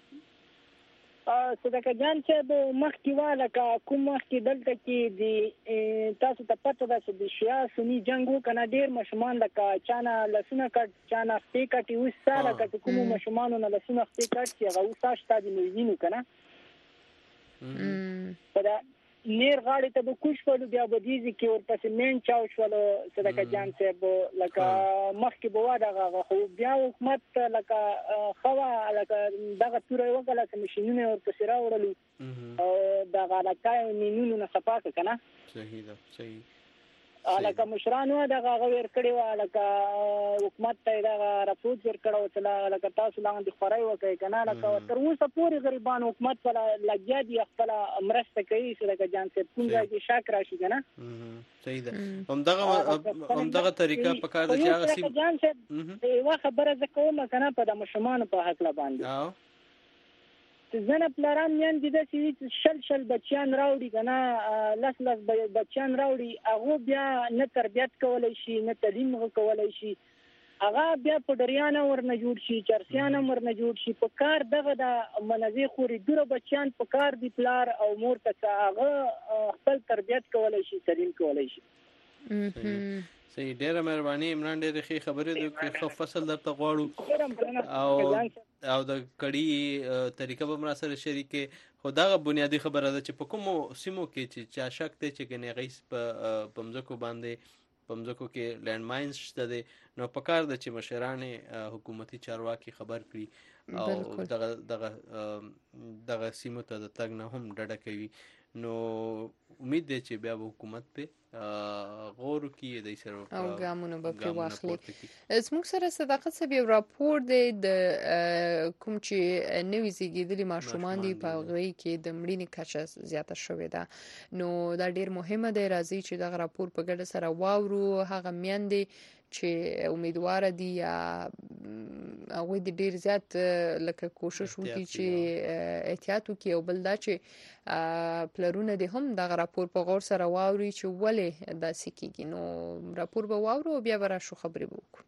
صدقه جان چې د مخکې والا کا کوم مخکې دلته کې د تاسو ته پته ده چې د شیا سنی جنگ وکنه ډیر مشمان لکه چانه لسونه کټ چانه خپې کټي وس ساله کټ کوم مشمانو نه لسونه خپې کټ چې هغه وساش تا دي نوینو کنه په نیر غاړي ته به کوش په بیا بدیزي کې ورپسې مین چاو شول صدقه جان صاحب لکه مخکې بوا دغه خو بیا حکومت لکه خوا لکه دغه تورې وکړه چې ماشينونه ورپسې راوړل او دغه لکه مینونو نه صفاکه کنه صحیح ده صحیح لکه مشرانو دغه غویر کړي و لکه حکومت ته دغه راپورټ ورکړو چې لکه تاسو لاندې خورای وکړي کنه لکه تر اوسه پورې غریبانو حکومت پر لګیا دي خپل مرسته کوي چې لکه جان څه پونځه کې شاک راشي کنه صحیح ده هم دغه هم دغه طریقه په کار ده چې هغه سیم جان څه یو خبره زکوم کنه په د مشمانو په حق لا باندې زنه پلاران میان دي چې شل شل بچیان راوړي کنه لاس لاس بچیان راوړي هغه بیا نه تربیت کولای شي نه تعلیم کولای شي هغه بیا په ډریانه ورنه جوړ شي چرسیانه ورنه جوړ شي په کار دغه د منځي خوري دوره بچیان په کار دي پلار او مور ته هغه خپل تربیت کولای شي تعلیم کولای شي صحیح ډیره مهرباني عمران ډیره ښه خبرې د خو فصل درته غواړو او او د کړي طریقه به مرا سره شریکه خدغه بنیادی خبره ده چې په کومو سیمو کې چې چا شک ته چې کني غیس په پمزکو باندې پمزکو کې لینډ ماینز شته دي نو په کار ده چې مشران حکومتي چارواکي خبر کړي او دغه دغه دغه سیمو ته د تګ نه هم ډډه کوي نو امید ده چې بیا حکومت په غورو کې د سره او ګامونه به په واخلي زموږ سره صداقت صاحب یو راپور دی د کوم چې نوې زیږیدلي ماشومان دي په غوي کې د مړینې کچه زیاته شوې ده نو دا ډیر مهمه دی راځي چې دا راپور په ګډه سره واورو هغه میندې چې امیدوار دي یا هغه د ډیر زیات لکه کوشش وکړي چې احتیاط وکړي او بل دا چې پلرونه دي هم دا راپور په غور سره واوري چې ولې داسې کیږي نو راپور به واورو بیا به راشو خبرې وکړو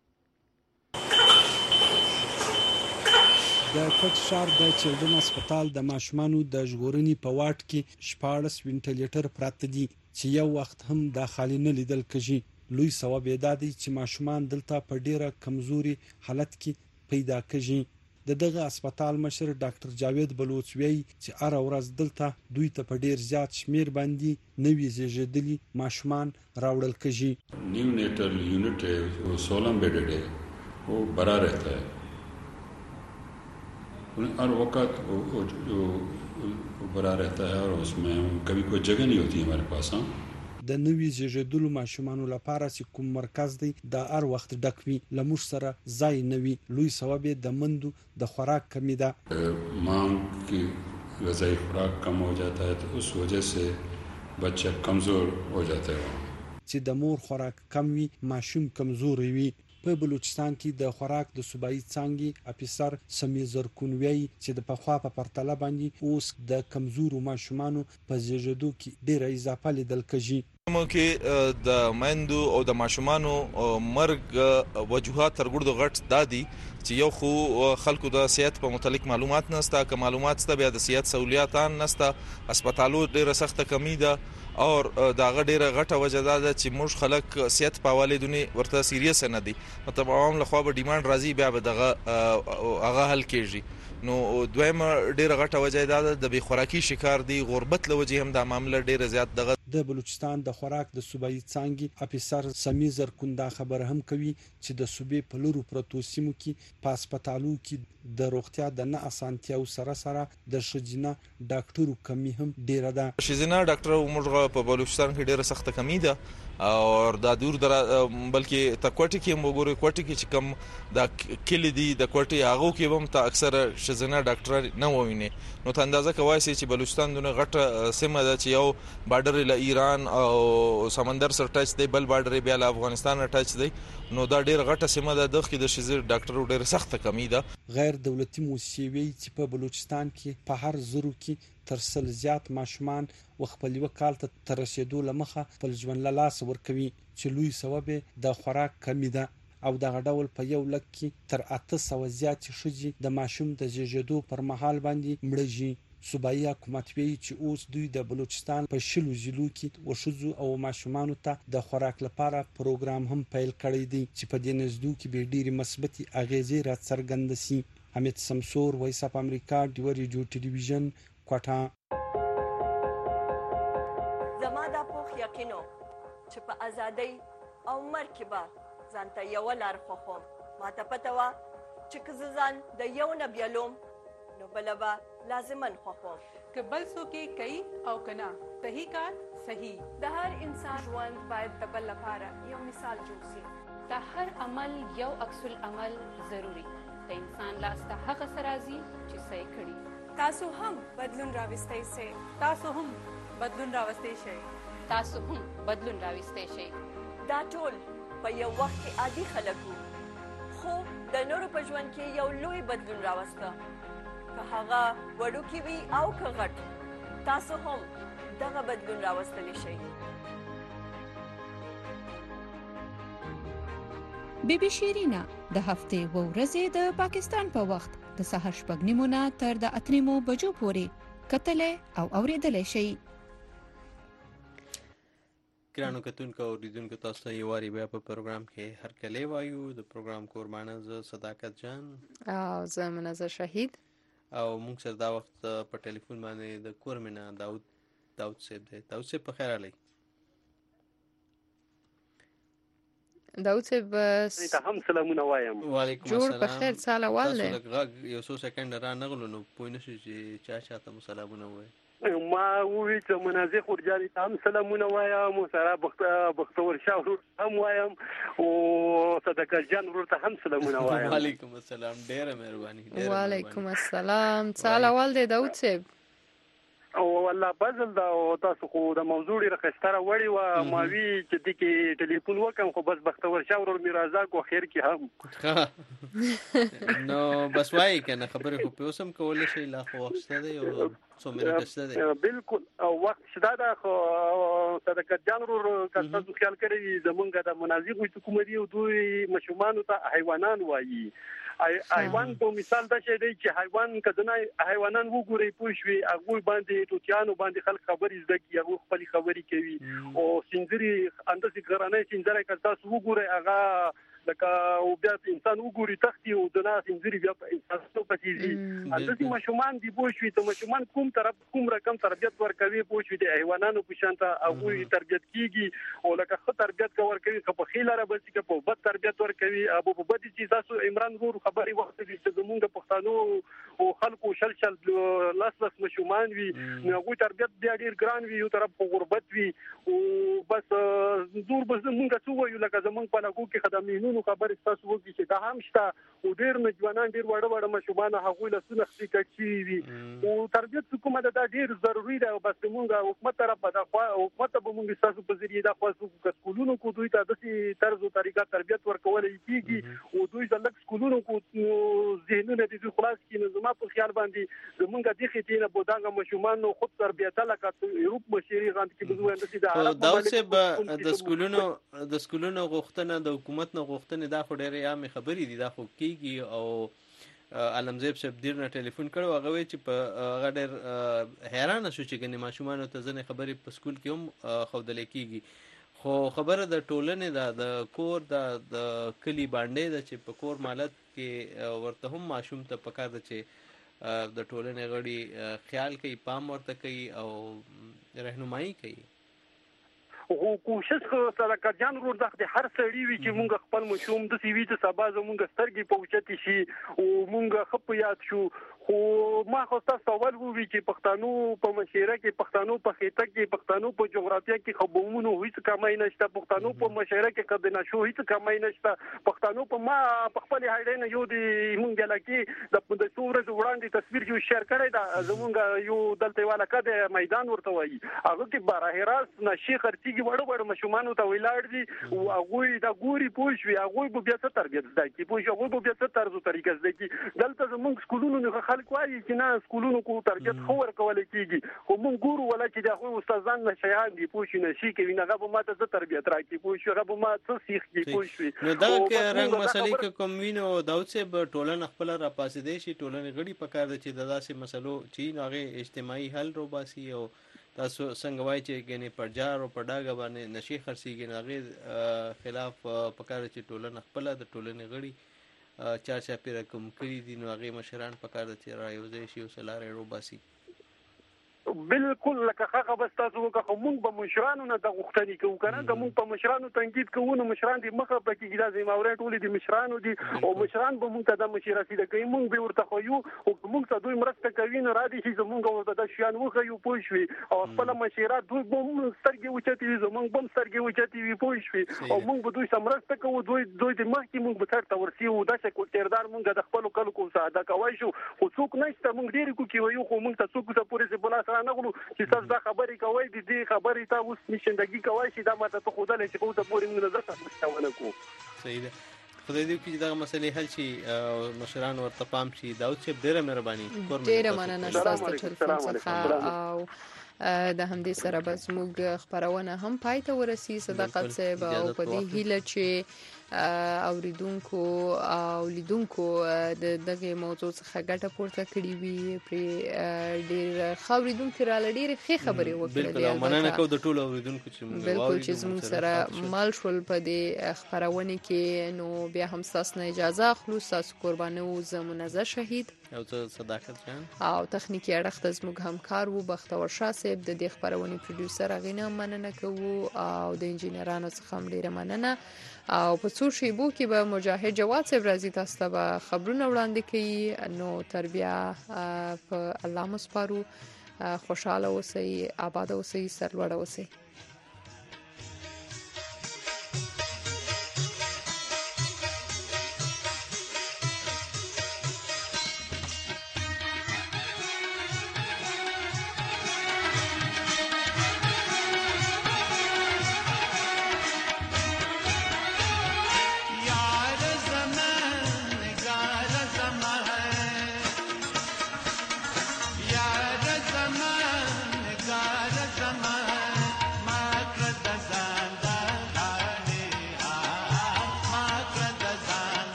د کوټ شهر د چلډرن هسپتال د ماشومانو د ژغورنې په واټ کې شپاړس وینټیلیټر پراته دي چې یو وخت هم د خالي نه لیدل کېږي لوی ثواب یې دا دی چې ماشومان دلته په ډیره کمزوري حالت کې پیدا کېږي د دغه هسپتال مشر ډاکټر جاوید بلوچ وایي چې هر ورځ دلته دوی ته په ډیر زیات شمیر باندې نوي زیږیدلي ماشومان راوړل کېږي نیو نیټل یونٹ ہے وہ سولہ بیڈڈ ہے وہ بھرا رہتا ہے ہر وقت وہ بھرا رہتا ہے اور اس میں کبھی کوئی جگہ نہیں ہوتی ہمارے پاس ہاں د نوي زیږیدلو ماشومانو لپاره چې کوم مرکز دی د هر وخت ډک وي لمر سره ځای نوي لوی سبب د مندو د خوراک کمی ده مانگ کی غذائی خوراک کم ہو جاتا ہے تو اس وجہ سے بچہ کمزور ہو جاتا ہے چې د مور خوراک کم وي ماشوم کمزور وي په بلوچستان کې د خوراک د صوبایي څانګې افیسر سمي زرکونوي چې د پخوا په پرتله باندې اوس د کمزورو ماشومانو په زیږیدو کې ډېره اضافه لیدل کېږي مو کې د مندو او د ماشومانو مرګ وجوهات تر ګردو غټ دادي چې یو خو خلکو د صحت په متعلق معلومات نشته که معلومات ست بیا د صحت سہولیات نشته هسپتالو ډیره سخت کمی ده او داغه ډیره غټه وجه ده چې موږ خلک صحت په حواله دونی ورته سیریس نه دي مطلب عوام له خوا به ډیماند راځي بیا به دغه هغه حل کیږي نو دویمه ډیره غټه وجه ده د بی خوراکي شکار دي غربت له وجه هم د معاملې ډیره زیات دغه د بلوچستان د خوراک د صوبایي څانګې افیسر سمي زرکوندا خبر هم کوي چې د صوبې په لورو پروتو سیمو کې په هسپتالو کې د روغتیا د نه اسانتیاو سره سره د شجینه ډاکټرو کمی هم ډیره ده شجینه ډاکټر عمر په بلوچستان کې ډیره سخت کمی ده او دا دور در بلکې تکوټی کې موګوري کوټی کې چې کم د کلی دی د کوټی هغه کې هم ته اکثر شزنه ډاکټر نه وویني نو ته اندازه کوي چې بلوچستان دونه غټه سیمه ده چې یو بارډر له ایران او سمندر سره ټچ دی، بل بارډر بیا له افغانستان سره ټچ دی، نو دا ډیره غټه سیمه ده. دغه د شزیر ډاکټر ډیره سخته کمی ده. غیر دولتي موسسې وی چې په بلوچستان کې په هر زرو کې تر سل زیات ماشومان وخپل یو کال ته تر رسیدو لمخه خپل ژوند له لاس ورکوي چې لوی سبب د خوراک کمی ده او دغه ډول په یو لک کې تر اته سوه زیات ښځې د ماشوم د زیږیدو پر مهال باندې مړه شي. صوبایي حکومت وی چې اوس دوی د بلوچستان په شلو ضلعو کې وښځو او ماشومانو ته د خوراک لپاره پروګرام هم پیل کړی دی چې په دې نزدو کې به ډېری مثبتې اغیزې راڅرګندې شي. حمید سمسور، وایس اف امریکا، ډیو ریډیو ټلویزیون، کوټه. زما دا پوخ یقینو چې په ازادۍ او مرګ کې به ځان ته یوه لار خوښوم. ما ته پته وه چې که زه ځان د یو نه بیلوم نو بله به لازمن خوښوم. که بل څوک یې کوي او که نه صحیح کار صحیح. د هر انسان ژوند باید د بل لپاره یو مثال جوړ شي. د هر عمل یو عکس العمل ضروري. د انسان لاس ته هغه څه راځي چې څه یې کړي. تاسو هم بدلون راوستی شئ. تاسو هم بدلون راوستی شئ. تاسو هم بدلون راوستی شئ. دا ټول په یو وخت کې عادي خلک وو، خو د نورو په ژوند کې یو لوی بدلون راوسته. که هغه وړوکی وي او که غټ، تاسو هم دغه بدلون راوستلی شئ. بی بی شیرینا د هفتې و ورځې د پاکستان په وخت د سهار شپږ نیمو نه تر د اته نیمو بجو پورې کتلې او اورېدلې شئ. ګرانو کتونکو او اوریدونکو، تاسو ته یو واري بیا په پروګرام کې هرکلی وایو. د پروګرام قربانه زه صداقت جان او زه منزه شهید او موږ سره دا وخت په ټلیفون باندې د کورمنه داود داود صاحب دی. داود صاحب په خیر علي. داود صاحب ته هم سلامونه وایم. وعلیکم جوړ السلام. په خیر سال اول دی. تاسو لږ یو څو سکند را نغلو نو پوه نه شئ چې چا چاته مو سلامونه وایي. ما وویل چې منازع خورجاني ته هم سلامونه وایم، سره بختور شاه ورور هم وایم او صدقت جان ورور ته هم سلامونه وایم. وعلیکم السلام، ډېره مهرباني. وعلیکم السلام. سال اول دی داود صاحب. او والله بزل دا او تاسو خو د موضوع لري خستره وړي و ما وی چې د کې ټلیفون وکم خو بس بختور شاه ورور میرازا کو خیر کې هم نو بس وای کنه خبره خو په اوسم کولای شي لا خو وخته دی او څو منټه شته دی. بالکل او وخت شدا دا خو صدقت جان ورور کاستو خیال کړی زمونږ د منازع حکومت او دوی مشومان ته حیوانان وایي. حیوان په مثال دا شی دی چې حیوان کدنه حیوانان وګوري پوښوي هغه باندې توتیانو باندې خلک خبرې زده کی هغه خپل خبرې کوي او سنځري اندازې غرانه سنځره کله تاسو وګورئ هغه لکه او بیا انسان وګوري تختی او د ناس انځري بیا په انسان څو پاتېږي. اندازې مشومان دی پوښوي ته مشومان کوم طرف کوم رقم تربیت ورکوي پوښوي د حیوانانو په شانته هغه تربیت کیږي او لکه خو تربیت کا ورکوي که په خیل را بل چې په بد تربیت ورکوي ابو په بد چې تاسو عمران ورو خبري وخت چې زمونږ پښتنو او خلکو شل شل لاس لاس مشومان وي نو هغه تربیت بیا ډیر ګران وي یو طرف په غربت وي او بس زور بس مونږ څه وایو لکه زمونږ په لګو کې خدماتونو خبرې تاسو وګورئ چې دا هم شته او ډیر نوجوانان ډیر وړه وړه مشومان هغه له سونه خسي کوي او تربیت کومه دا ډیر ضروری ده او بس مونږ حکومت طرف دا حکومت به مونږ تاسو په ذریعہ دا خاصو سکولونو کو دوی ته د سي طرز او طریقه تربیت ورکول کیږي او دوی ځلک سکولونو کو ذهنونه دي خلاص کینې زما په خیال باندې زمونږ د خېټینه بودانګه مشومان نو خود تربیت لکه یورپ مشيري غاند کې بزوي اند سي دا دا اوسه د سکولونو د سکولونو غوښتنه د حکومت نه غوښتنه دا خو ډېرې عامه خبرې دي دا خو کیږي او علمزیب صاحب ډیر نه ټلیفون کړو هغه وی چې په هغه ډېر حیرانه شو چې ګنې ماشومان ته ځنې خبرې په سکول کې هم خودل کیږي خو خبره د ټولنې دا د کور د کلی باندې د چې په کور مالت کې ورته هم ماشوم ته پکار ده چې د ټولنې غړي خیال کوي پام ورته کوي او رهنمایي کوي. او کوشش سره کجان ورور د هر سړی وی چې مونږ خپل مشوم د سی وی ته سبا زمونږ سترګې پوښتې شي او مونږ خپ یاد شو خو ما خو تاسو اول وی چې پښتنو په مشیره کې پښتنو په خېټه کې پښتنو په جغرافیه کې خبرونه هیڅ کمای نشته پښتنو په مشیره کې کده نشو هیڅ کمای نشته پښتنو په ما په خپل هایډین یو دی مونږ لکه د د څورز وړاندې تصویر یو شیر کړی دا زمونږ یو دلته والا کده میدان ورته وایي هغه کې باراه راست نشي خرڅيږي وړو وړو مشومان ته ویلاړ دي او هغه د ګوري پوښوي هغه به بیا څه تربیت زده کی پوښ هغه به بیا څه طرز طریقې زده کی دلته زمونږ سکولونو نه خلک وایي چې نه سکولونو کو تربیت خو ورکول کیږي خو مونږ ګورو ولا چې د خو استادان نشيان دي پوښ نه شي کوي نه غو ماته څه تربیت راکې پوښ هغه ما څه سیخ کی پوښ نو دا کې رنگ مسلې کې کوم وینو داوت سه په ټولن خپل را پاسې دي شي ټولن غړي پکار دي چې داسې مسلو چې هغه اجتماعي حل روباسي او تاسو څنګه وایي چې ګنې پرجار او پډاګه باندې نشي خرسيږي هغه خلاف پکار چې ټولن خپل د ټولن غړي چار چا پیر کوم کړی دي نو هغه مشران پکار د چې رايوځي شي او سلاره روباسي بالکل لکه هغه بس تاسو وکړه مونږ به مشرانو نه د غوښتنې کوو کنه د مونږ په مشرانو تنقید کوو نو مشران دي مخه پکې دا زموږ ټول دي مشرانو دي او مشران به مونږ ته د مشر رسیدګي کوي مونږ به ورته خو یو او مونږ ته دوی مرسته کوي نه را دي چې مونږ ورته د شیان وخه یو پوښوي او خپل مشرات دوی به مونږ سترګې وچتي وي مونږ به سترګې وچتي وي پوښوي او مونږ به دوی سمرسته کوو دوی دوی د مخکې مونږ به تر ورسي او د څه کولتردار مونږ د خپل کلو کو ساده کوي شو خو څوک نشته مونږ ډیر کو کوي خو مونږ ته څوک ته پوره سي بولا سره نه غلو چې تاسو دا خبرې کوي د دې خبرې ته اوس نشندګي کوي چې دا ماته ته خو دلته چې خو ته پوره موږ نظر تاسو کو صحیح ده خدای دې چې دا مسلې حل شي مشران ورته پام شي داود صاحب ډیره مهرباني ډیره مننه تاسو ته ټلیفون څخه او د همدې سره بس موږ خبرونه هم پای ته ورسي صداقت صاحب او په دې هیله چې اوریدونکو او لیدونکو د دغه موضوع څخه ګټه پورته کړې وي پر ډیر خوریدونکو را لډیر ښه خبرې وکړې بالکل مننه کوم د ټولو اوریدونکو چې موږ بالکل چې موږ سره مال شول په دې خبرونه کې نو بیا هم تاسو نه اجازه اخلو تاسو قربانو زمونږه شهید او صداقت جان او تخنیکی اړخ زموږ همکار وو بختور شاه صاحب د دې خبرونه پروډوسر غینه مننه کوو او د انجینرانو څخه هم ډیره مننه او په څو شیبو کې به مجاهد جواد صاحب راځي تاسو ته خبرونه وړاندې کوي نو تربیه په الله مسپارو خوشاله اوسئ آباد اوسئ سرلوړ اوسئ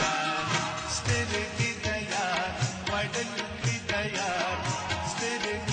Did